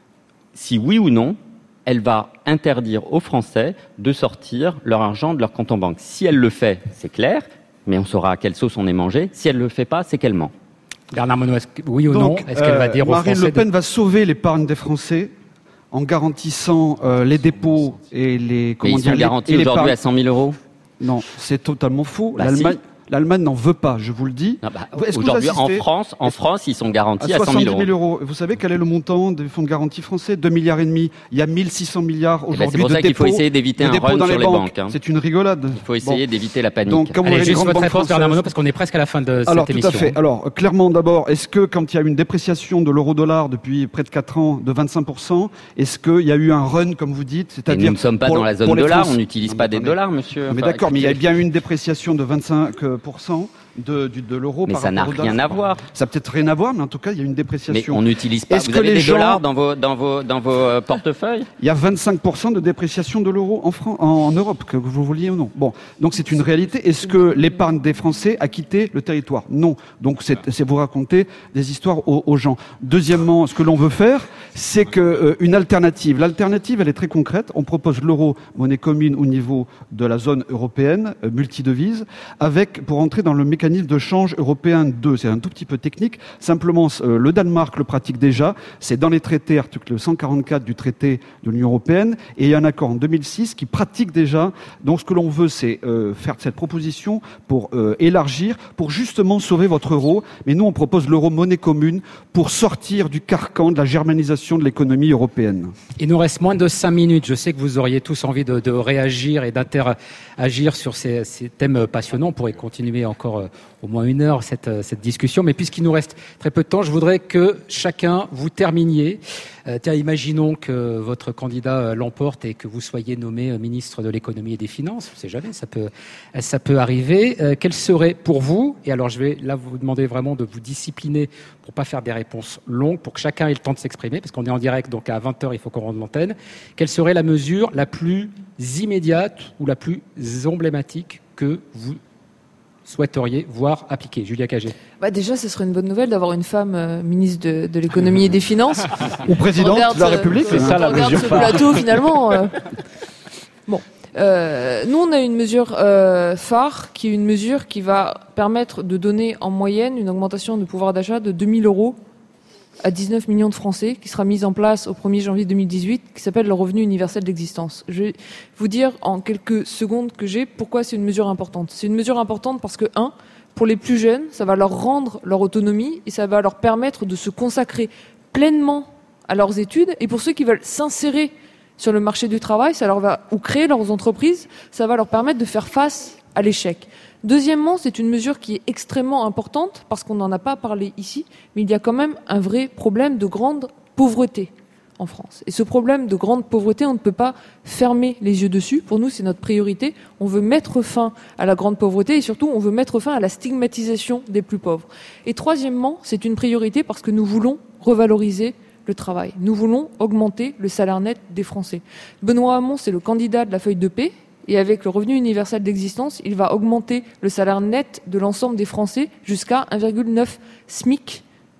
si oui ou non, elle va interdire aux Français de sortir leur argent de leur compte en banque. Si elle le fait, c'est clair, mais on saura à quelle sauce on est mangé. Si elle le fait pas, c'est qu'elle ment. Bernard Monod, est-ce que, oui ou Donc, non, est-ce qu'elle euh, va dire aux Marine Français Le Pen de... va sauver l'épargne des Français en garantissant euh, les dépôts et les... Comment mais ils dire, sont garantis aujourd'hui à cent mille euros? Non, c'est totalement faux. Bah L'Allemagne... Si. L'Allemagne n'en veut pas, je vous le dis. Ah bah, aujourd'hui, en France, en France, ils sont garantis à, à cent mille euros. Vous savez quel est le montant des fonds de garantie français? deux milliards et demi. Il y a mille six cents milliards aujourd'hui. Ben c'est pour de ça qu'il faut essayer d'éviter un run dans sur les banques. banques. Hein. C'est une rigolade. Il faut essayer bon. d'éviter la panique. Donc, comme Allez, juste votre réponse, Bernard Monod, parce qu'on est presque à la fin de Alors, cette tout émission. À fait. Alors, clairement, d'abord, est-ce que quand il y a une dépréciation de l'euro-dollar depuis près de quatre ans de vingt-cinq pour cent, est-ce qu'il y a eu un run, comme vous dites, c'est-à-dire nous ne sommes pas dans la zone dollar, on n'utilise pas des dollars, monsieur. Mais d'accord, mais il y a bien eu une dépréciation de vingt-cinq pour cent. De, de, de l'euro mais par ça n'a rien à voir. Ça n'a peut-être rien à voir, mais en tout cas, il y a une dépréciation. Mais on n'utilise pas. Est-ce vous que avez les des gens... dollars dans vos, dans vos, dans vos euh, portefeuilles? Il y a vingt-cinq pour cent de dépréciation de l'euro en, Fran- en Europe, que vous vouliez ou non. Bon, donc c'est une réalité. Est-ce que l'épargne des Français a quitté le territoire? Non. Donc c'est, c'est vous raconter des histoires aux, aux gens. Deuxièmement, ce que l'on veut faire, c'est que euh, une alternative. L'alternative, elle est très concrète. On propose l'euro, monnaie commune au niveau de la zone européenne, euh, multidevise, avec pour entrer dans le mécanisme de change européen deux. C'est un tout petit peu technique. Simplement, euh, le Danemark le pratique déjà. C'est dans les traités, article cent quarante-quatre du traité de l'Union européenne. Et il y a un accord en deux mille six qui pratique déjà. Donc, ce que l'on veut, c'est euh, faire cette proposition pour euh, élargir, pour justement sauver votre euro. Mais nous, on propose l'euro monnaie commune pour sortir du carcan de la germanisation de l'économie européenne. Il nous reste moins de cinq minutes. Je sais que vous auriez tous envie de, de réagir et d'interagir sur ces, ces thèmes passionnants. On pourrait continuer encore euh, au moins une heure cette, cette discussion. Mais puisqu'il nous reste très peu de temps, je voudrais que chacun vous terminiez. Euh, tiens, imaginons que votre candidat euh, l'emporte et que vous soyez nommé euh, ministre de l'économie et des finances. On ne sait jamais, ça peut, ça peut arriver. Euh, quel serait pour vous, et alors je vais là vous demander vraiment de vous discipliner pour ne pas faire des réponses longues, pour que chacun ait le temps de s'exprimer, parce qu'on est en direct, donc à vingt heures, il faut qu'on rende l'antenne. Quelle serait la mesure la plus immédiate ou la plus emblématique que vous souhaiteriez voir appliquer? Julia Cagé. Bah déjà, ce serait une bonne nouvelle d'avoir une femme euh, ministre de, de l'économie et des finances. Ou présidente de la République. C'est ça la mesure ce phare. Plateau, finalement. Euh... Bon. Euh, nous, on a une mesure euh, phare, qui est une mesure qui va permettre de donner en moyenne une augmentation de pouvoir d'achat de deux mille euros à dix-neuf millions de Français, qui sera mise en place au premier janvier deux mille dix-huit, qui s'appelle le revenu universel d'existence. Je vais vous dire en quelques secondes que j'ai pourquoi c'est une mesure importante. C'est une mesure importante parce que, un, pour les plus jeunes, ça va leur rendre leur autonomie et ça va leur permettre de se consacrer pleinement à leurs études. Et pour ceux qui veulent s'insérer sur le marché du travail, ça leur va, ou créer leurs entreprises, ça va leur permettre de faire face à l'échec. Deuxièmement, c'est une mesure qui est extrêmement importante parce qu'on n'en a pas parlé ici, mais il y a quand même un vrai problème de grande pauvreté en France. Et ce problème de grande pauvreté, on ne peut pas fermer les yeux dessus. Pour nous, c'est notre priorité. On veut mettre fin à la grande pauvreté et surtout, on veut mettre fin à la stigmatisation des plus pauvres. Et troisièmement, c'est une priorité parce que nous voulons revaloriser le travail. Nous voulons augmenter le salaire net des Français. Benoît Hamon, c'est le candidat de la feuille de paix. Et avec le revenu universel d'existence, il va augmenter le salaire net de l'ensemble des Français jusqu'à un virgule neuf SMIC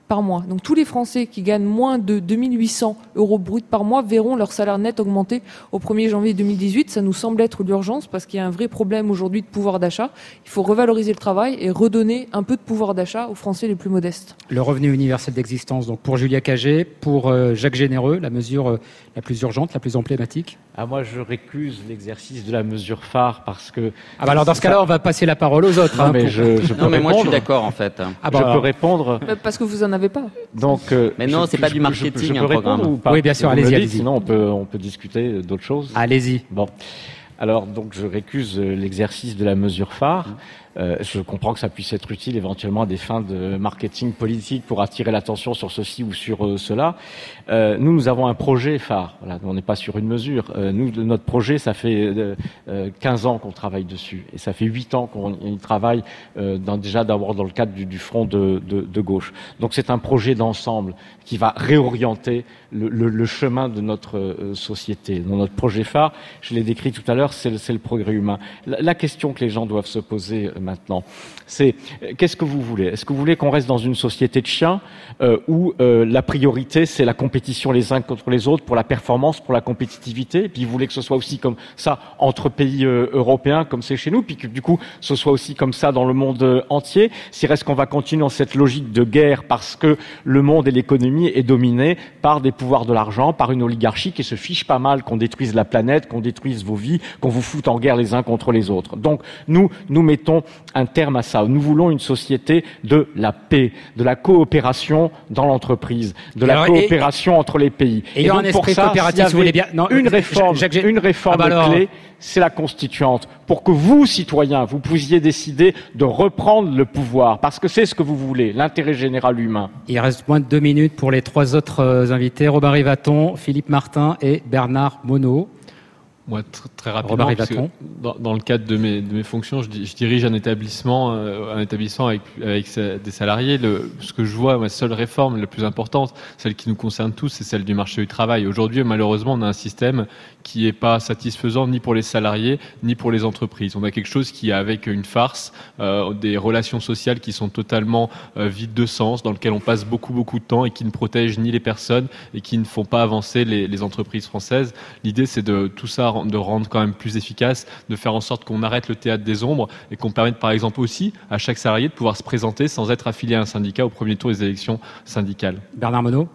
par mois. Donc tous les Français qui gagnent moins de deux mille huit cents euros bruts par mois verront leur salaire net augmenter au premier janvier deux mille dix-huit. Ça nous semble être l'urgence parce qu'il y a un vrai problème aujourd'hui de pouvoir d'achat. Il faut revaloriser le travail et redonner un peu de pouvoir d'achat aux Français les plus modestes. Le revenu universel d'existence, donc pour Julia Cagé, pour euh, Jacques Généreux, la mesure euh, la plus urgente, la plus emblématique. Ah, moi, je récuse l'exercice de la mesure phare parce que... Ah bah alors dans ce cas-là, on va passer la parole aux autres. Non, hein, mais pour... je, je peux non mais répondre. moi je suis d'accord en fait. Ah bah, je alors... peux répondre. Parce que vous en avez pas. Donc, euh, Mais non, je, c'est pas je, du marketing, je, je, je un peux répondre programme. ou pas? Oui, bien sûr, Vous me allez-y, le dites, allez-y. Sinon, on peut, on peut discuter d'autres choses. Allez-y. Bon. Alors, donc, je récuse l'exercice de la mesure phare. Euh, je comprends que ça puisse être utile éventuellement à des fins de marketing politique pour attirer l'attention sur ceci ou sur euh, cela. Euh, nous, nous avons un projet phare. Voilà, on n'est pas sur une mesure. Euh, nous, notre projet, ça fait euh, euh, quinze ans qu'on travaille dessus, et ça fait huit ans qu'on y travaille euh, dans, déjà d'abord dans le cadre du, du front de, de, de gauche. Donc, c'est un projet d'ensemble qui va réorienter le, le, le chemin de notre euh, société. Dans notre projet phare, je l'ai décrit tout à l'heure, c'est le, c'est le progrès humain. La, la question que les gens doivent se poser euh, maintenant, c'est euh, qu'est-ce que vous voulez? Est-ce que vous voulez qu'on reste dans une société de chiens euh, où euh, la priorité c'est la compétition les uns contre les autres pour la performance, pour la compétitivité, et puis vous voulez que ce soit aussi comme ça entre pays euh, européens comme c'est chez nous, puis que du coup ce soit aussi comme ça dans le monde euh, entier? Si est-ce qu'on va continuer dans cette logique de guerre parce que le monde et l'économie est dominé par des pouvoirs de l'argent, par une oligarchie qui se fiche pas mal qu'on détruise la planète, qu'on détruise vos vies, qu'on vous foute en guerre les uns contre les autres? Donc nous, nous mettons un terme à ça. Nous voulons une société de la paix, de la coopération dans l'entreprise, de la alors, coopération et, entre les pays. Et, et donc, un pour esprit ça, coopératif, si vous voulez bien. Non, une réforme, Jacques, une réforme ah bah alors... clé, c'est la constituante, pour que vous, citoyens, vous puissiez décider de reprendre le pouvoir, parce que c'est ce que vous voulez, l'intérêt général humain. Il reste moins de deux minutes pour les trois autres euh, invités, Robin Rivaton, Philippe Martin et Bernard Monod. Moi, tr- très rapidement, parce que dans, dans le cadre de mes, de mes fonctions, je, je dirige un établissement, euh, un établissement avec, avec sa, des salariés. Le, ce que je vois, ma seule réforme la plus importante, celle qui nous concerne tous, c'est celle du marché du travail. Aujourd'hui, malheureusement, on a un système qui est pas satisfaisant ni pour les salariés, ni pour les entreprises. On a quelque chose qui est avec une farce, euh, des relations sociales qui sont totalement euh, vides de sens, dans lequel on passe beaucoup, beaucoup de temps et qui ne protègent ni les personnes et qui ne font pas avancer les, les entreprises françaises. L'idée, c'est de tout ça de rendre quand même plus efficace, de faire en sorte qu'on arrête le théâtre des ombres et qu'on permette par exemple aussi à chaque salarié de pouvoir se présenter sans être affilié à un syndicat au premier tour des élections syndicales. Bernard Monod.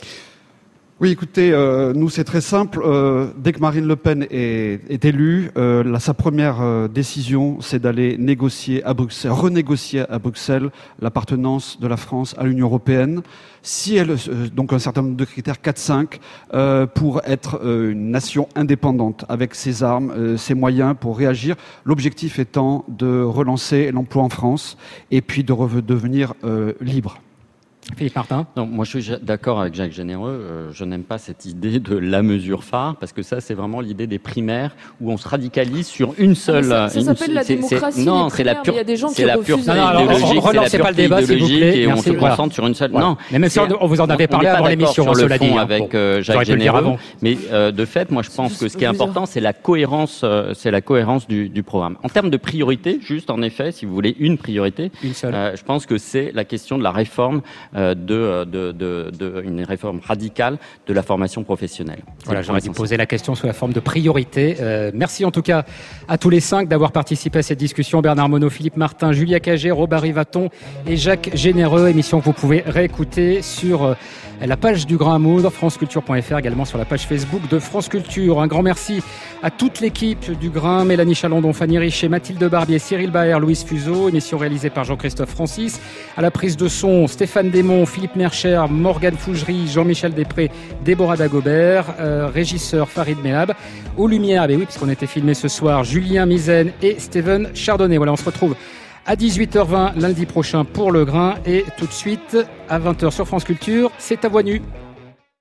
Oui, écoutez, euh, nous c'est très simple. Euh, dès que Marine Le Pen est, est élue, euh, la, sa première euh, décision, c'est d'aller négocier à Bruxelles, renégocier à Bruxelles l'appartenance de la France à l'Union européenne. Si elle, euh, donc un certain nombre de critères, quatre cinq, euh, pour être euh, une nation indépendante avec ses armes, euh, ses moyens pour réagir. L'objectif étant de relancer l'emploi en France et puis de redevenir euh, libre. Philippe Martin. Non, moi je suis d'accord avec Jacques Généreux. Euh, je n'aime pas cette idée de la mesure phare parce que ça c'est vraiment l'idée des primaires où on se radicalise sur une seule. Ça, ça une, s'appelle la c'est, démocratie. c'est, non, c'est la pure. Il y a des gens c'est qui la refusent. pure Non, non, alors, idéologique. relancez c'est la pas le débat, s'il vous plaît. Et Merci, on se voilà. concentre sur une seule. Voilà. Non. Mais même si on, on vous en avait parlé avant l'émission, sur cela le dit. fond Hein, avec bon, euh, Jacques Généreux. Mais euh, de fait, moi je pense que ce qui est important, c'est la cohérence, euh, c'est la cohérence du, du programme. En termes de priorité, juste en effet, si vous voulez une priorité, une seule. Euh, je pense que c'est la question de la réforme euh, de, de, de, de une réforme radicale de la formation professionnelle. C'est voilà, j'aurais dû poser la question sous la forme de priorité. Euh, merci en tout cas à tous les cinq d'avoir participé à cette discussion. Bernard Monod, Philippe Martin, Julia Cagé, Robin Rivaton et Jacques Généreux. Émission que vous pouvez réécouter sur euh, la page du Grain à Moudre, franceculture point f r, également sur la page Facebook de France Culture. Un grand merci à toute l'équipe du Grain, Mélanie Chalandon, Fanny Richer, Mathilde Barbier, Cyril Baer, Louise Fuseau. Émission réalisée par Jean-Christophe Francis. À la prise de son, Stéphane Desmond, Philippe Mercher, Morgane Fougerie, Jean-Michel Després, Déborah Dagobert, euh, régisseur Farid Mehab. Aux lumières, ben oui, puisqu'on était filmé ce soir, Julien Mizen et Steven Chardonnay. Voilà, on se retrouve à dix-huit heures vingt lundi prochain pour Le Grain et tout de suite à vingt heures sur France Culture, c'est à voix nue.